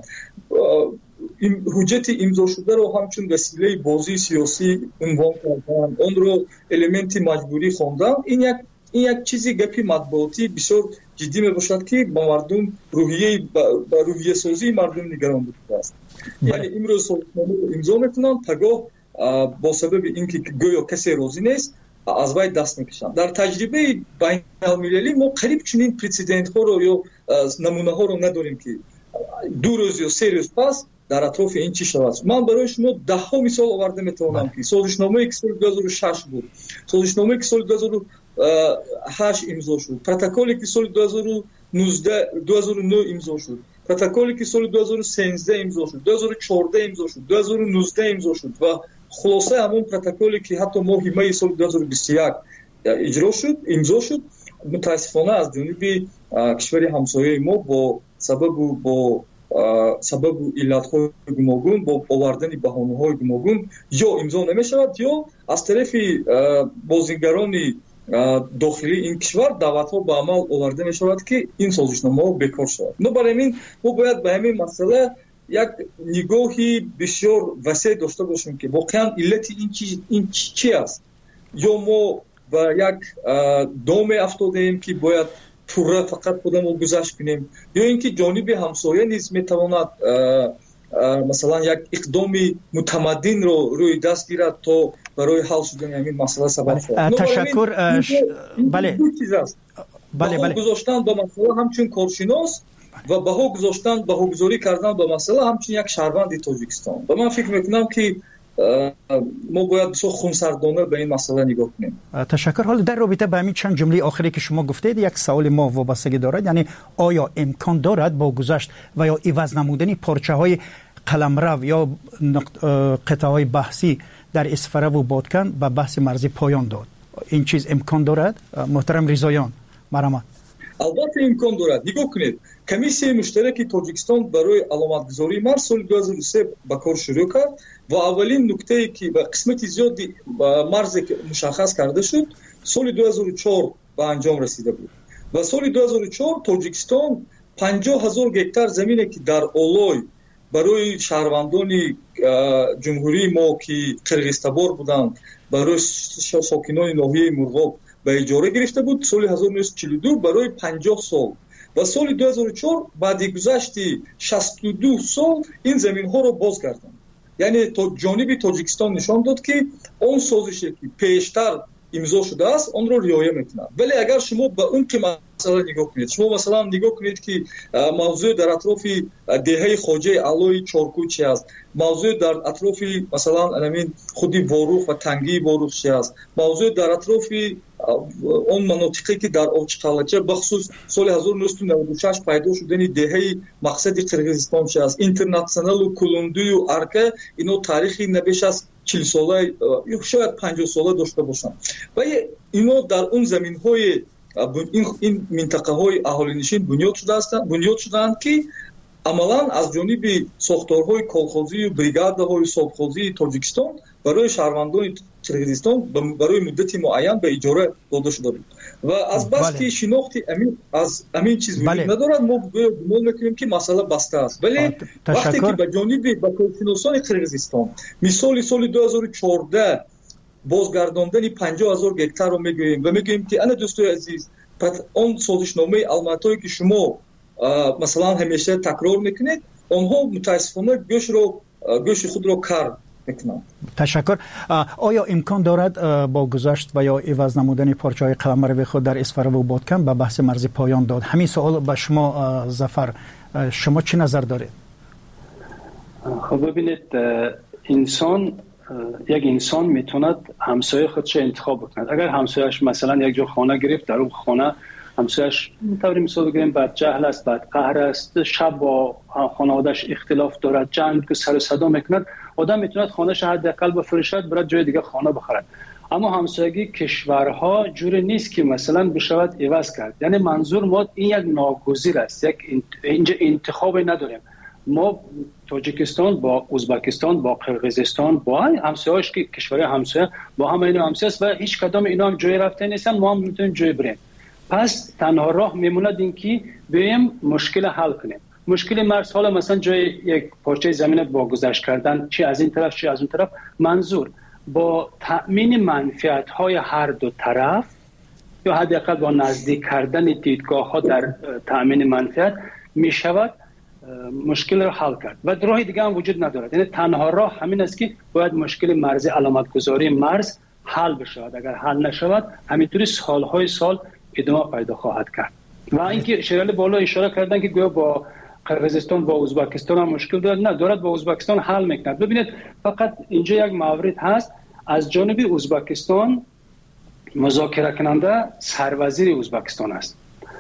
این حجت امضا شده رو همچون وسیله بازی سیاسی عنوان کردن، اون رو المنت مجبوری خواندن، این یک این یک چیزی گپی مطبوعاتی بسیار جدی می باشد که با مردم روحیه با روحیه سازی مردم نگران بوده است. یعنی امروز امضا میکنن، پگاه با سبب اینکه گویا کسی راضی نیست از وی دست میکشن. در تجربه بین المللی ما قریب چنین پرسیدنت ها رو یا نمونه ها رو نداریم که دو روز یا سه روز پس در اطراف این چی شود. من برای شما ده ها مثال آورده میتونم که سازشنامه که سال دو هزار و شش بود، سازشنامه که سال دو هزار و هشت امضا شد، پروتکلی که سال دو هزار و نوزده دو هزار و نه امضا شد، پروتکلی که سال دو هزار و سیزده امضا شد، دو هزار و چهارده امضا شد، دو هزار و نوزده امضا شد و خلاصه همون پروتکلی که حتی ماه می سال دو هزار و بیست و یک اجرا شد امضا شد متاسفانه از جانب کشور همسایه ما با سبب با سبب علت‌های گوناگون با آوردن بهانه‌های گوناگون یا امضا نمی‌شود یا از طرف بازیگران داخلی این کشور دعوت‌ها به عمل آورده می‌شود که این سازشنامه بکار شود. نو برای همین ما باید به همین مسئله یک نگاهی بسیار وسیع داشته باشیم که واقعا علت این چی این چی است یا ما با یک دام افتادیم که باید پورا فقط خودمو گذشت کنیم یا اینکه جانب همسایه نیز میتواند مثلا یک اقدامی متمدن رو روی دست گیرد تا برای حل شدن همین مسئله سبب شود. تشکر. بله بله بله گذاشتن به مسئله همچون کارشناس و بها گذاشتن بهاگذاری کردن به مسئله همچون یک شهروند تاجیکستان. و من فکر میکنم که ما باید بسیار خونسردانه به این مسئله نگاه کنیم. تشکر. حالا در رابطه با همین چند جمله آخری که شما گفتید یک سوال ما وابستگی دارد، یعنی آیا امکان دارد با گذشت و یا عوض نمودن پارچه های قلمرو یا قطعه های بحثی در اسفره و بادکن به بحث مرزی پایان داد؟ این چیز امکان دارد محترم رضاییان؟ مرحمت. البته امکان دارد. نگاه کنید کمیسیه مشترک تاجیکستان برای علامتگذاری مرز سال دو هزار و سه به کار شروع کرد و اولین نکته‌ای که به قسمت زیادی مرز مشخص کرده شد سال دو هزار و چهار به انجام رسیده بود و سال دو هزار و چهار تاجیکستان پنجاه هزار گکتار زمینی که در اولای برای شهروندان جمهوری ما که قرغیزتبار بودند برای ساکنان ناحیه مرغاب به اجاره گرفته بود سال هزار و نهصد و چهل و دو برای پنجاه سال و سال دو هزار و چهار بعد گذشت شصت و دو سال این زمین ها رو باز کردند. یعنی تا جانب تاجیکستان نشان داد که اون سازشی که پیشتر امضا شده است اون رو رعایت میکنند. ولی اگر شما به اون که مسئله نگاه کنید، شما مثلا نگاه کنید که موضوع در اطراف دهه خواجه علای چارکو چی است، موضوع در اطراف مثلا همین خودی واروخ و تنگی واروخ چی است، موضوع در اطراف اون مناطقی که در اوچقالچه بخصوص سال هزار و نهصد و نود و شش پیدا شدن دهه مقصد قرغیزستان چی است، اینترنشنال و کلوندوی و ارکه اینو تاریخی نبیش از چهل ساله یا شاید پنجاه ساله داشته باشن و اینو در اون زمین‌های این این منطقه‌های اهالینشین بنیاد شده هستند بنیاد شدند که عملاً از جانب ساختارهای کالخوزی و بریگادهای سابخوزی تاجیکستان برای شهروندان قرغیزستان برای مدتی معین به اجاره داده شده بود و از بس که شناختی امین از امین چیز وجود ندارد ما گمان میکنیم که مسئله بسته است. ولی وقتی که به جانب با کارشناسان قرغیزستان مثال سال دو هزار و چهارده بازگرداندن پنجاه هزار گکتار رو میگوییم و میگوییم که انا دوستای عزیز اون سازشنامه الماتایی که شما مثلا همیشه تکرار میکنید اونها متاسفانه گوش رو گوش خود رو کار میکنند. تشکر. آیا امکان دارد با گذشت و یا عوض نمودن پارچه‌های قلمرو خود در اسفره و بادکن به بحث مرزی پایان داد؟ همین سوال به شما ظفر، شما چه نظر دارید؟ خب ببینید انسان یک انسان میتوند همسایه خودش انتخاب بکند. اگر همسایه‌اش مثلا یک جا خانه گرفت در اون خانه همسایه‌اش طوری مثال بگیریم بد جهل است، بد قهر است، شب با خانواده‌اش اختلاف دارد، جنگ سر و صدا میکند، آدم میتوند خانه‌اش حداقل بفروشد برای جای دیگه خانه بخرد. اما همسایگی کشورها جوری نیست که مثلا بشود عوض کرد. یعنی منظور ما این یک ناگزیر است، یک اینجا انتخابی نداریم. ما تاجیکستان با ازبکستان با قرغیزستان با همسایه‌اش که کشور همسایه با هم اینا همسایه است و هیچ کدام اینا هم جای رفته نیستن، ما هم میتونیم جای بریم. پس تنها راه میموند این که بیایم مشکل حل کنیم. مشکل مرز حالا مثلا جای یک پارچه زمین با گذشت کردن چی از این طرف چی از اون طرف، منظور با تأمین منفعت های هر دو طرف یا حداقل با نزدیک کردن دیدگاه ها در تأمین منفعت می شود مشکل را حل کرد و راه دیگه هم وجود ندارد. یعنی تنها راه همین است که باید مشکل مرزی علامت گذاری مرز حل بشود. اگر حل نشود همینطوری سالهای سال ادامه پیدا خواهد کرد. و اینکه شرایط بالا اشاره کردن که گویا با قرغیزستان با ازبکستان هم مشکل دارد، نه دارد با ازبکستان حل میکند. ببینید فقط اینجا یک مورد هست، از جانب ازبکستان مذاکره کننده سروزیر ازبکستان است،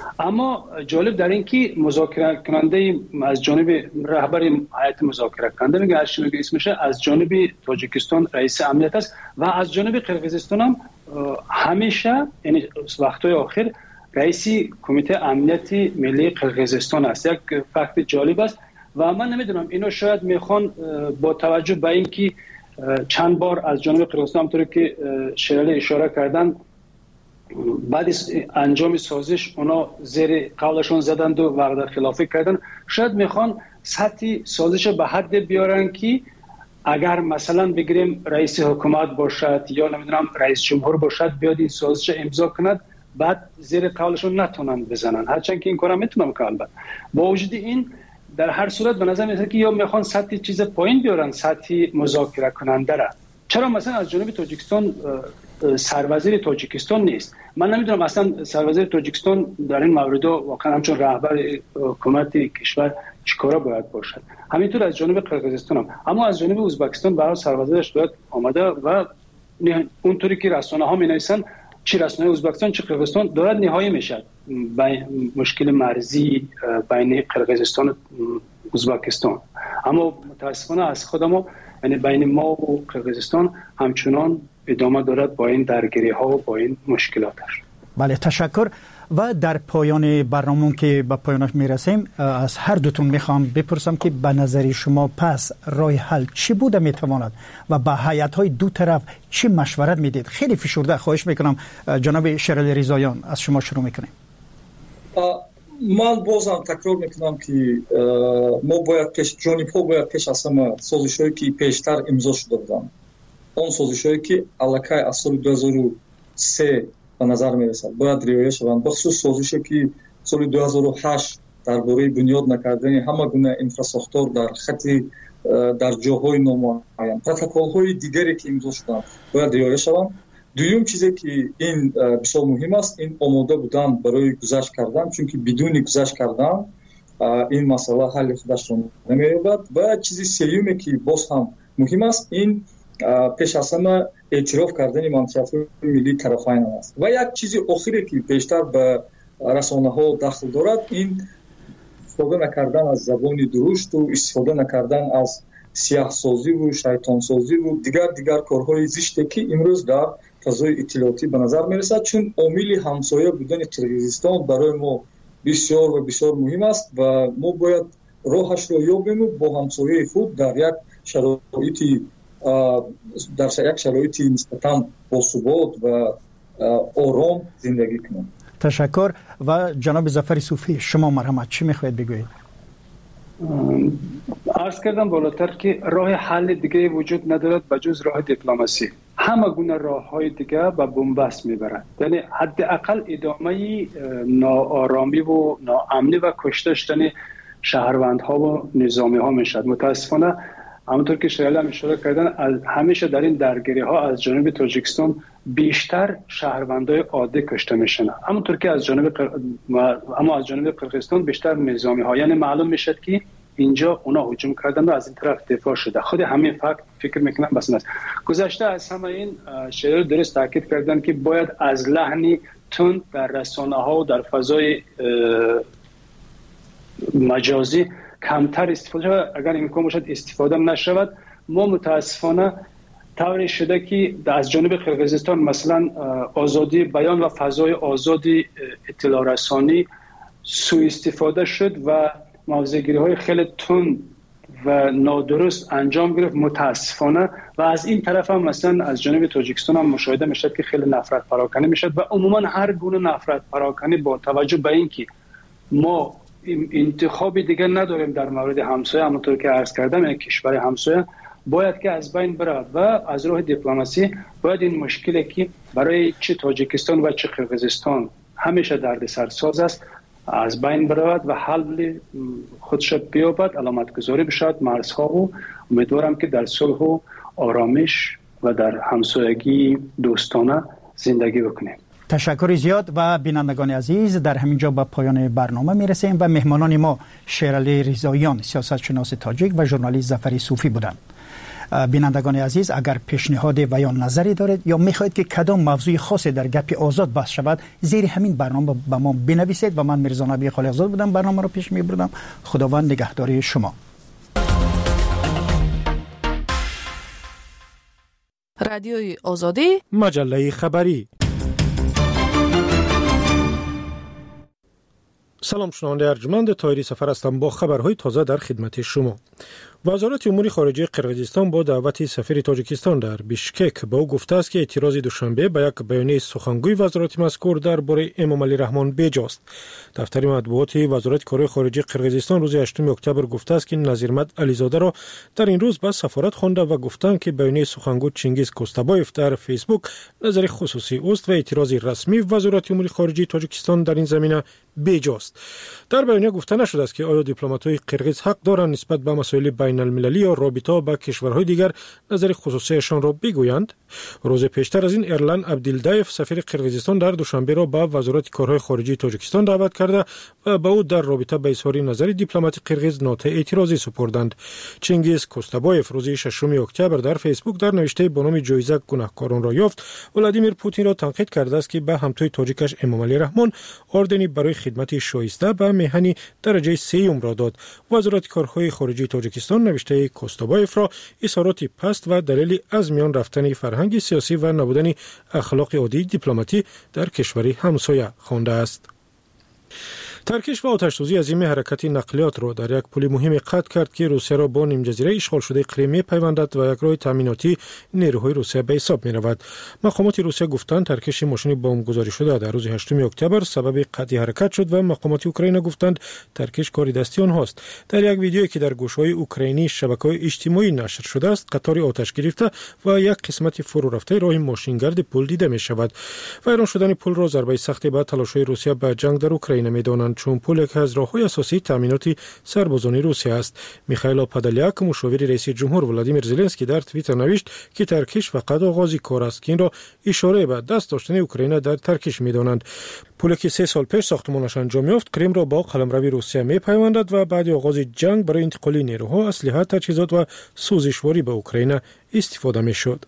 اما جالب در این که مذاکره کننده از جانب رهبر هیئت مذاکره کننده میگه هرچی میگه اسمشه از جانب تاجیکستان رئیس امنیت است و از جانب قرقیزستان هم همیشه یعنی وقتهای آخر رئیس کمیته امنیت ملی قرقیزستان است. یک فکت جالب است و من نمیدونم اینو شاید میخوان با توجه به اینکه چند بار از جانب قرقیزستان همونطوری که شیرالی اشاره کردن بعد از انجام سازش اونا زیر قولشون زدند و وعده خلافی کردن، شاید میخوان سطح سازش به حد بیارن که اگر مثلا بگیریم رئیس حکومت باشد یا نمیدونم رئیس جمهور باشد بیاد این سازش امضا کند بعد زیر قولشون نتونن بزنن، هرچند که این کارا میتونم که البته با وجود این در هر صورت به نظر میاد که یا میخوان سطح چیز پایین بیارن سطح مذاکره کننده را. چرا مثلا از جانب تاجیکستان سروزیر تاجیکستان نیست؟ من نمیدونم اصلا سروزیر تاجیکستان در این مورد واقعا همچون رهبر حکومت کشور چیکارا باید باشد. همینطور از جانب قرقیزستان هم. اما از جانب ازبکستان برای سروزیرش باید آمده و اونطوری که رسانه ها مینویسن چه رسانه ازبکستان چه قرقیزستان دارد نهایی میشد مشکل مرزی بین قرقیزستان و ازبکستان. اما متاسفانه از خودمون یعنی بین ما و قرقیزستان همچنان ادامه دارد با این درگیری ها و با این مشکلاتش. بله تشکر. و در پایان برنامه که به پایانش میرسیم از هر دوتون میخوام بپرسم که به نظر شما پس راه حل چی بوده میتواند و به هیئت های دو طرف چی مشورت میدید؟ خیلی فشرده خواهش میکنم جناب شیرالی ریزایان از شما شروع میکنیم. من بازم تکرار میکنم که ما باید پیش جانب ها باید پیش از همه سازش هایی که پیشتر امضا شده بودن آن سازش هایی که الکای از سال دو هزار و سه به نظر میرسد باید رعایت شوند، بخصوص سازشی که سال دو هزار و هشت درباره بنیاد نکردن همه گونه انفراستراکچور در خط در جاهای نامعین، پروتکل های دیگری که امضا شدند باید رعایت شوند. دوم چیزی که این بسیار مهم است این آماده بودن برای گذشت کردن، چون که بدون گذشت کردن این مسئله حل خودش را نمی‌یابد. و چیزی سومی که باز هم مهم است این پیش از همه اعتراف کردن منطقه ملی طرفین است. و یک چیزی آخری که بیشتر به رسانه ها دخل دارد این استفاده نکردن از زبان درشت و استفاده نکردن از سیاه سازی و شیطان سازی و دیگر دیگر کارهای زشتی که امروز در فضای اطلاعاتی به نظر میرسد، چون عامل همسایه بودن قرقیزستان برای ما بسیار و بسیار مهم است و ما باید راهش را یابیم با همسایه خود در یک شرایطی در یک شرایطی نسبتاً باثبات و آرام زندگی کنیم. تشکر. و جناب ظفر صوفی شما مرحمت چی میخواید بگویید؟ عرض کردم بالاتر که راه حل دیگه وجود ندارد بجز راه دیپلماسی. همه گونه راه های دیگه به بنبست میبرند، یعنی حداقل ادامه ناآرامی و ناامنی و کشته شدن شهروندها و نظامی ها میشد. متاسفانه همونطور که شیرالی هم اشاره کردن همیشه در این درگیری ها از جانب تاجیکستان بیشتر شهروندای عادی کشته میشن، همونطور که از جانب قر... اما از جانب قرقیزستان بیشتر نظامی ها، یعنی معلوم میشد که اینجا اونا هجوم کردن و از این طرف دفاع شده. خود همین فکت فکر میکنم بس است. گذشته از همه این شیرالی درست تاکید کردن که باید از لحنی تند در رسانه ها و در فضای مجازی کمتر استفاده، اگر امکان باشد استفاده نشود. ما متاسفانه طوری شده که از جانب قرقیزستان مثلا آزادی بیان و فضای آزادی اطلاع رسانی سوء استفاده شد و موضع‌گیری های خیلی تند و نادرست انجام گرفت متاسفانه. و از این طرف هم مثلا از جانب تاجیکستان هم مشاهده میشد که خیلی نفرت پراکنی میشد و عموما هر گونه نفرت پراکنی با توجه به اینکه ما انتخابی دیگه نداریم در مورد همسایه، همونطور که عرض کردم یک کشور همسایه باید که از بین برود و از راه دیپلماسی باید این مشکلی که برای چه تاجیکستان و چه قرقیزستان همیشه دردسرساز است از بین برود و حل خودش بیابد، علامت گذاری بشود مرزها و امیدوارم که در صلح و آرامش و در همسایگی دوستانه زندگی بکنیم. تشکر زیاد. و بینندگان عزیز در همینجا به پایان برنامه میرسیم و مهمانان ما شیرالی ریزایان سیاستشناس تاجیک و ژورنالیست ظفر صوفی بودند. بینندگان عزیز اگر پیشنهاد و یا نظری دارید یا میخواهید که کدام موضوع خاصی در گپ آزاد بحث شود زیر همین برنامه به ما بنویسید و من میرزا نبی خالقزاد بودم برنامه رو پیش میبردم. خداوند نگهداری شما. رادیوی آزادی مجله خبری. سلام شنونده ارجمند طاهری سفر هستم با خبرهای تازه در خدمت شما. وزارت امور خارجه قرقیزستان با دعوت سفیر تاجیکستان در بیشکک به او گفته است که اعتراض دوشنبه به یک بیانیه سخنگوی وزارت مذکور درباره امامعلی رحمان بیجاست. دفتر مطبوعات وزارت کارهای خارجه قرقیزستان روز هشتم اکتبر گفته است که نظیرمد علیزاده را در این روز به سفارت خوانده و گفتند که بیانیه سخنگوی چینگیز کوستابایف در فیسبوک نظر خصوصی است و اعتراض رسمی وزارت امور خارجه تاجیکستان در این زمینه بیجاست. در بیانیه گفته نشده است که آیا دیپلمات‌های قرقیز حق دارند نسبت به مسائل بین المللی یا رابطه با کشورهای دیگر نظر خصوصیشان را بگویند. روز پیشتر از این ارلان عبدالدایف سفیر قرقیزستان در دوشنبه را به وزارت کارهای خارجه تاجیکستان دعوت کرده و به او در رابطه با اظهار نظر دیپلمات قرقیز نوت اعتراضی سپردند. چینگیز کوستابایف روز ششم اکتبر در فیسبوک در نوشته با نام جایزه گناهکاران را یافت ولادیمیر پوتین را تنقید کرده است که به همتای تاجیکش امامعلی رحمان اردنی برای خدمت شایسته به مهنی درجه سیوم را داد. وزارت کارهای خارجه تاجیکستان نوشته کوستابایف را اظهارات پست و دلیل از میان رفتن فرهنگ سیاسی و نبودن اخلاق عادی دیپلماتی در کشوری همسایه خوانده است. ترکش و آتش‌سوزی عظیم حرکت نقلیات را در یک پل مهم قطع کرد که روسیه را با نیمجزیره اشغال شده کریمه پیوندد و یک راه تامیناتی نیروهای روسیه به حساب می‌رود. مقامات روسیه گفتند ترکش ماشین بمبگذاری شده در روز هشتم اکتبر سبب قطع حرکت شد و مقامات اوکراین گفتند ترکش کار دستی آنهاست. در یک ویدیویی که در گوشه‌های اوکراینی شبکه‌های اجتماعی نشر شده است قطار آتش گرفته و یک قسمت فرو رفته راه ماشینگرد پل دیده می‌شود. ویران شدن پل را ضربه سختی به تلاش‌های روسیه به جنگ در اوکراین می‌دانند چون پل یک از راه‌های اساسی تامینات سربازان روسیه است. میخائیل پادالیاک مشاور رئیس جمهور ولادیمیر زلنسکی در توییتر نوشت که ترکش فقط آغازی کار است که این را اشاره به دست داشتن اوکراین در ترکش می‌دانند. پلی که سه سال پیش ساختمانش انجام یافت کریم را با قلمروی روسیه می‌پیوندد و بعد آغاز جنگ برای انتقال نیروها، اسلحه، تجهیزات و سوزشواری به اوکراین استفاده می‌شد.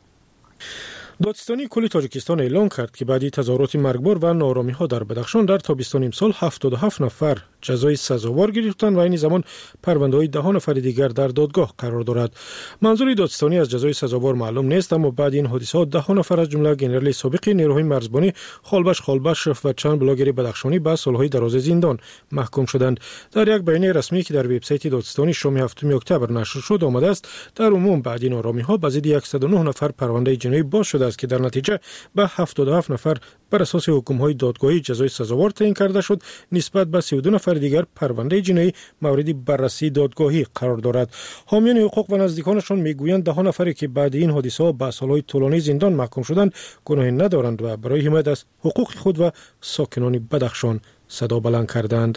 دادستانی کل تاجیکستان اعلام کرد که بعد تظاهرات مرگبار و ناآرامی‌ها در بدخشان در تابستان امسال هفتاد و هفت نفر جزای سزاوار گرفتند و این زمان پرونده‌های ده نفر دیگر در دادگاه قرار دارد. منظور دادستانی از جزای سزاوار معلوم نیست اما بعد این حادثات ده نفر از جمله ژنرال سابق نیروهای مرزبانی خالبش خالبشف و چند بلاگر بدخشانی به سالهای دراز زندان محکوم شدند. در یک بیانیه رسمی که در وبسایت دادستانی شام هفتم اکتبر نشر شد آمده است در عموم بعد این ناآرامی‌ها به ضد صد و نه نفر پرونده جنایی باز شده است که در نتیجه به هفتاد و هفت نفر بر اساس حکم‌های دادگاهی جزای سزاوار تعیین کرده شد. نسبت به سی و دو نفر دیگر پرونده جنایی مورد بررسی دادگاهی قرار دارد. حامیان حقوق و نزدیکانشان میگویند ده نفری که بعد این حادثه به سالهای طولانی زندان محکوم شدند گناهی ندارند و برای حمایت از حقوق خود و ساکنان بدخشان صدا بلند کردند.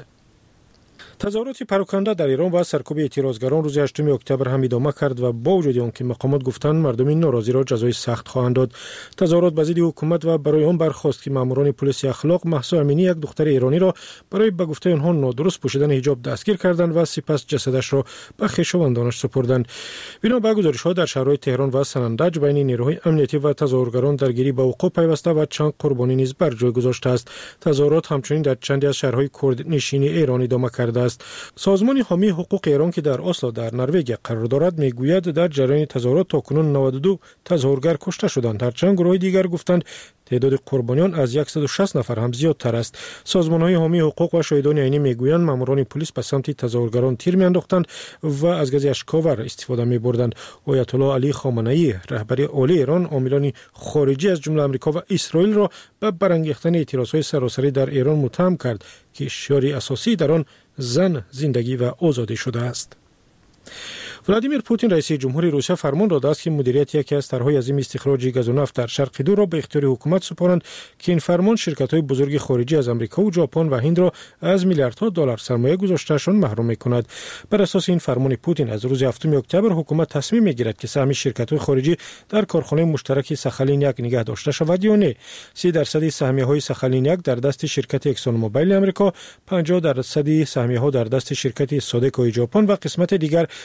تظاهرات پراکنده در ایران و سرکوب اعتراضگران روز هشتم اکتبر هم ادامه کرد و با وجود آنکه مقامات گفتند مردم ناراضی را جزای سخت خواهند داد. تظاهرات به ضد حکومت و برای آن برخاست که ماموران پلیس اخلاق مهسا امینی یک دختر ایرانی را برای به گفته آنها نادرست پوشیدن حجاب دستگیر کردند و سپس جسدش را به خویشاوندانش سپردند. بنا به گزارش‌ها در شهرهای تهران و سنندج بین نیروهای امنیتی و تظاهرگران درگیری به وقوع پیوسته و چند قربانی نیز بر جای گذاشته است. تظاهرات همچنین در چندی از شهرهای کرد نشین ایران ادامه کرده است. سازمان حامی حقوق ایران که در اسلو در نروژ قرار دارد میگوید در جریان تظاهرات تاکنون نود و دو تظاهرگر کشته شدند. هرچند گروه دیگر گفتند تعداد قربانیان از صد و شصت نفر هم زیادتر است. سازمان‌های حامی حقوق و شاهدان عینی میگویند ماموران پلیس به سمت تظاهرگران تیر میانداختند و از گاز اشک‌آور استفاده می‌بردند. آیت الله علی خامنه‌ای رهبر عالی ایران عاملان خارجی از جمله آمریکا و اسرائیل را به برانگیختن اعتراضهای سراسری در ایران متهم کرد که شعار اساسی در آن زن، زندگی و آزادی شده است. ولادیمیر پوتین رئیس جمهور روسیه فرمان داده است که مدیریت یکی از طرح‌های عظیم استخراج گاز و نفت در شرق دور را به اختیار حکومت سپارند که این فرمان شرکت‌های بزرگ خارجی از آمریکا و ژاپن و هند را از میلیاردها دلار سرمایه گذاشتهشان محروم می‌کند. بر اساس این فرمان پوتین از روز هفتم اکتبر حکومت تصمیم می‌گیرد که سهم شرکت‌های خارجی در کارخانه مشترک ساخالین یک نگه داشته شود یا نه. سی درصد سهمیه‌های ساخالین یک در دست شرکت اکسون موبایل آمریکا، پنجاه درصد سهمیه‌ها در دست شرکت سودکوی ژاپن و قسمت دیگر در اختیار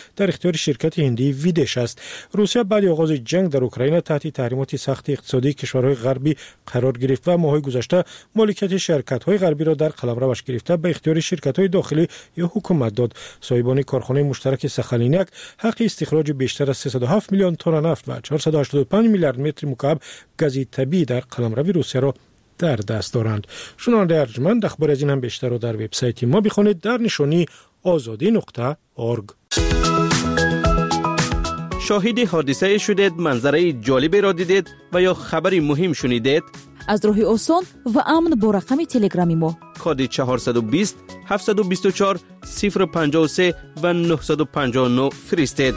اختیار شرکت هندی ویدش است. روسیه بعد از آغاز جنگ در اوکراین تحت تحریمات سخت اقتصادی کشورهای غربی قرار گرفت و ماه‌های گذشته مالکیت شرکت‌های غربی را در قلمروش گرفته به اختیار شرکت‌های داخلی یا حکومت داد. صاحبان کارخانه مشترک سخالینک حق استخراج بیشتر از سیصد و هفت میلیون تن نفت و چهارصد و هشتاد و پنج میلیارد متر مکعب گاز طبیعی در قلمرو روسیه را در دست دارند. شنونده ارجمند اخبار از این هم بیشتر را در وبسایت ما بخوانید در نشانی آزادی نقطه اورگ. شاهد حادثه شدید، منظره جالبی را دیدید و یا خبری مهم شنیدید؟ از راه آسان و امن با رقم تلگرامی ما کد چهارصد و بیست هفتصد و بیست و چهار صفر پنجاه و سه و نهصد و پنجاه و نه فرستید.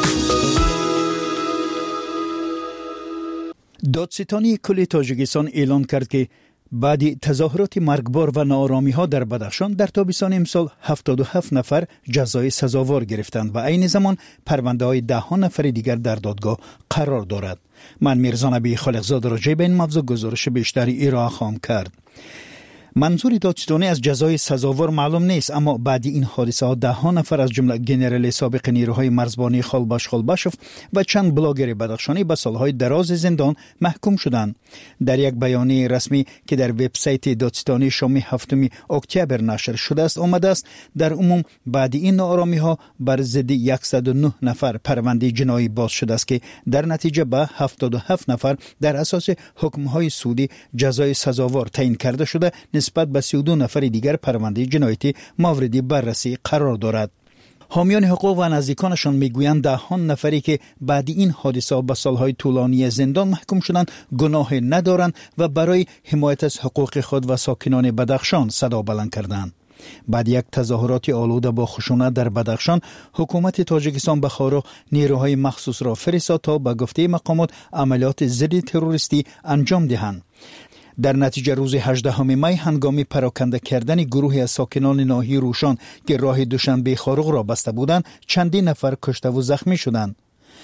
دادستانی کل تاجیکستان اعلان کرد که بعد تظاهرات مرگبار و ناآرامی ها در بدخشان در تابستان امسال هفتاد و هفت نفر جزای سزاوار گرفتند و عین زمان پرونده های ده ها نفر دیگر در دادگاه قرار دارد. من میرزا نبی خالقزاده راجع به این موضوع گزارش بیشتری ارائه خواهم کرد. منظور دادستانی از جزای سزاوار معلوم نیست، اما بعد این حادثه ها ده ها نفر از جمله گنرال سابق نیروهای مرزبانی خالباش خالباشوف و چند بلاگر بدخشانی به سالهای دراز زندان محکوم شدند. در یک بیانیه رسمی که در وبسایت دادستانی شامی هفتم اکتبر نشر شده است آمده است در عموم بعد این ناآرامی ها بر ضد صد و نه نفر پرونده جنایی باز شده است که در نتیجه به هفتاد و هفت نفر در اساس حکم های سودی جزای سزاوار تعیین کرده شده، نسبت به سی و دو نفر دیگر پرونده جنایتی مورد بررسی قرار دارد. حامیان حقوق و نزدیکانشان میگویند ده ها نفری که بعد این حادثه به سالهای طولانی زندان محکوم شدند گناه ندارند و برای حمایت از حقوق خود و ساکنان بدخشان صدا بلند کردند. بعد یک تظاهرات آلوده با خشونت در بدخشان، حکومت تاجیکستان به خارق نیروهای مخصوص را فرستاد تا به گفته مقامات عملیات ضد تروریستی انجام دهند. در نتیجه روز هجدهم می هنگامی پراکنده کردن گروهی از ساکنان ناحیه روشان که راه دوشنبه خارق را بسته بودند چندین نفر کشته و زخمی شدند.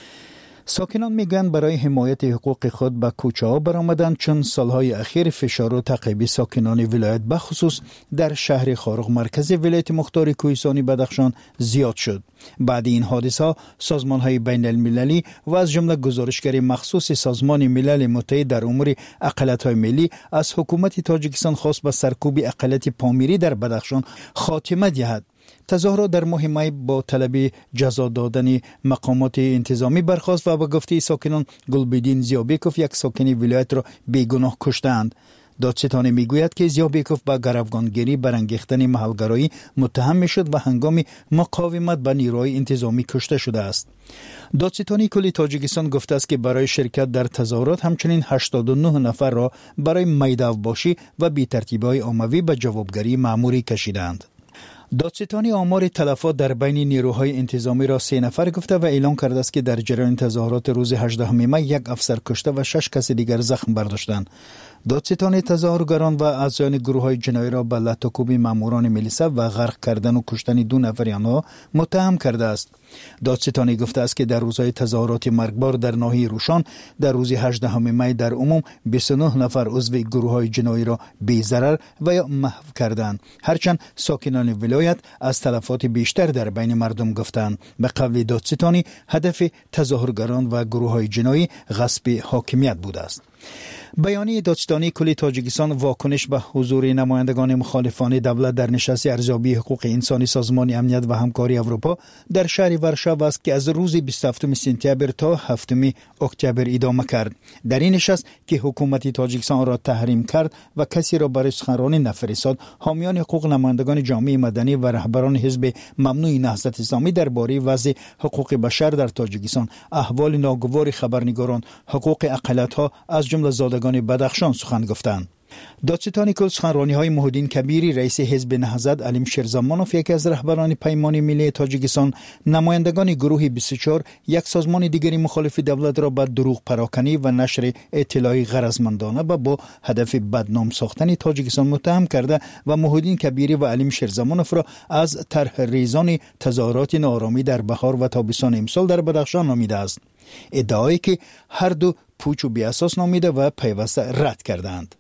ساکنان میگن برای حمایت حقوق خود به کوچه ها برآمدند، چون سالهای اخیر فشار و تعقیب ساکنان ولایت به خصوص در شهر خارق مرکز ولایت مختار کوهستانی بدخشان زیاد شد. بعد این حادثه سازمان های بین المللی و از جمله گزارشگر مخصوص سازمان ملل متحد در امور اقلیت های ملی از حکومت تاجیکستان خواست به سرکوب اقلیت پامیری در بدخشان خاتمه دهد. تظاهرات در ماه می با طلب جزا دادن مقامات انتظامی برخاست و به گفته ساکنان گلبدین زیابیکوف یک ساکن ولایت را بیگناه کشتند. دادستانی میگوید که زیابیکوف با گروگانگیری برانگیختن محلگرایی متهم میشد و هنگام مقاومت با نیروهای انتظامی کشته شده است. دادستانی کل تاجیکستان گفته است که برای شرکت در تظاهرات همچنین هشتاد و نه نفر را برای میدان‌باشی و بی‌ترتیبی‌های عمومی به جوابگری مأموری کشیدند. دادستانی آمار تلفات در بین نیروهای انتظامی را سه نفر گفته و اعلام کرده است که در جریان تظاهرات روز هجدهم می یک افسر کشته و شش کس دیگر زخم برداشتند. دادستانی تظاهرگران و اعضایان گروه‌های جنایی را به لطاکوبی ماموران میلیسا و غرق کردن و کشتن دو نفر آنها متهم کرده است. دادستانی گفته است که در روزهای تظاهرات مرگبار در ناحیه روشان در روز هجدهم می در عموم بیست و نه نفر عضو گروه‌های جنایی را بی‌ضرر و یا محو کردند، هرچند ساکنان ولایت از تلفات بیشتر در بین مردم گفتند. به قول دادستانی هدف تظاهرگران و گروه‌های جنایی غصب حاکمیت بوده است. بیانیه دادستانی کل تاجیکستان واکنش به حضور نمایندگان مخالفان دولت در نشست ارزیابی حقوق انسانی سازمان امنیت و همکاری اروپا در شهر ورشو است که از روز بیست و هفتم سپتامبر تا هفتم اکتبر ادامه کرد. در این نشست که حکومت تاجیکستان را تحریم کرد و کسی را برای سخنرانی نفرستاد، حامیان حقوق، نمایندگان جامعه مدنی و رهبران حزب ممنوع نهضت اسلامی درباره وضع حقوق بشر در تاجیکستان، احوال ناگوار خبرنگاران، حقوق اقلیت‌ها از جمله زادگان بدخشان سخن گفتند. دادستانی کل سخنرانی‌های محمدین کبیری رئیس حزب نهضت، علیم شیرزمانوف یکی از رهبران پیمان ملی تاجیکستان، نمایندگان گروه بیست و چهار یک سازمان دیگری مخالف دولت را به دروغ پراکنی و نشر اطلاعی غرضمندانه و با هدف بدنام ساختن تاجیکستان متهم کرده و محمدین کبیری و علیم شیرزمانوف را از طرح ریزان تظاهرات ناآرامی در بهار و تابستان امسال در بدخشان نامیده است. ادعایی که هر دو پوچ و بی اساس نامیده و پیوسته رد کردند.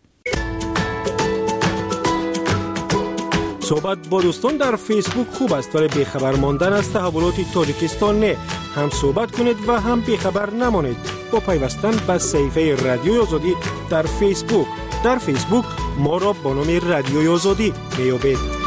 صحبت با دوستان در فیسبوک خوب است، ولی بیخبر ماندن از تحولات تاجیکستان نه. هم صحبت کنید و هم بیخبر نمانید. با پیوستن به صفحه رادیوی آزادی در فیسبوک. در فیسبوک ما را با نام رادیوی آزادی میابید.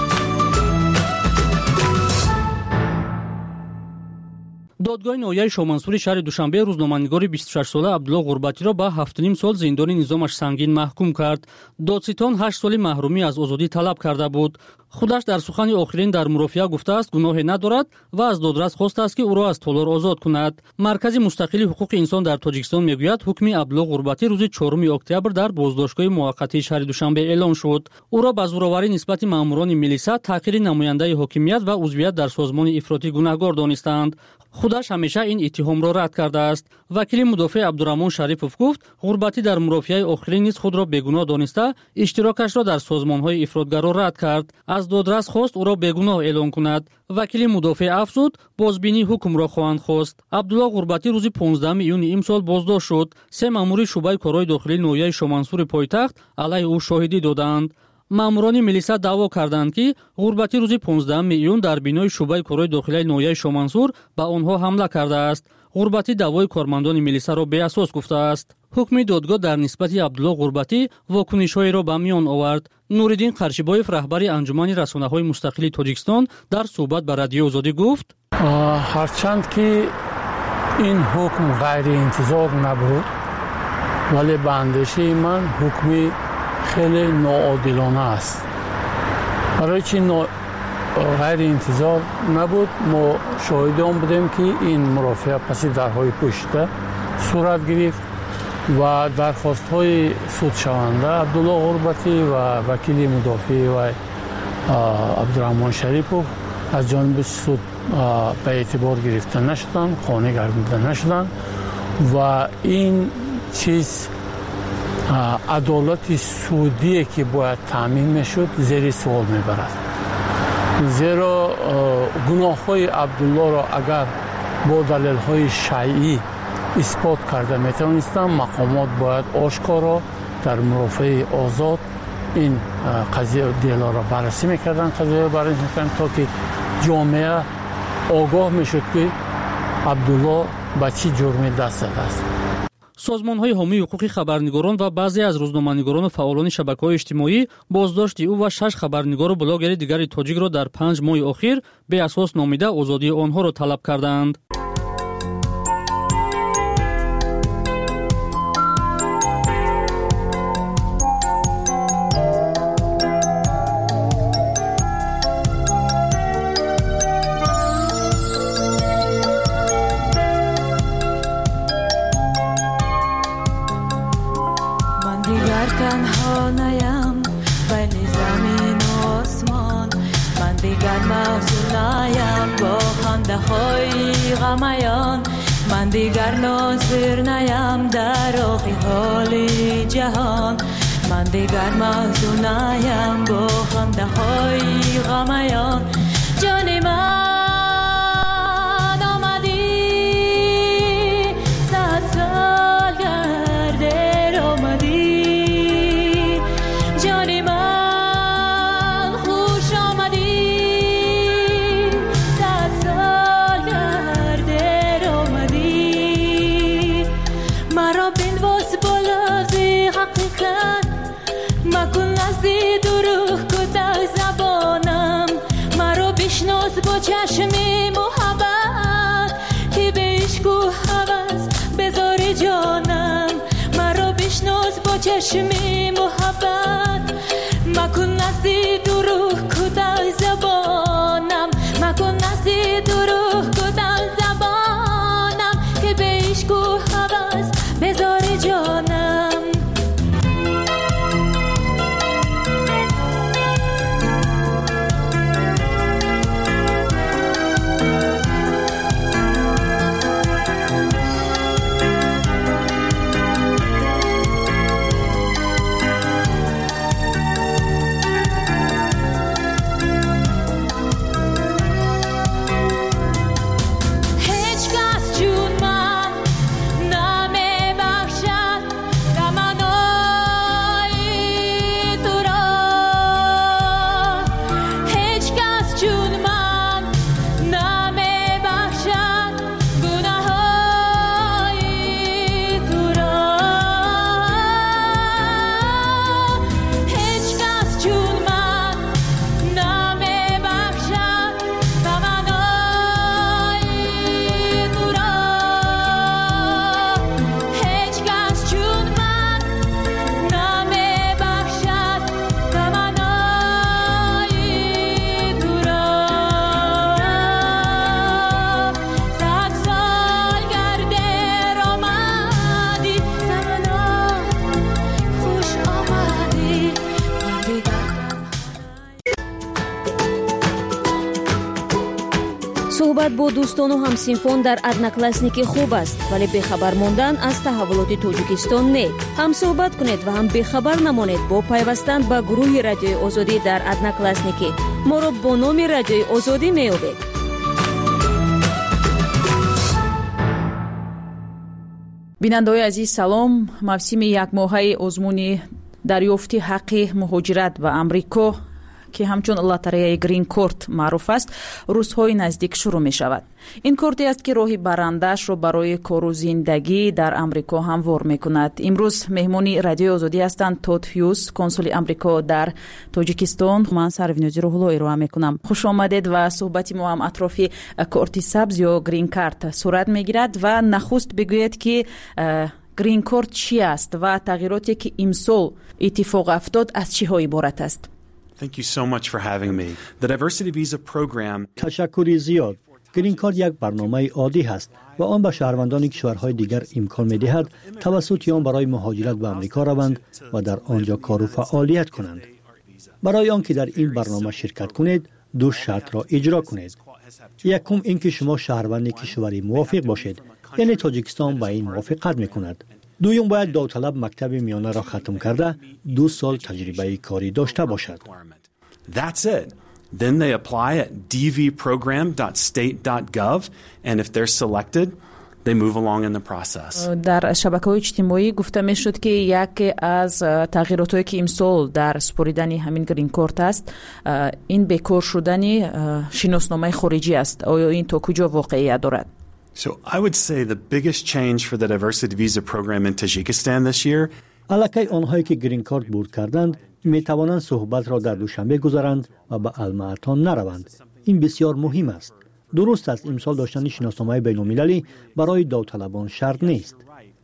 دادگاه ناحیه شامنسوری شهر دوشنبه روزنامه‌نگار بیست و شش ساله عبدالله غربتی را به هفت و نیم سال زندانی نظامش سنگین محکوم کرد. دادستان هشت سالی محرومی از آزادی طلب کرده بود. خودش در سخن آخرین در مرافعه گفته است گناهی ندارد و از دادرس خواسته است که او را از تالار آزاد کند. مرکز مستقل حقوق انسان در تاجیکستان میگوید حکم عبدالله غربتی روز چهارم اکتبر در بازداشتگاه موقتی شهر دوشنبه اعلان شد. او را به زورآوری نسبت ماموران ملیسا، تحقیر نماینده حاکمیت و عضویت در سازمان افراطی گناهکار دانستند. خودش همیشه این اتهام را رد کرده است. وکیل مدافع عبدالرحمن شریفوف گفت غربتی در مرافعه آخرین نیز خود را بیگناه دانسته اشتراکش را در سازمان‌های افراطگرا رد کرد. از دادرس خواست او را بیگناه اعلام کند. وکیل مدافع افزود بازبینی حکم را خواهند خواست. عبدالله غربتی روز پانزدهم ایون امسال بازداشت شد. سه مأمور شعبه کارهای داخلی ناحیه شامنسور پایتخت علیه او شاهدی دادند. ماموران ملیسا دعوا کردند که غربتی روز پانزدهم ایون در بینای شعبه کارهای داخلی ناحیه شامنسور به آنها حمله کرده است. غربتی دعوای کارمندان ملیسا را بی اساس گفته است. حکم دادگاه در نسبت عبدالله غربتی واکنش‌های را به میان آورد. نورالدین قرشیبایف رهبر انجمن رسانه‌های مستقل تاجیکستان در صحبت با رادیو آزادی گفت هرچند که این حکم غیر انتظار نبود ولی به اندیشه من حکمی خیلی ناعادلانه است. برای چی نا... غیر انتظار نبود؟ ما شاهدان بودیم که این مرافعه پس درهای پشته صورت گرفت و درخواست های سود شونده عبدالله غربتی و وکیل مدافع و عبدالرحمن شریفوف از جانب سود به اعتبار گرفته نشدن، قانع گردیده نشدن و این چیز عدالت سودی که باید تامین میشد زیر سوال میبرد. زیرا گناه های عبدالله را اگر با دلیل های شیعی اثبات کرده میتونستن مقامات باید آشکارا در مرافعه آزاد این قضیه دیلا را بررسی میکردن، قضیه را بررسی میکردن تا که جامعه آگاه میشد که عبدالله به چی جرمی دست زده است. سازمان‌های حامی حقوق خبرنگاران و بعضی از روزنامه‌نگاران و فعالان شبکه‌های اجتماعی بازداشت او و شش خبرنگار و بلاگر دیگر تاجیک را در پنج ماه اخیر به اساس نامیده آزادی آنها را طلب کردند. من دیگر ناظر نیم در آخی حال جهان، من دیگر محزون نیم با خنده های غمیان. جان من آمدی صد سال گرده آمدی، جان من خوش آمدی صد سال گرده آمدی. مرا بنواز بالا زی حقیقت مکن نزدی دروغ کده زبانم، مرا بشناس با چشمی محبت که به عشق و هوس بذار جانم، مرا بشناس با چشمی محبت مکن نزدی دروغ کده زبانم، مکن نزدی دروغ کده زبانم که به عشق و هوس بذار جانم. صحبت با دوستان و همسینفون در ادناکلاسنیکی خوب است، ولی بخبر موندن از تحولات تاجیکستان نه. هم صحبت کنید و هم بخبر نمانید با پیوستن به گروه رادیوی آزادی در ادناکلاسنیکی. ما را با نام رادیوی آزادی میابید. بیننده‌های عزیز سلام. موسم یک ماهه آزمون دریافتی حق مهاجرت به امریکا که همچون لاتاری گرین کارت معروف است روزهای نزدیک شروع می شود. این کارتی است که راهی برندش را برای کار و زندگی در امریکا هموار می کند. امروز مهمانی رادیو آزادی هستند تود هیوز، کنسول امریکا در تاجیکستان. من سروینوزی رو ارائه می کنم. خوش آمدید و صحبت ما هم اطراف کارتی سبز یا گرین کارت صورت می گیرد و نخست بگوید که گرین کارت چی است و تغییراتی که امسال اتفاق افتاد از چی ها عبارت است. Thank you so much for having me. The Diversity Visa program. تشکر زیاد. گرین کارت یک برنامه عادی است و آن به شهروندان کشورهای دیگر امکان می‌دهد توسط آن برای مهاجرت به آمریکا روند و در آنجا کار و فعالیت کنند. برای آنکه در این برنامه شرکت کنید، دو شرط را اجرا کنید. یکم اینکه شما شهروند کشوری موافق باشید، یعنی تاجیکستان با این موافقت می‌کند. دویم باید داوطلب مکتب میانه را ختم کرده دو سال تجربه کاری داشته باشد. That's it. Then they apply at d v program dot state dot gov and if they're selected they move along in the process. در شبکه‌های اجتماعی گفته میشد که یکی از تغییراتی که امسال در سپریدن همین گرین کارت است این بکار شدن شناسنامه خارجی است. آیا این تا کجا واقعیت دارد؟ So I would say the biggest change for the diversity visa program in Tajikistan this year. الکی آنهایی که گرین کارت برد کردند می توانند صحبت را در دوشنبه گذارند و به المعتان نروند. این بسیار مهم است. درست است امسال داشتن شناسنامه بین‌المللی برای داوطلبان شرط نیست.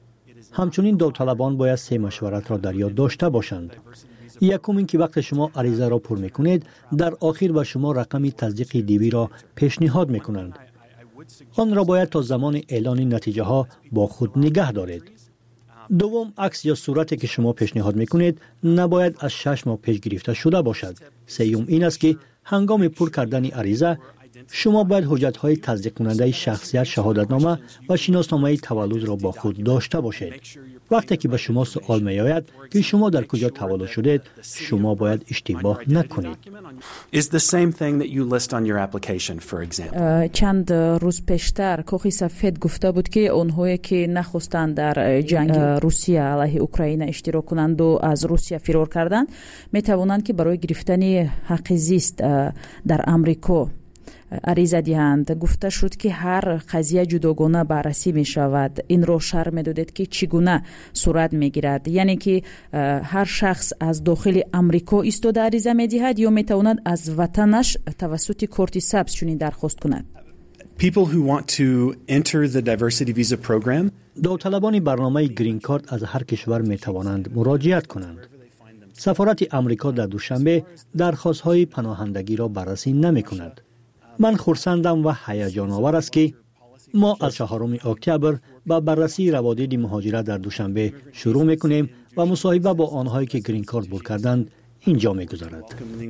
همچنین داوطلبان باید سه مشورت را در یاد داشته باشند. یکم اینکه وقت شما عریضه را پر میکنید در آخر به شما رقم تصدیق دیوی را پیشنهاد میکنند. آن را باید تا زمان اعلان نتیجه ها با خود نگه دارید. دوم، عکس یا صورتی که شما پیشنهاد میکنید نباید از شش ماه پیش گرفته شده باشد. سوم این است که هنگام پر کردن عریضه شما باید حجت‌های تصدیق کننده شخصیت، شهادتنامه و شناسنامه تولد را با خود داشته باشید. وقتی که به شما سوال می‌آید که شما در کجا تولد شدید، شما باید اشتباه نکنید. Is the same thing that you list on your application for example. چند روز پیشتر کاخ سفید گفته بود که اونهایی که نخواستند در جنگ روسیه علیه اوکراین اشتراک کنند و از روسیه فرار کردند می‌توانند که برای گرفتن حق زیست در آمریکا عریضه دهند. گفته شد که هر قضیه جداگانه بررسی می شود. این را شرح می دادید که چگونه صورت می گیرد، یعنی که هر شخص از داخل امریکا ایستاده عریضه می دهد یا می تواند از وطنش توسط کارت سبز چنین درخواست کند. People who want to enter the diversity visa program. داوطلبان برنامه گرین کارت از هر کشور می توانند مراجعت کنند. سفارت امریکا در دوشنبه درخواست‌های پناهندگی را بررسی نمی کند. من خرسندم و هیجان آور است که ما از چهارم اکتبر با بررسی روابط مهاجرت در دوشنبه شروع میکنیم و مصاحبه با آنهایی که گرین کارت برد کردند اینجا میگذرد.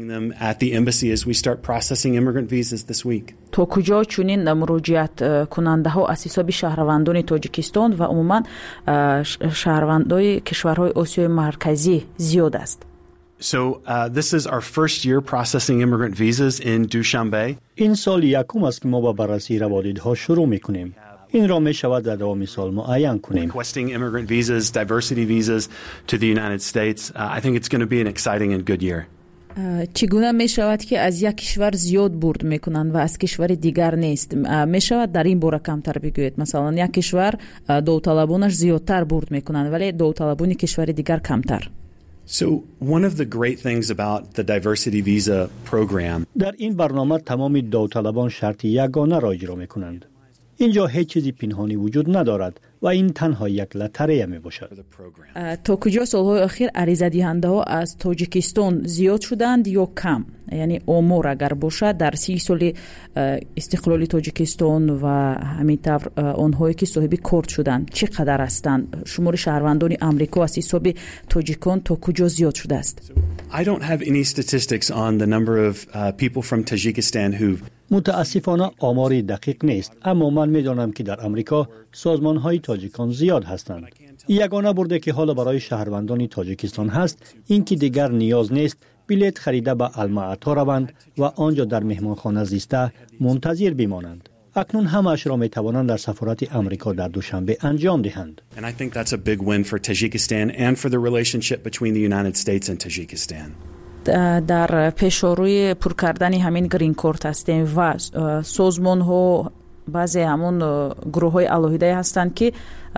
تا کجا چنین مراجعت کننده ها از حساب شهروندان تاجیکستان و عموما شهروندان کشورهای آسیای مرکزی زیاد است؟ So uh, this is our first year processing immigrant visas in Dushanbe. این سال یکم است که ما با بررسی روابط ها شروع میکنیم. این را می شود در دوام سال معین کنیم. Requesting immigrant visas, diversity visas to the United States. Uh, I think it's going to be an exciting and good year. چگونه می شود که از یک کشور زیاد برد میکنند و از کشور دیگر نیست؟ می شود در این باره کمتر بگویید؟ مثلا یک کشور داوطلبانش زیادتر برد میکنند ولی داوطلبان کشور دیگر کمتر. So one of the great things about the diversity visa program. در این برنامه تمام داوطلبان شرط یگانه را اجرا میکنند. اینجا هیچ چیزی پنهانی وجود ندارد و این تنها یک لاتاری می باشد. تا کجا سالهای اخیر عریضه دهنده ها از تاجیکستان زیاد شدند یا کم؟ یعنی آمار اگر باشد در سی سال استقلال تاجیکستان و همینطور آنهایی که صاحب کارت شدند چقدر هستند؟ شمار شهروندان آمریکا از حساب تاجیکان تا کجا زیاد شده است؟ I don't have any statistics on the number of uh, people from Tajikistan who've متاسفانه آماری دقیق نیست، اما من میدانم که در امریکا سازمان‌های تاجیکان زیاد هستند. یگانه برده که حالا برای شهروندان تاجیکستان هست اینکه دیگر نیاز نیست بلیط خریده به المعطا روند و آنجا در مهمانخانه زیسته منتظر بمانند. اکنون همه‌اش را می توانند در سفارت امریکا در دوشنبه انجام دهند. And I think that's a big win for Tajikistan and for the relationship between the United States and Tajikistan. در پیشروی پر کردن همین گرین کارت هستیم و سازمان ها بعضی همون گروه های الهیده هستند که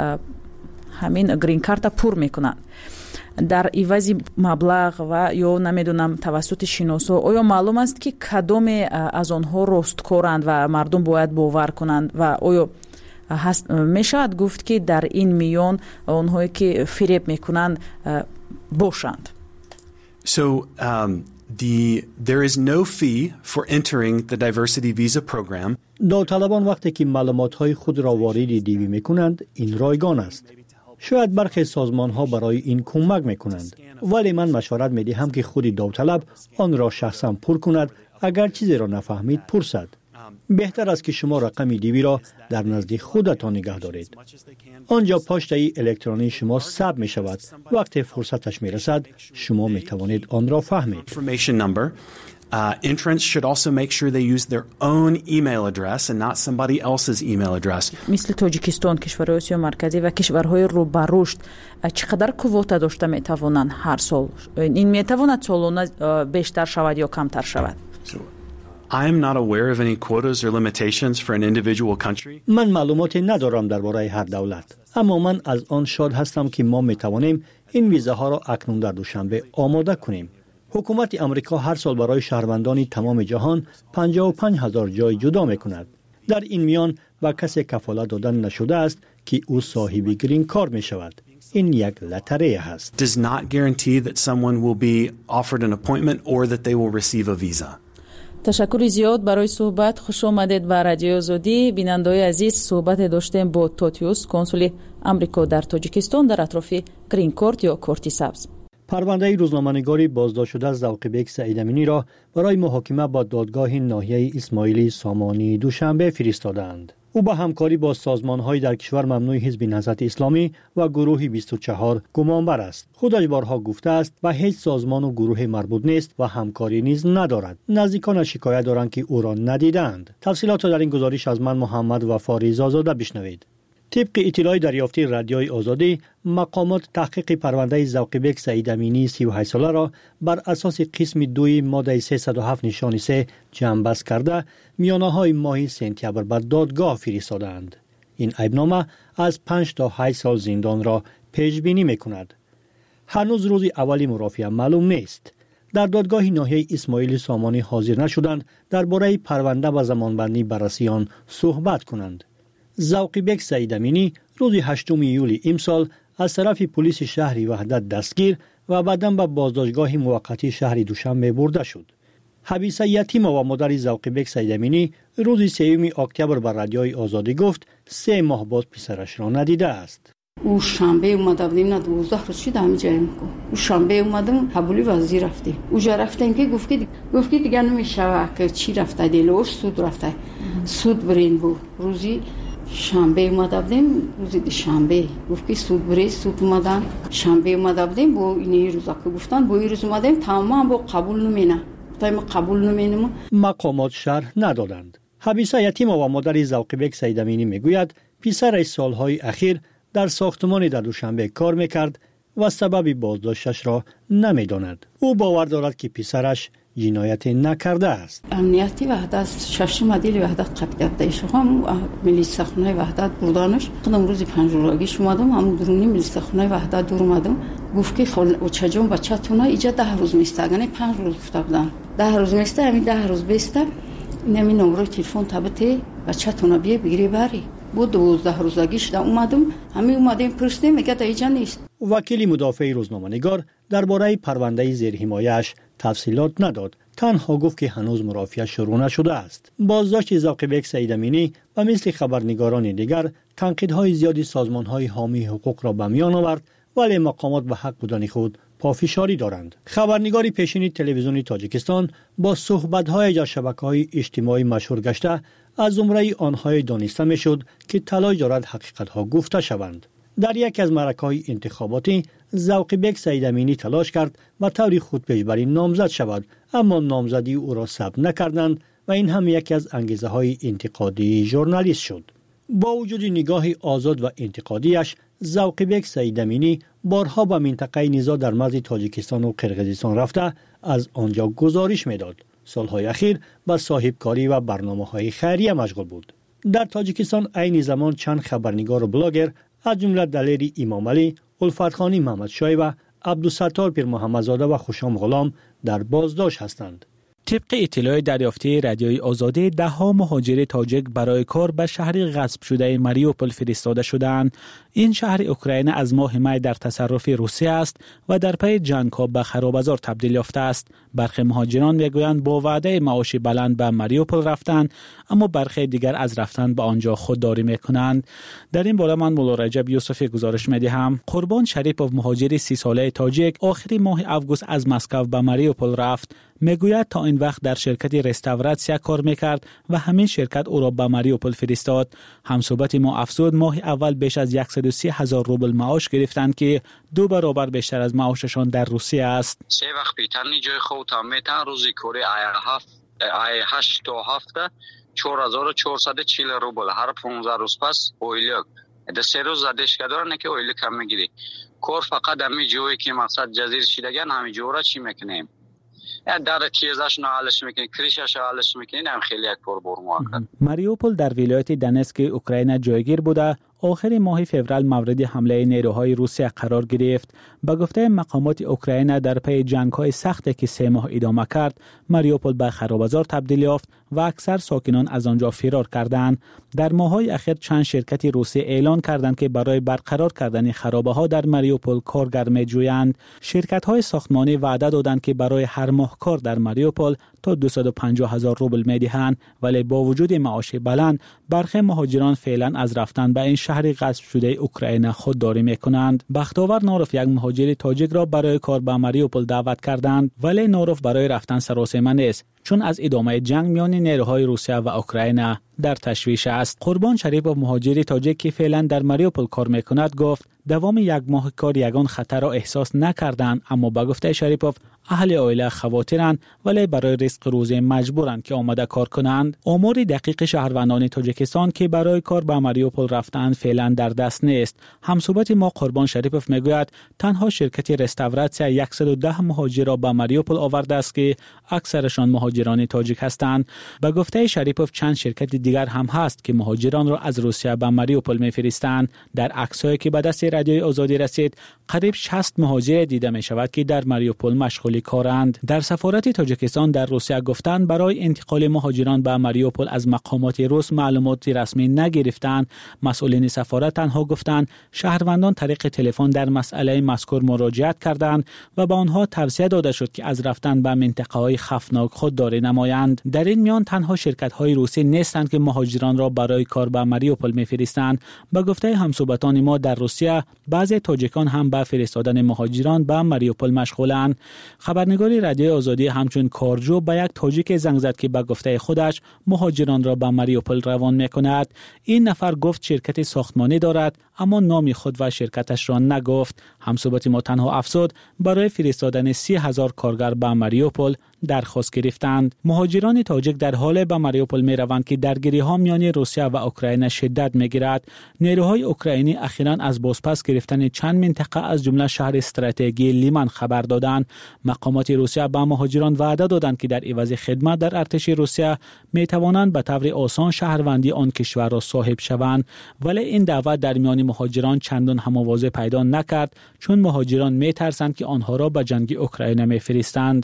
همین گرین کارت پر میکنند. در عوض مبلغ و یا نمیدونم توسط شناسا آیا معلوم است که کدام از آنها راستکارند و مردم باید باور کنند و آیا میشود گفت که در این میان آنهایی که فریب میکنند باشند؟ So um, the there is no fee for entering the diversity visa program. داوطلبان وقتی که معلومات‌های خود را وارد دیوی می‌کنند این رایگان است. شاید برخی سازمان‌ها برای این کمک می‌کنند، ولی من مشورت می‌دهم که خود داوطلب آن را شخصاً پر کند. اگر چیزی را نفهمید پرسد. بهتر است که شما رقم دیوی را در نزد خودتان نگه دارید. آنجا پاشته الکترونی شما ثبت می شود. وقتی فرصتش می رسد شما می توانید آن را فهمید. Uh, entrants should also make sure they use their own email address and not somebody else's email address. مثل تاجیکستان، کشورهای آسیا مرکزی و کشورهای رو به رشد چقدر کوتا داشته می توانند هر سال؟ این می تواند سالانه بیشتر شود یا کمتر شود؟ I am not aware of any quotas or limitations for an individual country. من معلوماتی ندارم درباره هر دولت، اما من از آن شاد هستم که ما می توانیم این ویزاها را اکنون در دوشنبه آماده کنیم. حکومت امریکا هر سال برای شهروندان تمام جهان پنجاه و پنج هزار جای جدا می کند. در این میان به کسی کفالت دادن نشده است که او صاحب گرین کارت می شود. این یک لتریه هست. Does not guarantee that someone will be offered an appointment or that they will receive a visa. تشکر زیاد برای صحبت. خوش آمدید به رادیو آزادی. بینندگان عزیز، صحبت داشتیم با تاتیوس، کنسول امریکا در تاجیکستان در اطراف گرین کارت یا کارت سبز. پرونده روزنامه‌نگاری بازداشت شده زوقبک سعید امینی را برای محاکمه با دادگاه ناحیه اسماعیلی سامانی دوشنبه فرستادند. او با همکاری با سازمان‌های در کشور ممنوع حزب نهضت اسلامی و گروه بیست و چهار گمانبر است. خودش بارها گفته است و هیچ سازمان و گروه مربوط نیست و همکاری نیز ندارد. نزدیکانش شکایت دارند که او را ندیدند. تفصیلات در این گزارش از من محمد وفا زاده بشنوید. طبق اطلاع دریافتی رادیوی آزادی، مقامات تحقیق پرونده زوقبک سعید امینی سی و هشت ساله را بر اساس قسم دوی ماده سیصد و هفت نشان سه جنببست کرده میانه های ماه سپتامبر به دادگاه فرستادند. این عیبنامه از پنج تا هشت سال زندان را پیش بینی میکند. هنوز روز اولی مرافعه معلوم نیست. در دادگاه ناحیه اسماعیلی سامانی حاضر نشدند درباره پرونده و زمانبندی بررسی آن صحبت کنند. زوقبک سعید امینی روز هشتم ایولی امسال از طرف پلیس شهر وحدت دستگیر و بعداً به بازداشتگاه موقتی شهر دوشنبه برده شد. حبیسه یتیم و مادر زوقبک سعید امینی روز سوم اکتبر بر رادیوی آزادی گفت سه ماه بعد پسرش را ندیده است. او شنبه اومده بودیم نه دوازده روز شد همین جایم کو. او شنبه اومدم حبولی وزیر رفتیم. اوجا رفتیم که گفت که گفت که دیگه نمیشه که چی رفته دیلوش سود رفته. سود برین بود. روزی شنبه اومده بودیم، روز شنبه گفت که سود بری سود اومدن. شنبه اومده بودیم با این روزا که گفتن با این روز اومدیم تمام با قبول نمینه. تایم قبول نمینم. مقامات شرح ندادند. حبیسه یتیم و مادر زوقبک سعید امینی میگوید پسرش سالهای اخیر در ساختمان در دوشنبه کار میکرد و سبب بازداشتش را نمیداند. او باور دارد که پسرش جنایت نکرده است. امنیتی وحدت ششم عدیل وحدت قبیده ایشان ملی سخنه وحدت بودانش خودم روز پنجروزگیش اومدم همون درونی ملی سخنه وحدت دور اومدم گفت که خال بچه‌جون بچه‌تون اینجا ده روز میسته یعنی پنج روز گفته بودن ده روز میسته همین ده روز بیسته نمی نمره تلفن تبته بچه‌تون بیا بگیری بری بود دوازده روزگیش دا اومدم همین اومدیم پرسیدیم میگه تا اینجا نیست. وکیل مدافع روزنامه‌نگار درباره پرونده زیر حمایه‌اش تفصیلات نداد. تنها گفت که هنوز مرافعه شروع نشده است. بازداشت زوقبک سعید امینی و مثل خبرنگاران دیگر تنقیدهای زیادی سازمان‌های حامی حقوق را به میان آورد، ولی مقامات به حق بودن خود پافشاری دارند. خبرنگار پیشین تلویزیونی تاجیکستان با صحبت‌های در شبکه‌های اجتماعی مشهور گشته از زمره آنهای دانسته می‌شد که تلاش دارد حقیقت‌ها گفته شوند. در یک از معرکه‌های انتخاباتی ذوقی سعید امینی تلاش کرد و طوری خود پیشبری نامزد شود، اما نامزدی او را ثبت نکردند و این هم یکی از انگیزه‌های انتقادی ژورنالیست شد. با وجود نگاه آزاد و انتقادیش، ذوقی سعید امینی بارها به منطقه نزاع در مرز تاجیکستان و قرقیزستان رفته از آنجا گزارش می‌داد. سالهای اخیر به صاحبکاری و برنامه‌های خیریه مشغول بود. در تاجیکستان عین زمان چند خبرنگار و بلاگر از جمله دلیری امام علی، الفتخانی محمد شای و عبدالستار پیر محمدزاده و خوشام غلام در بازداشت هستند. طبق اطلاع دریافتی رادیوی آزادی، ده ها مهاجر تاجیک برای کار به شهر غصب شده ماریوپول فرستاده شدند. این شهر اوکراین از ماه می در تصرف روسیه است و در پی جنگ‌ها به خراب‌بازار تبدیل یافته است. برخی مهاجران میگویند با وعده معاش بلند به ماریوپول رفتند، اما برخی دیگر از رفتن به آنجا خودداری میکنند. در این باره من مولا رجب یوسفی گزارش میدهم. قربان شریپوف، مهاجر سی ساله تاجیک، آخری ماه اوگوست از مسکو به ماریوپول رفت. میگوید تا این وقت در شرکت رستوراسیون کار میکرد و همین شرکت او را به ماریوپول فرستاد. همصحبت ما افزود ماه اول بیش از صد و سی هزار روبل معاش گرفتند که دو برابر بیشتر از معاششان در روسیه است. سه وقت پیترنی جای خود هم میتن روزی کوری آی هفت آی هشت تا هفت چهار هزار و چهارصد و چهل روبل هر پانزده روز پس اویلیک ده سه روز زدش کدارن که اویلیک کم میگیری. کار فقط همی جوی که مقصد جزیر شیدگن همی جو را چی میکنیم؟ در تیزش نهالش میکنی، کریشش نهالش میکنی، هم خیلی یک پر بر موقع. ماریوپول در ولایت دنسک اوکراین جایگیر بوده. آخر ماه فوریه مورد حمله نیروهای روسیه قرار گرفت. به گفته مقامات اوکراین در پی جنگ‌های سختی که سه ماه ادامه کرد، ماریوپول به خراب‌بازار تبدیل یافت و اکثر ساکنان از آنجا فرار کردند. در ماه‌های اخیر چند شرکت روسی اعلان کردند که برای برقرار کردن خرابه‌ها در ماریوپول کارگر می‌جویند. شرکت‌های ساختمانی وعده دادند که برای هر ماه کار در ماریوپول تا دویست و پنجاه هزار روبل می‌دهند، ولی با وجود معاش بلند، برخی مهاجران فعلا از رفتن به این شهر غصب شده اوکراین خودداری می‌کنند. بختاور نوروف یک مهاجر تاجیک را برای کار به ماریوپول دعوت کردند، ولی نوروف برای رفتن سراسیمه نیست، چون از ادامه جنگ میان نیروهای روسیه و اوکراین در تشویش است. قربان شریپوف، مهاجر تاجیک که فعلا در ماریوپول کار میکند، گفت دوام یک ماه کار یگان خطر را احساس نکردند، اما با گفته شریپوف اهل عائله خواترند ولی برای رزق روزی مجبورند که آمده کار کنند. آمار دقیق شهروندان تاجیکستان که برای کار به ماریوپول رفتند فعلا در دست نیست. همصحبت ما قربان شریپوف میگوید تنها شرکت رستوراسیون صد و ده مهاجر را به ماریوپول آورده است که اکثرشان مهاجران تاجیک هستند. به گفته شریپوف چند شرکت دیگر هم هست که مهاجران را از روسیه به ماریوپول میفرستند. در عکسایی که به دست رادیوی آزادی رسید، قریب شصت مهاجر دیده می شود که در ماریوپول مشغول کارند. در سفارت تاجیکستان در روسیه گفتند برای انتقال مهاجران به ماریوپول از مقامات روس معلومات رسمی نگرفتند. مسئولین سفارت تنها گفتند شهروندان طریق تلفن در مسئله مذکور مراجعت کردند و به آنها توصیه داده شد که از رفتن به منطقه‌های خطرناک خودداری نمایند. در این میان تنها شرکت‌های روسی نیستند که مهاجران را برای کار به ماریوپول می‌فرستند. به گفته همصحبتان ما در روسیه، بعضی تاجیکان هم به فرستادن مهاجران به ماریوپول مشغولند. خبرنگار رادیوی آزادی همچون کارجو به یک تاجیک زنگ زد که به گفته خودش مهاجران را به ماریوپول روان می‌کند. این نفر گفت شرکت ساختمانی دارد، اما نام خود و شرکتش را نگفت. همصحبت ما تنها افزود برای فرستادن سی هزار کارگر به ماریوپول درخواست گرفتند. مهاجران تاجیک در حال به ماریوپول می روند که درگیری‌ها میان روسیه و اوکراین شدت می‌گیرد. نیروهای اوکراینی اخیراً از بازپس گرفتن چند منطقه از جمله شهر استراتژی لیمن خبر دادند. مقامات روسیه به مهاجران وعده دادند که در عوض خدمت در ارتش روسیه می توانند به طور آسان شهروندی آن کشور را صاحب شوند، ولی این دعوت در میان مهاجران چندان هم‌آوازی پیدا نکرد، چون مهاجران می ترسند که آنها را به جنگ اوکراین می‌فرستند.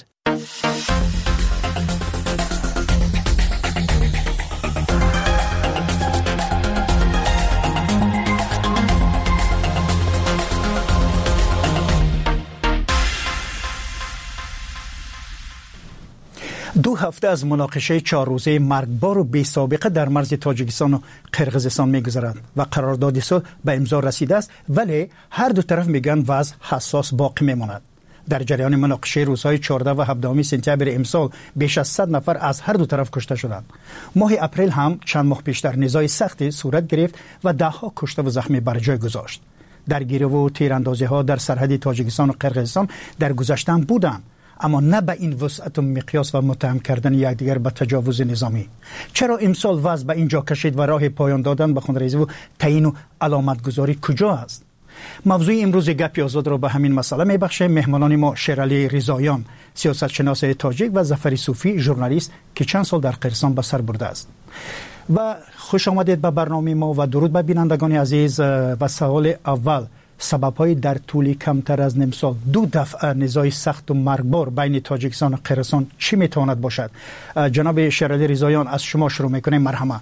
دو هفته از مناقشه چهار روزه مرگبار و بی سابقه در مرز تاجیکستان و قرقیزستان می‌گذرد و قرارداد صلح به امضا رسیده است، ولی هر دو طرف میگن وضع حساس باقی میماند. در جریان مناقشه روزهای چهارده و هفده سپتامبر امسال بیش از صد نفر از هر دو طرف کشته شدند. ماه اپریل هم چند ماه پیشتر نزاع سختی صورت گرفت و ده ها کشته و زخمی بر جای گذاشت. درگیری و تیراندازی ها در سرحد تاجیکستان و قرقیزستان در گذشته هم بودند، اما نه به این وسعت و مقیاس و متهم کردن یکدیگر به تجاوز نظامی. چرا امسال وضع به اینجا کشید و راه پایان دادن به خونریزی و تعیین و علامت گذاری کجا است؟ موضوع امروز گپی آزاد را به همین مسئله میبخشه. مهمانان ما شیرعلی رضاییان، سیاستشناس تاجیک، و ظفر صوفی، ژورنالیست که چند سال در قرقیزستان به سر برده است. و خوش آمدید به برنامه ما و درود به بینندگان عزیز. و سوال اول، سبب‌های در طول کمتر از نیم سال دو دفعه نزاع سخت و مرگبار بین تاجیکستان و قرقیزستان چی میتواند باشد؟ جناب شیرعلی رضاییان، از شما شروع میکنیم. مرحبا.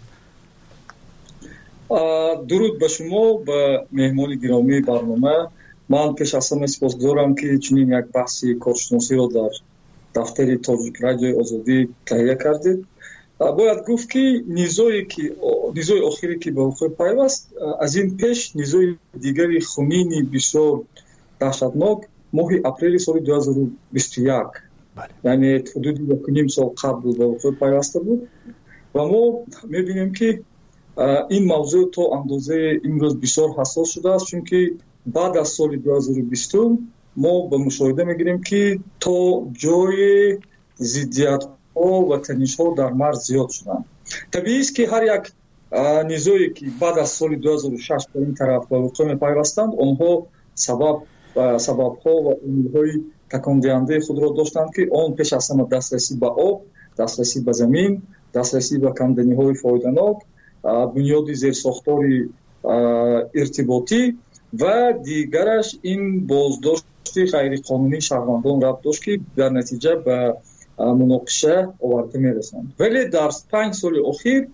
درود به شما، به مهمان گرامی برنامه. من پیش از همه سپاسگزارم که چنین یک بحثی کارشناسی را در دفتر تاجیک رادیوی آزادی تهیه کردید. باید گفت که نزاعی که نزاع آخری که به وقوع پیوست، از این پیش نزاع دیگری خونینی بسیار دهشتناک ماه اپریل سال دو هزار و بیست و یک، یعنی حدود یک و نیم سال قبل به وقوع پیوسته بود و ما میبینیم که این موضوع تا اندازه امروز بسیار حساس شده است، چون که بعد از سال دو هزار و بیست ما به مشاهده میگیریم که تا جای ضدیت و تنش ها در مرز زیاد شدن. طبیعی است که هر یک نزاعی که بعد از سال دو هزار و شش به این طرف به وقوع پیوستند، آنها سبب سبب ها و عامل های تکان دهنده خود را داشتند که آن پیش از همه دسترسی به آب، دسترسی به زمین، دسترسی به کندنی های فایده‌ناک، بنیاد زیرساختار ارتباطی و دیگرش این بازداشت غیر قانونی شهروندان ربط داشت که در نتیجه به مناقشه آورده میرسند. ولی در پنج سال اخیر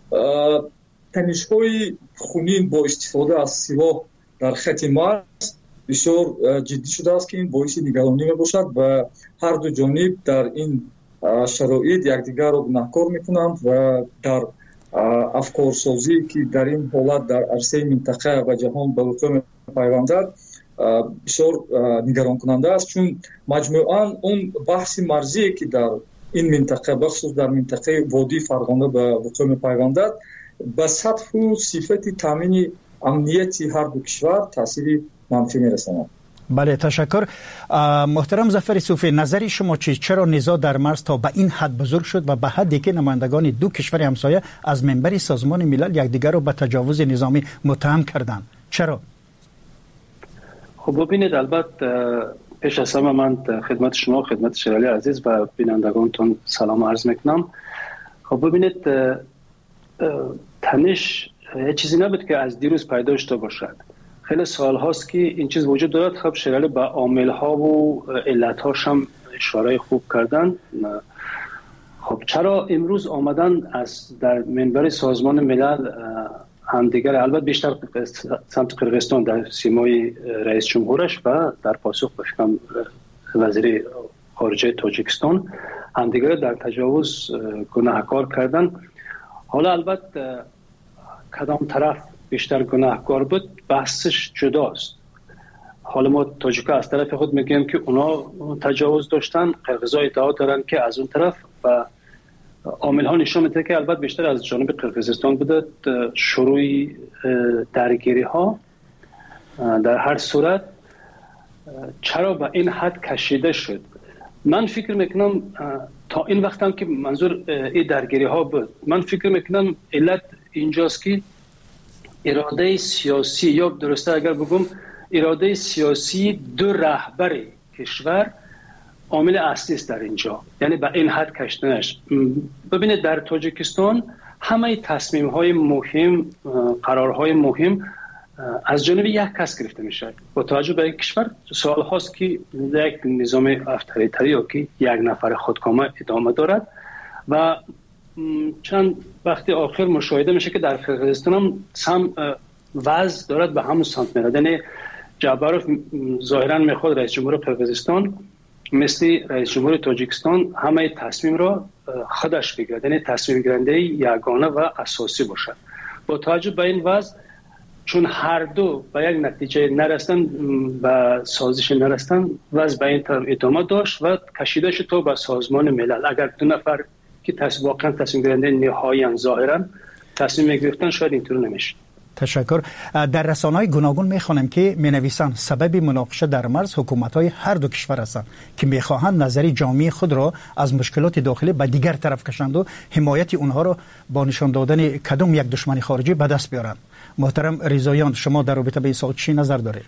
تنش‌های خونین با استفاده از سلاح در خط مرز بسیار جدی شده است که این باعث نگرانی میباشد و هر دو جانب در این شرایط یکدیگر را گناهکار میکنند و در افکارسازی که در این حالت در عرصه منطقه و جهان به وقوع پیوندد بسیار نگران کننده است، چون مجموعاً اون بحث مرزی که در این منطقه بخصوص در منطقه وادی فرغانه به وقوع پیوندد به سطح و صفت تامین امنیتی هر دو کشور تاثیر منفی میرساند. بله، تشکر. محترم ظفر صوفی، نظری شما چیست؟ چرا نزاع در مرز تا به این حد بزرگ شد و به حدی که نمایندگان دو کشور همسایه از منبر سازمان ملل یکدیگر را به تجاوز نظامی متهم کردند؟ چرا؟ خب ببینید، البته پیش از همه من خدمت شما، خدمت شیرعلی عزیز و بینندگانتون سلام عرض میکنم. خب ببینید، تنش یه چیزی نبود که از دیروز پیدا شده باشد. خیلی سال هاست که این چیز وجود دارد. خب شیرعلی به عامل ها و علت هاش هم اشاره خوب کردن. خب چرا امروز آمدن از در منبر سازمان ملل همدیگر، البته بیشتر سمت قرقیزستان در سیمای رئیس جمهورش و در پاسخ به فکرم وزیر خارجه تاجیکستان همدیگر در تجاوز گناهکار کردن. حالا البته کدام طرف بیشتر گناهکار بود بحثش جداست. حالا ما تاجیکا از طرف خود میگیم که اونا تجاوز داشتن، قرقیزا ادعا دارن که از اون طرف، و عامل ها نشون میده که البته بیشتر از جانب قرقیزستان بوده شروع درگیری ها. در هر صورت چرا به این حد کشیده شد؟ من فکر میکنم تا این وقت هم که منظور این درگیری ها بود، من فکر میکنم علت اینجاست که اراده سیاسی، یا درسته اگر بگم اراده سیاسی دو رهبر کشور عامل اصلی است در اینجا، یعنی به این حد کشیدنش. ببینید در تاجیکستان همه تصمیم های مهم، قرارهای مهم از جانب یک کس گرفته میشه. با توجه به این کشور سال هاست که یک نظام اتوریتری یا که یک نفر خودکامه ادامه دارد و چند وقتی آخر مشاهده میشه که در قرقیزستان هم سم وضع دارد به همون سمت میرد. یعنی جعبروف ظاهرا میخواد رئیس جمهور قرقیزستان مثل رئیس جمهور تاجیکستان همه تصمیم را خودش بگیرد، یعنی تصمیم گیرنده یگانه و اساسی باشد. با توجه به این وضع چون هر دو به یک نتیجه نرسن، به سازش نرسن، وضع به این طور ادامه داشت و کشیده شد تا به سازمان ملل. اگر دو نفر که تصمیم واقعا تصمیم گیرنده نهایی ظاهرا تصمیم گرفتن، شاید اینطور نمیشه. تشکر. در رسانه‌های گوناگون میخوانیم که مینویسند سبب مناقشه در مرز حکومت‌های هر دو کشور هستند که میخواهند نظری جامعه خود را از مشکلات داخلی به دیگر طرف کشند و حمایت اونها را با نشان دادن کدام یک دشمن خارجی به دست بیارند. محترم رضاییان، شما در رابطه به این سوال چی نظر دارید؟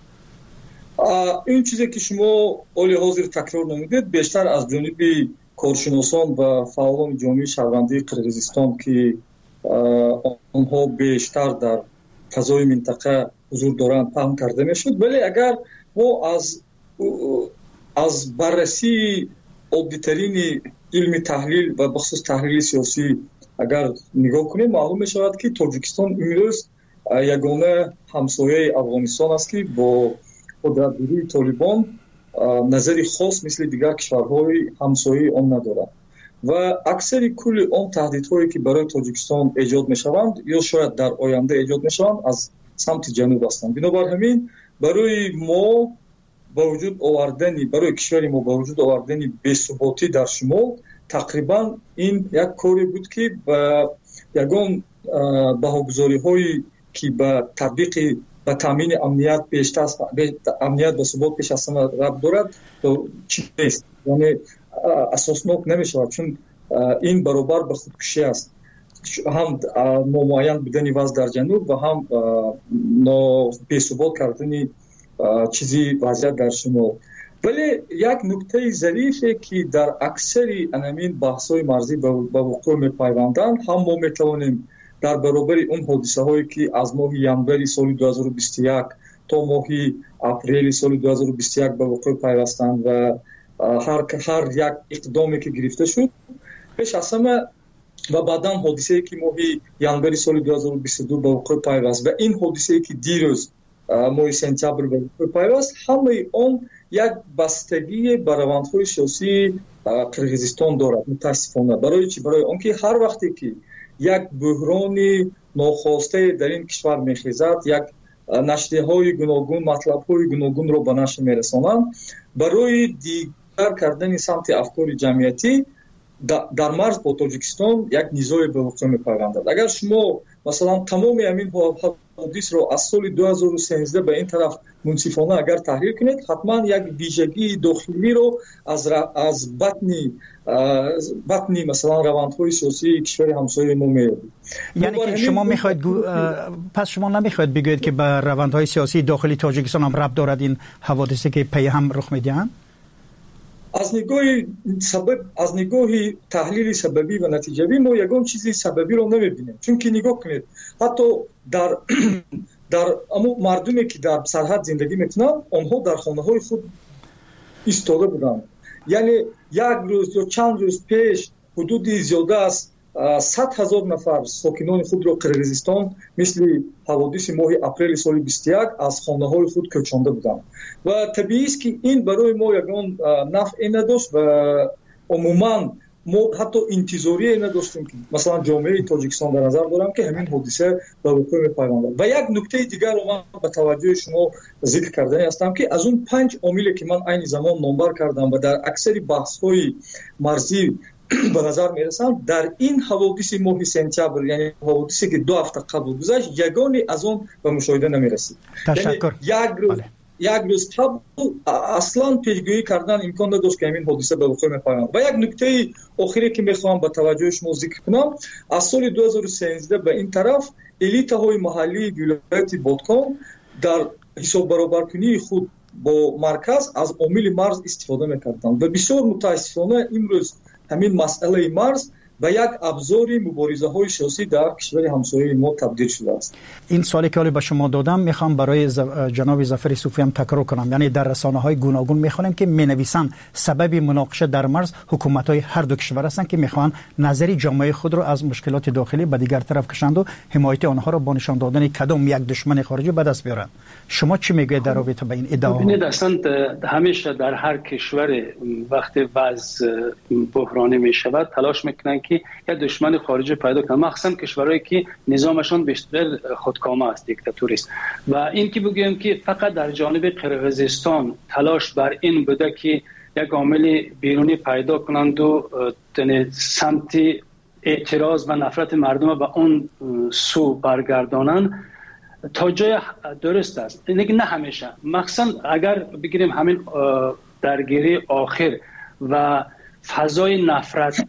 این چیزی که شما اولی حاضر تکرار نمودید بیشتر از جانب کارشناسان و فعالان جامعه شهروندی قرقیزستان که آنها بیشتر در فضای منطقه حضور دارند پهن کرده میشد. ولی اگر ما از از بررسی عادی‌ترین علم تحلیل و بخصوص تحلیل سیاسی اگر نگاه کنیم، معلوم می شود که تاجیکستان امروز یگانه همسایه افغانستان است که با قدرتگیری طالبان نظری خاص مثل دیگر کشورهای همسایه آن ندارد و اکثر کل آن تهدیدهایی که برای تاجیکستان ایجاد می شوند یا شاید در آینده ایجاد می شوند از سمت جنوب هستند. بنابر همین برای ما با وجود آوردن برای کشور ما با وجود آوردن بی‌ثباتی در شمال تقریبا این یک کاری بود که با یگان بهاگذاری‌هایی که با تطبیق و تامین امنیت بیشتر امنیت و ثبات پیش از همه ربط دارد تو چیز نیست، یعنی اساسناک نمی‌شود، چون این برابر به خودکشی است. هم نامعین بودن وضع در جنوب و هم بی‌ثبات کردن چیزی وضعیت در شمال. ولی یک نکته ظریفه که در اکثر انامین بحث‌های مرزی به وقوع می‌پیوندند، هم ما می‌توانیم در برابر اون حادثه هایی که از ماه ینوری سال دو هزار و بیست و یک تا ماه اپریل سال دو هزار و بیست و یک به وقوع پیوستند و هر هر یک اقدامی که گرفته شد پیش از همه و بعداً حادثه‌ای که ماه ینوری سال دو هزار و بیست و دو به وقوع پیوست و این حادثه‌ای که دیروز ماه سپتامبر به وقوع پیوست، همه آن یک بستگی به روندهای سیاسی قرقیزستان دارد. متاسفانه برای چی؟ برای آنکه هر وقتی که یک بحران ناخواسته در این کشور میخیزد، یک نشریه‌های گوناگون مطلب‌های گوناگون رو به نشر میرسانند، برای دیگر کردن سمت افکار جمعیتی در مرز با تاجیکستان یک نزاع به وقوع میپیوندد. اگر شما مثلا تمام همین حوادث رو از سال دو هزار و سیزده به این طرف منصفانه اگر تحلیل کنید، حتما یک ویژگی داخلی رو از از بطنی بطنی مثلا روندهای سیاسی کشور همسایه ما میابید. یعنی که شما میخواید پس شما نمیخواید بگویید که به روندهای سیاسی داخلی تاجیکستان هم ربط دارد این حوادثی که پی هم رخ میدهند؟ از نگاه سبب از نگاه تحلیل سببی و نتیجوی ما یگان چیزی سببی رو نمیبینیم. چون که نگاه کنید حتی در در اما مردمی که در سرحد زندگی میکنن آنها در خانه های خود ایستاده بودند. یعنی یک روز یا چند روز پیش حدود زیاده از صد هزار نفر ساکنان خود را قرقیزستان مثل حوادث ماه اپریل سال بیست و یک از خانه های خود کشانده بودند و طبیعی است که این برای ما یگان نفعی نداشت و عموما ما حتی انتظاری نداشتیم که مثلا جامعه تاجیکستان در نظر دارم که همین حادثه به وقوع میپیوندد. و یک نکته دیگر رو من به توجه شما ذکر کرده هستم که از اون پنج عاملی که من عین زمان نامبر کردم و در اکثر بحث‌های مرزی به نظر میرسند، در این حوادث ماه سپتامبر یعنی حوادثی که دو هفته قبل گذشت یگانی از اون به مشاهده نمیرسید. تشکر. یعنی یک روز یک روز قبل اصلا پیشگویی کردن امکان نداشت که این حادثه به وقوع میپیوندد. و یک نکته آخری که میخوام به توجه شما ذکر کنم، از سال دو هزار و سیزده به این طرف الیت‌های محلی ولایت بادکام در حساب برابرکنی خود با مرکز از عامل مرز استفاده میکردند و بسیار متاسفانه امروز همین مسئله مرز به یک ابزار مبارزه های سیاسی در کشور همسایه ما تبدیل شده است. این سوالی که به شما دادم میخوام برای جناب ظفر صوفی هم تکرار کنم. یعنی در رسانه های گوناگون میخوانیم که مینویسند سبب مناقشه در مرز حکومت های هر دو کشور هستند که میخوان نظری جامعه خود را از مشکلات داخلی به دیگر طرف کشند و حمایت آنها را با نشان دادن کدام یک دشمن خارجی به دست بیارند. شما چی میگوید در رابطه با این ادعا؟ ببینید اصلا همیشه در هر کشور وقتی وضع بحرانی میشود تلاش میکنن اینکه یا دشمن خارجی پیدا کنند، مخصوصا کشورهایی که نظامشون بیشتر خودکامه است، دیکتاتوری است. و این که بگویم که فقط در جانب قرقیزستان تلاش بر این بوده که یک عامل بیرونی پیدا کنند و سمت اعتراض و نفرت مردم به اون سو برگردانند، تا جای درست است. نه همیشه، مخصوصا اگر بگیریم همین درگیری آخر و فضای نفرت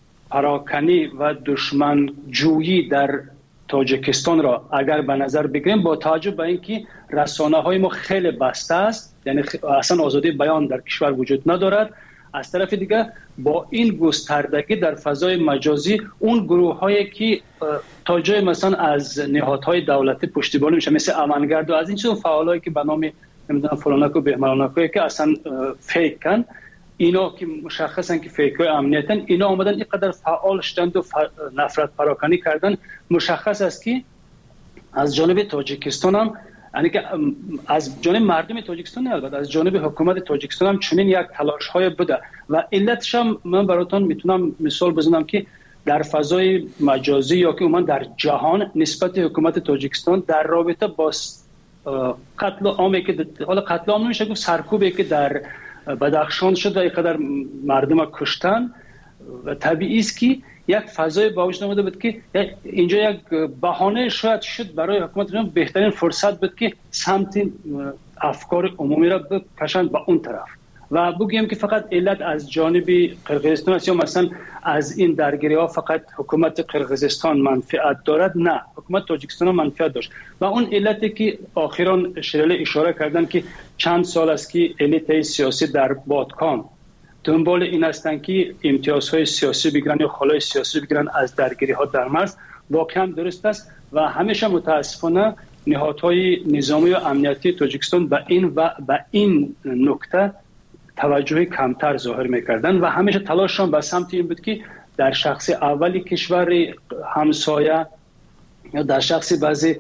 پراکنی و دشمن جویی در تاجیکستان را اگر به نظر بگیریم، با توجه به اینکه رسانه های ما خیلی بسته است، یعنی اصلا آزادی بیان در کشور وجود ندارد، از طرف دیگه با این گستردگی در فضای مجازی اون گروه هایی که تا جای مثلا از نهادهای دولتی پشتیبانی میشه، مثل امنگرد و از این چیز فعالایی که به نام نمیدونم فلانک و بهمانکایی که اصلا فیک کن، اینا که مشخصن که فیک های امنیتن، اینا آمدن اینقدر فعال شدند و نفرت پراکنی کردن. مشخص است که از جانب تاجیکستان هم، یعنی که از جانب مردم تاجیکستان نه، البته از جانب حکومت تاجیکستان هم چنین یک تلاش های بوده و علتش هم من براتون میتونم مثال بزنم که در فضای مجازی یا که عموما در جهان نسبت حکومت تاجیکستان در رابطه با قتل عامی که حالا قتل عام نمیشه گفت، سرکوبی که در بدخشان شد و اینقدر مردم کشتن، و طبیعی است که یک فضای با وجود آمده بود که اینجا یک بهانه شاید شد برای حکومت بهترین فرصت بود که سمت افکار عمومی را بکشند به اون طرف و بگیم که فقط علت از جانب قرقیزستان است یا مثلا از این درگیری ها فقط حکومت قرقیزستان منفعت دارد. نه، حکومت تاجیکستان هم منفعت داشت و اون علتی که آخران شیرالی اشاره کردن که چند سال است که الیت سیاسی در بادکان دنبال این هستند که امتیازهای سیاسی بگیرن یا خلای سیاسی بگیرن از درگیری ها در مرز، واقعا درست است و همیشه متاسفانه نهادهای نظامی و امنیتی تاجیکستان به این و به این نکته توجه کمتر ظاهر میکردن و همیشه تلاششان به سمت این بود که در شخص اولی کشور همسایه یا در شخص بعضی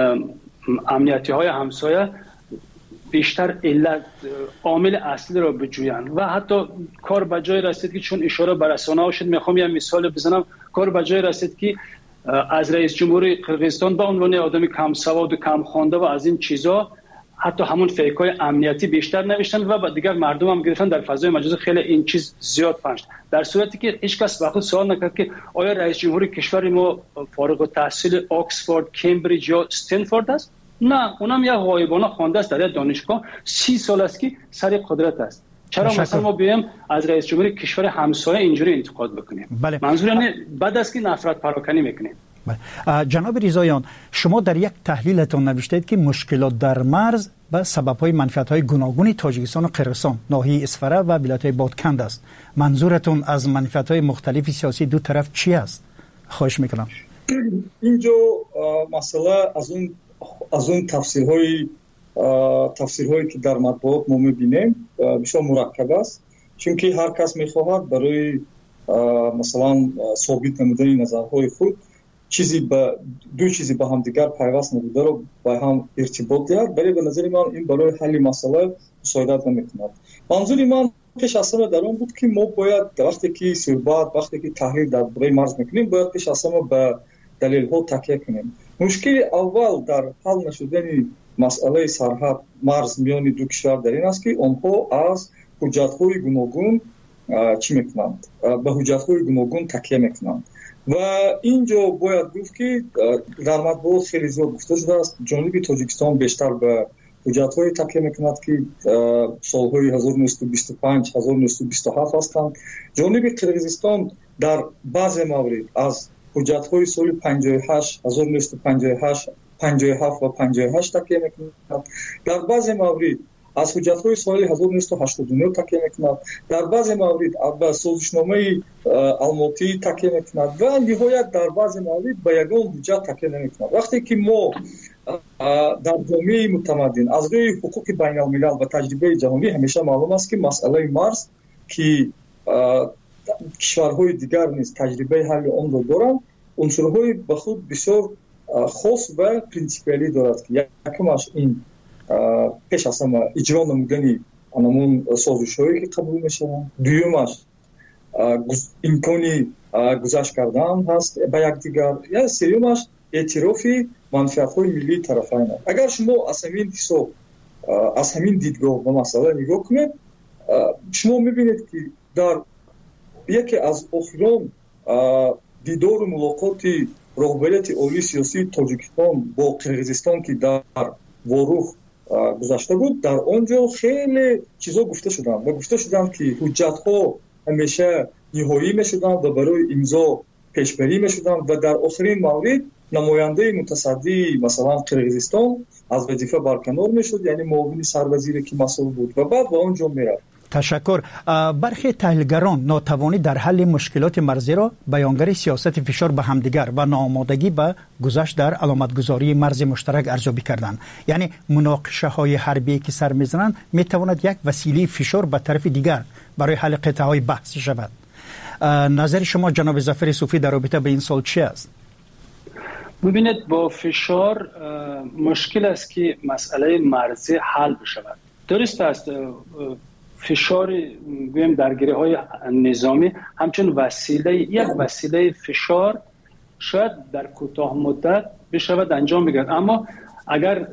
امنیتی های همسایه بیشتر علت عامل اصلی را بجویند و حتی کار به جای رسید که چون اشاره به رسانه‌ها شد، میخوام یه مثال بزنم، کار به جای رسید که از رئیس جمهور قرقیزستان به عنوان آدم کم سواد و کم خوانده و از این چیزا حتی همون فیک‌های امنیتی بیشتر نوشتن و دیگر مردم هم گرفتن در فضای مجازی خیلی این چیز زیاد پنج، در صورتی که هیچ کس وقت سوال نکرد که آیا رئیس جمهور کشور ما فارغ التحصیل آکسفورد، کمبریج یا استنفورد است؟ نه، اونم یه غایبانه خوانده است در دانشگاه، سی سال است که سر قدرت است. چرا مثلا ما بیایم از رئیس جمهور کشور همسایه اینجوری انتقاد بکنیم؟ بله. منظور اینه بعد از که نفرت پراکنی میکنیم. بله. جناب رضاییان، شما در یک تحلیلتون نوشتید که مشکلات در مرز به سبب‌های منفعت‌های گوناگون تاجیکستان و قرقیزستان، ناحیه اسفره و ولایت‌های بادکند است. منظورتون از منفعت‌های مختلف سیاسی دو طرف چی است؟ خواهش میکنم. اینجا مسئله از اون از اون تفسیرهای تفسیرهایی که در مطبوعات ما می‌بینیم بسیار مرکب است، چون که هر کس می‌خواهد برای مثلا ثابت نمودن نظرهای خود چیزی با دو چیزی با هم دیگر پیوست نبوده رو با هم ارتباط دارد، ولی به نظر من این برای حل مسئله مساعدت نمی‌کند. منظور من پیش از همه در اون بود که ما باید وقتی که صحبت وقتی که تحلیل درباره مرز می‌کنیم باید پیش از همه به دلیل‌ها تکیه کنیم. مشکل اول در حل نشدن مسئله سرحد مرز میان دو کشور در این است که آنها از حجت‌های گوناگون چی میکنند؟ به حجت‌های گوناگون تکیه میکنند و اینجا باید گفت که در مطبوعات خیلی زیاد گفته شده است جانب تاجیکستان بیشتر به حجت‌های تکیه میکند که سالهای هزار و نهصد و بیست و پنج هزار و نهصد و بیست و هفت هستند. جانب قرقیزستان در بعض موارد از حجت‌های سال پنجاه و هشت هزار و نهصد و پنجاه و هشت پنجاه و هفت و پنجاه و هشت تکیه میکند. در بعض موارد از حجت‌های سال هزار و نهصد و هشتاد و نه تکیه میکند. در بعض موارد به سازشنامه الماتی تکیه میکند و نهایت در بعض موارد به یگان حجت تکیه نمیکند. وقتی که ما در جامعه متمدن از روی حقوق بین الملل و تجربه جهانی همیشه معلوم است که مسئله مرز که کشورهای دیگر نیز تجربه حل آن را دارند، عنصرهای به خود بسیار خاص و پرینسیپالی دارد که یکمش این پیش از همه اجرا نمودن آنمون سازش‌هایی که قبول میشوند، دویمش امکانی گذشت کردن هست با یکدیگر. یا سومش اعتراف منفعت‌های ملی طرفین است. اگر شما از همین حساب از همین دیدگاه به مسئله نگاه کنید، شما می‌بینید که در یکی از آخرین دیدار و ملاقات رهبریت عالی سیاسی تاجیکستان با قرقیزستان که در واروخ گذشته بود، در آنجا خیلی چیزا گفته شدن و گفته شدن که حجت‌ها همیشه نهایی می‌شدن و برای امضا پیشبری می‌شدن و در آخرین مورد نماینده متصدی مثلا قرقیزستان از وظیفه برکنار می‌شد، یعنی معاون سروزیر که مسئول بود و بعد به آنجا می‌رفت. تشکر. برخی تحلیلگران ناتوانی در حل مشکلات مرزی را بیانگر سیاست فشار به همدیگر و ناآمادگی به گذشت در علامتگذاری مرز مشترک ارزیابی کردند. یعنی مناقشه های حربی که سر میزنند میتواند یک وسیله فشار به طرف دیگر برای حل قطعه های بحثی شود. نظر شما جناب ظفر صوفی در رابطه به این سال چی است؟ ببینید، با فشار مشکل است که مسئله مرزی حل بشود. درست است فشار گویم درگیری های نظامی همچون وسیله یک وسیله فشار شاید در کوتاه مدت بشود انجام بگیرد، اما اگر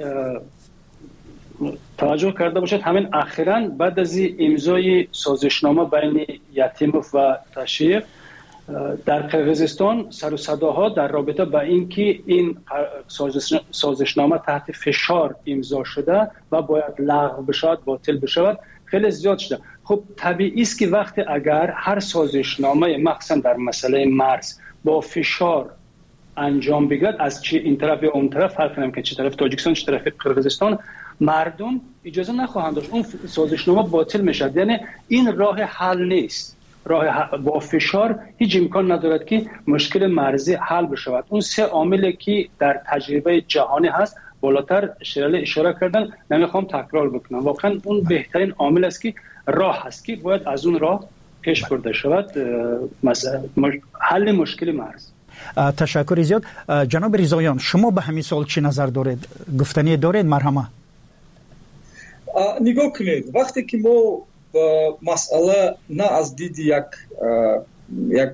توجه کرده باشد همین اخیراً بعد از امضای سازشنامه بین یتیموف و تاشیف در قرقیزستان سر و صداها در رابطه با اینکه این سازشنامه تحت فشار امضا شده و باید لغو بشود، باطل بشود، خیلی زیاد شده. خب طبیعی است که وقتی اگر هر سازشنامه مخصوصا در مسئله مرز با فشار انجام بگیرد، از چه این طرف یا اون طرف، فرق نمیکنه چه طرف تاجیکستان چه طرف قرقیزستان، مردم اجازه نخواهند داشت اون سازشنامه باطل میشد. یعنی این راه حل نیست. راه با فشار هیچ امکان ندارد که مشکل مرزی حل بشود. اون سه عاملی که در تجربه جهانی هست بالاتر شرله اشاره کردن، نمیخوام تکرار بکنم. واقعا اون بهترین عامل است که راه هست که باید از اون راه پیش برده شود مثلا حل مشکل مرز. تشکر زیاد. جناب رضاییان، شما به همین سوال چی نظر دارید؟ گفتنی دارید؟ مرحمه. نگاه کنید، وقتی که ما مسئله نه از دید یک یک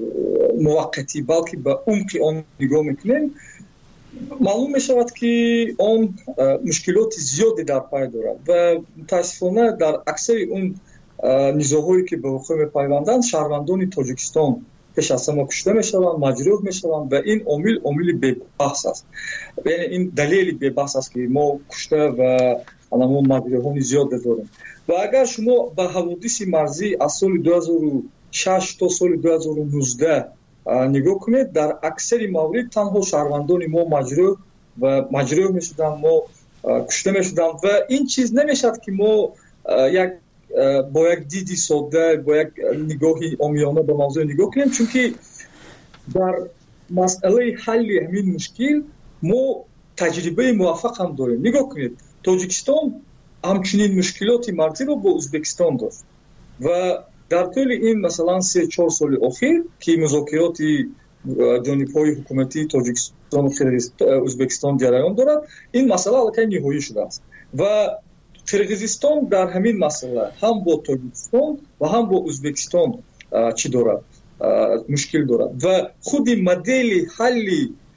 موقتی بلکه به عمق آن نگاه میکنیم، معلوم می شود که آن مشکلات زیادی در پای دارد و متاسفانه در اکثر اون نزاع‌هایی که به وقوع می‌پیوندند شهروندان تاجیکستان پیش از همه کشته میشوند، مجروح میشوند و این عامل عامل بی‌بحث است. یعنی این دلیل بی‌بحث است که ما کشته و علامو مجروحان زیاد داریم. و اگر شما به حوادث مرزی از سال دو هزار و شش تا سال دو هزار و نوزده نگاه کنید، در اکثر موارد تنها شهروندان ما مجروح و مجروح میشدن، ما کشته میشدن و این چیز نمیشد که ما یک با یک دیدی ساده با یک نگاهی عامیانه به موضوع نگاه کنیم، چون که در مسئله حل همین مشکل ما تجربه موفق هم داریم. نگاه کنید، تاجیکستان همچنین مشکلات مرزی رو با ازبکستان داشت و در طول این مثلا سه چهار سال اخیر که مذاکرات جانب‌های حکومتی تاجیکستان و ازبکستان جریان دارد، این مسئله الکی نهایی شده است و قرقیزستان در همین مسئله هم با تاجیکستان و هم با ازبکستان چی دارد؟ مشکل دارد و خود مدل حل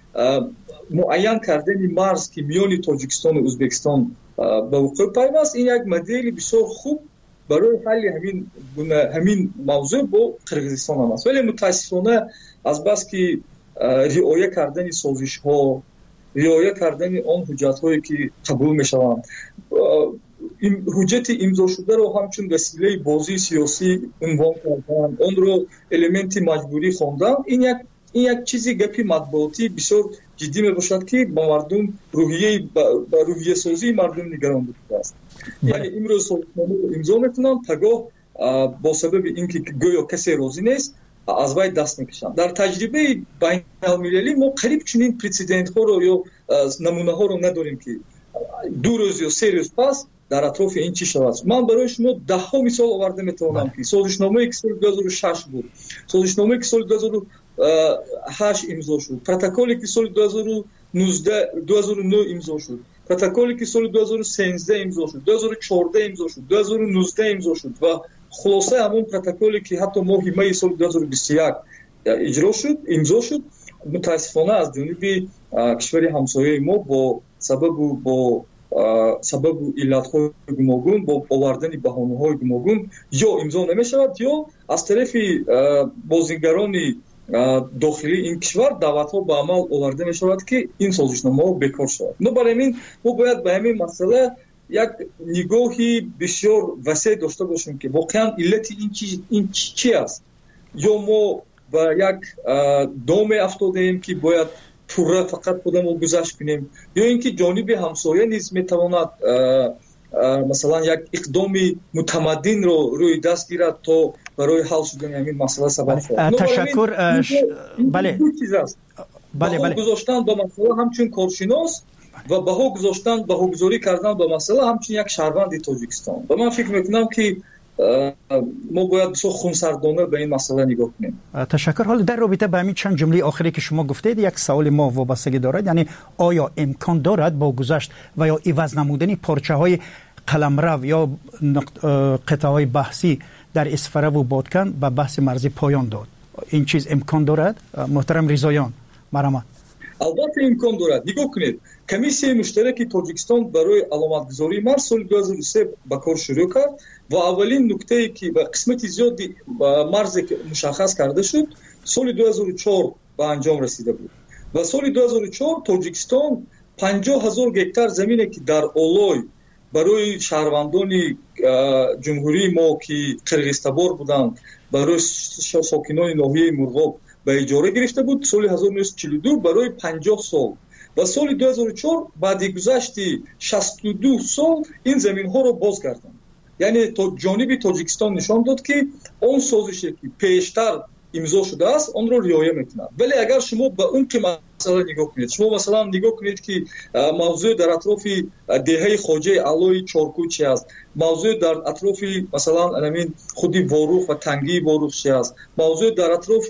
معین کردن مرز که میان تاجیکستان و ازبکستان به وقوع پیوست، این یک مدل بسیار خوب برای حل همین همین موضوع با قرقیزستان هم است. ولی متاسفانه از بس که رعایت کردن سازش ها، رعایت کردن آن حجت هایی که قبول می شوند، این حجت امضا شده رو همچون وسیله بازی سیاسی عنوان کردن، آن رو المنت مجبوری خواندن، این یک این یک چیزی گپی مطبوعاتی بسیار جدی می باشد که با مردم روحیه با روحیه سازی مردم نگران بوده است. یعنی امروز سازمان امضا میکنن، پگاه با سبب اینکه گویا کسی راضی نیست از وی دست میکشن. در تجربه بین المللی ما قریب چنین پرسیدنت ها رو یا نمونه ها رو نداریم که دو روز یا سه روز پس در اطراف این چی شود. من برای شما ده ها مثال آورده میتونم که سازشنامه که سال دو هزار و شش بود، سازشنامه که سال دو هزار و هشت امضا شد، پروتکلی که سال دو هزار و نوزده دو هزار و نه امضا شد، پروتکلی که سال دو هزار و سیزده امضا شد، دو هزار و چهارده امضا شد، دو هزار و نوزده امضا شد و خلاصه همون پروتکلی که حتی ما حمایت سال دو هزار و بیست و یک اجرا شد امضا شد. متاسفانه از جانب کشور همسایه ما با سبب با سبب علت‌های گوناگون با آوردن بهانه‌های گوناگون یا امضا نمی‌شود یا از طرف بازیگران داخلی این کشور دعوت‌ها به عمل آورده می‌شود که این سازشنامه بکار شود. نو برای همین ما باید به همین مسئله یک نگاهی بسیار وسیع داشته باشیم که واقعا علت این چی این چی است. یا ما با یک دام افتادیم که باید پورا فقط خودمون رو گذشت کنیم یا اینکه جانب همسایه نیز میتواند مثلا یک اقدام متمدن رو روی دست گیرد تا برای حل شدن همین مسئله سبب شود. تشکر. بله بله بله گذاشتن با مسئله همچون کارشناس و بها گذاشتن بهاگذاری کردن با مسئله همچون یک شهروند تاجیکستان. و من فکر میکنم که ما باید بسیار خونسردانه به این مسئله نگاه کنیم. تشکر. حالا در رابطه با همین چند جمله آخری که شما گفتید یک سوال ما وابستگی دارد، یعنی آیا امکان دارد با گذشت و یا عوض نمودن پارچه های قلمرو یا قطعه های بحثی در اسفره و بادکن به بحث مرزی پایان داد؟ این چیز امکان دارد محترم رضاییان؟ مرحمت. البته امکان دارد. نگاه کنید کمیسیون مشترک تاجیکستان برای علامتگذاری مرز سال دو هزار و سه به کار شروع کرد و اولین نکته‌ای که به قسمت زیادی مرز مشخص کرده شد سال دو هزار و چهار به انجام رسیده بود و سال دو هزار و چهار تاجیکستان پنجاه هزار گکتار زمینی که در اولای برای شهروندان جمهوری ما که قرغیزتبار بودند برای ساکنان ناحیه مرغاب به اجاره گرفته بود سال هزار و نهصد و چهل و دو برای پنجاه سال و سال دو هزار و چهار بعد گذشت شصت و دو سال این زمین ها رو باز کردند. یعنی تا جانب تاجیکستان نشان داد که اون سازشی که پیشتر امضا شده است اون رو رعایت میکنند. ولی اگر شما به اون که مسئله نگاه کنید، شما مثلا نگاه کنید که موضوع در اطراف دهه خواجه علای چارکو چی است، موضوع در اطراف مثلا همین خودی واروخ و تنگی واروخ چی است، موضوع در اطراف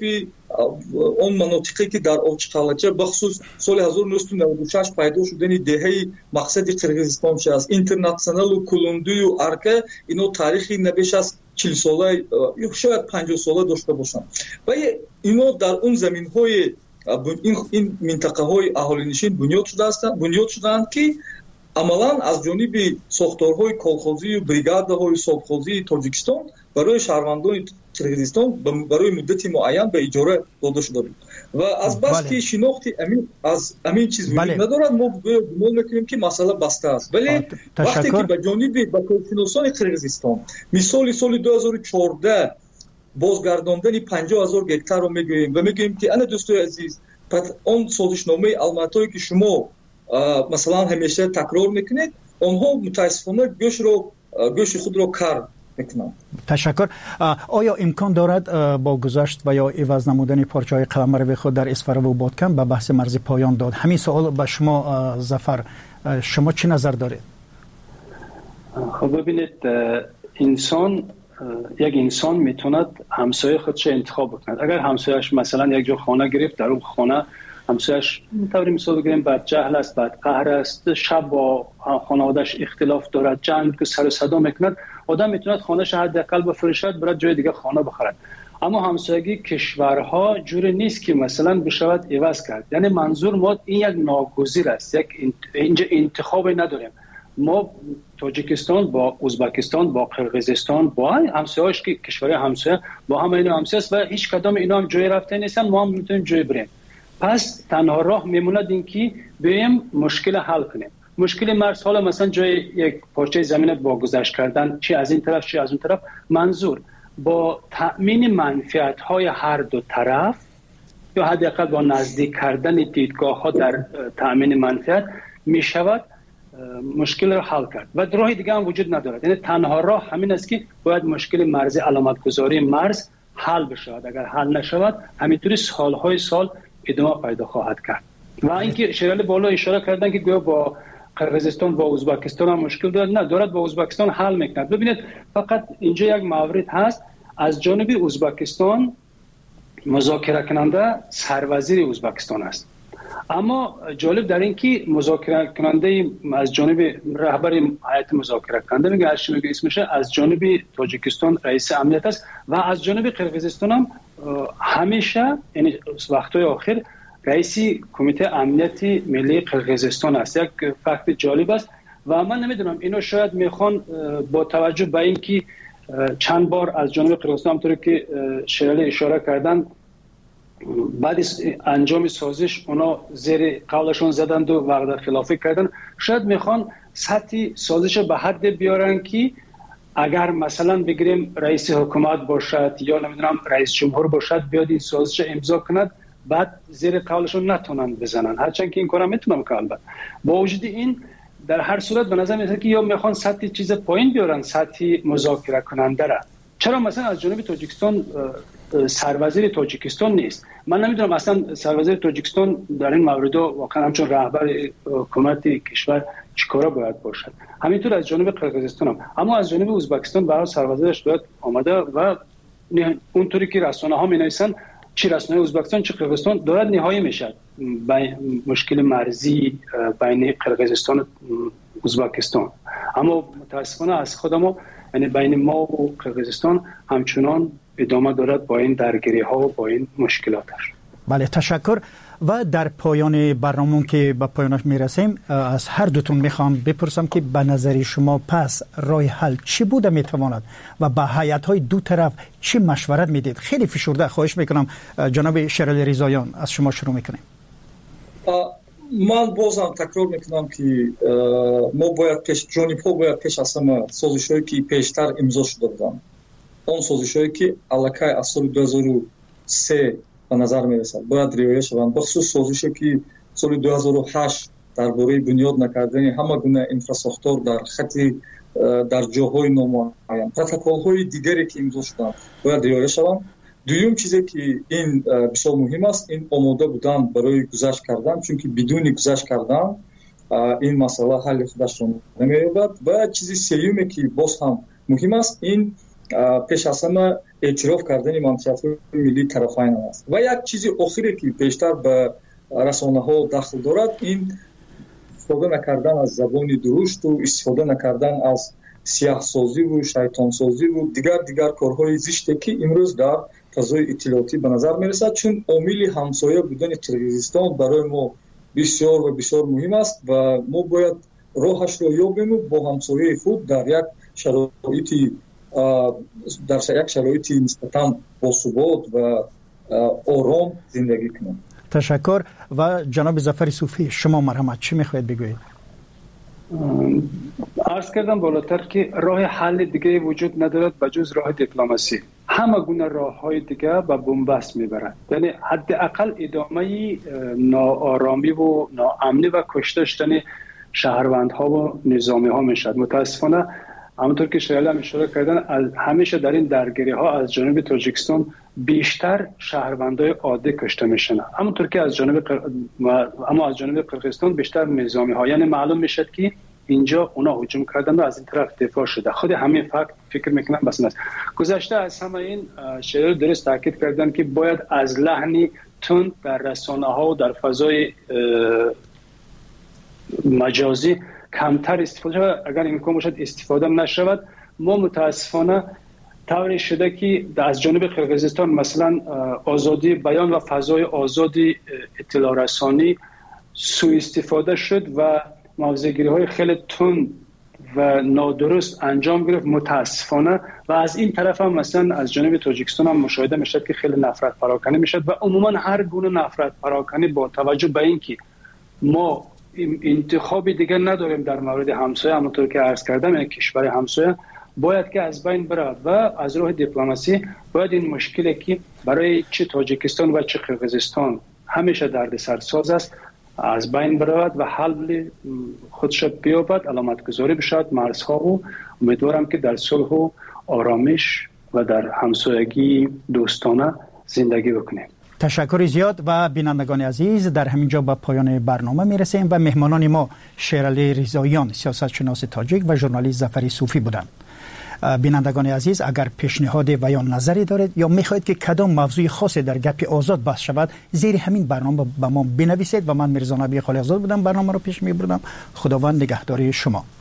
اون مناطقی که در اوچقالچه بخصوص سال هزار و نهصد و نود و شش پیدا شدن دهه مقصد قرغیزستان چی است، اینترنشنال و کلوندوی و ارکه اینو تاریخی نبیش از چهل ساله یا شاید پنجاه ساله داشته باشند و اینو در اون زمین‌های این این منطقه‌های اهالینشین بنیاد شده هستند بنیاد شدند که عملاً از جانب ساختارهای کالخوزی و بریگادهای سابخوزی تاجیکستان برای شهروندان قرغیزستان برای مدتی معین به اجاره داده شده بود و از بس که شناختی امین از همین چیز وجود ندارد ما گمان میکنیم که مسئله بسته است. ولی وقتی که به جانب با کارشناسان قرغیزستان مثال سال دو هزار و چهارده بازگرداندن پنجاه هزار گکتار رو میگوییم و میگوییم که انا دوستای عزیز اون سازشنامه الماتایی که شما مثلا همیشه تکرار میکنید اونها متاسفانه گوش رو گوش خود رو کار میکنند. تشکر. آیا امکان دارد با گذشت و یا عوض نمودن پارچه های قلمرو خود در اسفره و بادکن به بحث مرزی پایان داد؟ همین سوال به شما ظفر، شما چی نظر دارید؟ خب ببینید انسان یک انسان میتوند همسایه خودش انتخاب بکند. اگر همسایه‌اش مثلا یک جا خانه گرفت در اون خانه همسایه‌اش طوری مثال بگیریم بد جهل است، بد قهر است، شب با خانواده‌اش اختلاف دارد، جنگ که سر و صدا میکند، آدم میتوند خانه‌اش حداقل بفروشد برای جای دیگه خانه بخرد. اما همسایگی کشورها جوری نیست که مثلا بشود عوض کرد. یعنی منظور ما این یک ناگزیر است، یک اینجا انتخابی نداریم. ما تاجیکستان با ازبکستان با قرغیزستان با همسایه‌اش که کشورهای همسایه با هم اینا همسایه است و هیچ کدام اینا هم جای رفته نیستن، ما هم میتونیم جای بریم. پس تنها راه میموند این که بریم مشکل حل کنیم. مشکل مرز حالا مثلا جای یک پارچه زمین با گذشت کردن چی از این طرف چی از اون طرف، منظور با تأمین منفعت‌های هر دو طرف یا حداقل با نزدیک کردن دیدگاه ها در تأمین منفعت می شود مشکل را حل کرد و راه دیگه هم وجود ندارد. یعنی تنها راه همین است که باید مشکل مرزی علامت گذاری مرز حل بشود. اگر حل نشود همینطوری سالهای سال ادامه پیدا خواهد کرد. و اینکه شرایط بالا اشاره کردن که گویا با قرغیزستان با ازبکستان هم مشکل دارد، نه دارد با ازبکستان حل میکند. ببینید فقط اینجا یک مورد هست، از جانب ازبکستان مذاکره کننده سروزیر ازبکستان است، اما جالب در این که مذاکره کننده از جانب رهبر هیئت مذاکره کننده میگه هرچی میگه اسمشه از جانب تاجیکستان رئیس امنیت است و از جانب قرغیزستان هم همیشه یعنی وقتای آخر رئیس کمیته امنیتی ملی قرقیزستان است. یک فکت جالب است و من نمیدونم اینو شاید میخوان با توجه به اینکه چند بار از جانب قرقیزستان همونطور که شیرالی اشاره کردن بعد از انجام سازش اونا زیر قولشون زدند و وعده خلافی کردن، شاید میخوان سطح سازش به حد بیارن که اگر مثلا بگیریم رئیس حکومت باشد یا نمیدونم رئیس جمهور باشد بیاد این سازش امضا کند بعد زیر قولشون نتونن بزنن، هرچند که این کارا میتونم که البته با وجود این در هر صورت به نظر میاد که یا میخوان سطح چیز پایین بیارن سطح مذاکره کننده را. چرا مثلا از جانب تاجیکستان سروزیر تاجیکستان نیست؟ من نمیدونم اصلا سروزیر تاجیکستان در این مورد واقعا همچون رهبر حکومت کشور چیکارا باید باشد. همینطور از جانب قرقیزستان هم، اما از جانب ازبکستان برای سروزیرش باید آمده و اونطوری که رسانه ها مینویسن چی رسانه ازبکستان چی قرقیزستان دارد نهایی میشد مشکل مرزی بین قرقیزستان و ازبکستان. اما متاسفانه از خود ما یعنی بین ما و قرقیزستان همچنان ادامه دارد با این درگیری ها و با این مشکلاتش. بله تشکر. و در پایان برنامه که به پایانش میرسیم از هر دوتون میخوام بپرسم که به نظر شما پس راه حل چی بوده میتواند و با هیئت های دو طرف چی مشورت میدید؟ خیلی فشرده خواهش میکنم جناب شیرالی ریزایان از شما شروع میکنیم. من بازم تکرار میکنم که ما باید پیش جانب ها باید پیش از همه سازش هایی که پیشتر امضا شده بودن، اون سازش هایی که الکی از سال دو هزار و سه به نظر میرسد باید رعایت شوند، بخصوص سازشی که سال دو هزار و هشت درباره بنیاد نکردن همه گونه انفراستراکچور در خط در جاهای نامعین، پروتکل های دیگری که امضا شدند باید رعایت شوند. دوم چیزی که این بسیار مهم است این آماده بودن برای گذشت کردن، چون که بدون گذشت کردن این مسئله حل خودش را نمی‌یابد. و چیزی سومی که باز هم مهم است این پیش از همه اعتراف کردن منطقه ملی طرفین است. و یک چیزی آخری که بیشتر به رسانه ها دخل دارد این استفاده نکردن از زبان درشت و استفاده نکردن از سیاه سازی و شیطان سازی و دیگر دیگر کارهای زشتی که امروز در فضای اطلاعاتی به نظر میرسد، چون عامل همسایه بودن قرقیزستان برای ما بسیار و بسیار مهم است و ما باید راهش را یابیم و با همسایه خود در یک شرایطی در یک شرایطی نسبتاً باثبات و آرام زندگی کنیم. تشکر. و جناب ظفر صوفی شما مرحمت چی میخواید بگویید؟ عرض کردم بالاتر که راه حل دیگه وجود ندارد بجز راه دیپلماسی. همه گونه راه های دیگه به بنبست میبرند، یعنی حداقل ادامه ناآرامی و ناامنی و کشته شدن شهروندها و نظامی ها میشد. متاسفانه همونطور که شیرالی هم اشاره کردن از همیشه در این درگیری ها از جانب تاجیکستان بیشتر شهروندای عادی کشته میشن، همونطور که از جانب قر... اما از جانب قرقیزستان بیشتر نظامی ها، یعنی معلوم میشد که اینجا اونا هجوم کردن و از این طرف دفاع شده. خود همین فکت فکر میکنم بس است. گذشته از همه این شیرالی درست تاکید کردن که باید از لحنی تند در رسانه ها و در فضای مجازی کمتر استفاده شود، اگر امکان باشد استفاده نشود. ما متاسفانه طوری شده که از جانب قرقیزستان مثلا آزادی بیان و فضای آزادی اطلاع رسانی سوء استفاده شد و موضع‌گیری های خیلی تند و نادرست انجام گرفت متاسفانه. و از این طرف هم مثلا از جانب تاجیکستان هم مشاهده میشد که خیلی نفرت پراکنی میشد و عموما هر گونه نفرت پراکنی با توجه به اینکه ما انتخابی دیگر نداریم در مورد همسایه، همونطور که عرض کردم یعنی کشور همسایه باید که از بین برود و از راه دیپلماسی باید این مشکلی که برای چه تاجیکستان و چه قرقیزستان همیشه دردسرساز است از بین برود و حل خودش بیابد، علامت گذاری بشود مرزها و امیدوارم که در صلح و آرامش و در همسایگی دوستانه زندگی بکنیم. تشکر زیاد. و بینندگان عزیز در همینجا به پایان برنامه میرسیم و مهمانان ما شیرالی ریزایان سیاستشناس تاجیک و ژورنالیست ظفر صوفی بودند. بینندگان عزیز اگر پیشنهاد و یا نظری دارید یا میخواهید که کدام موضوع خاصی در گپ آزاد بحث شود زیر همین برنامه به ما بنویسید و من میرزا نبی خالی آزاد بودم برنامه رو پیش میبردم. خداوند نگهداری شما.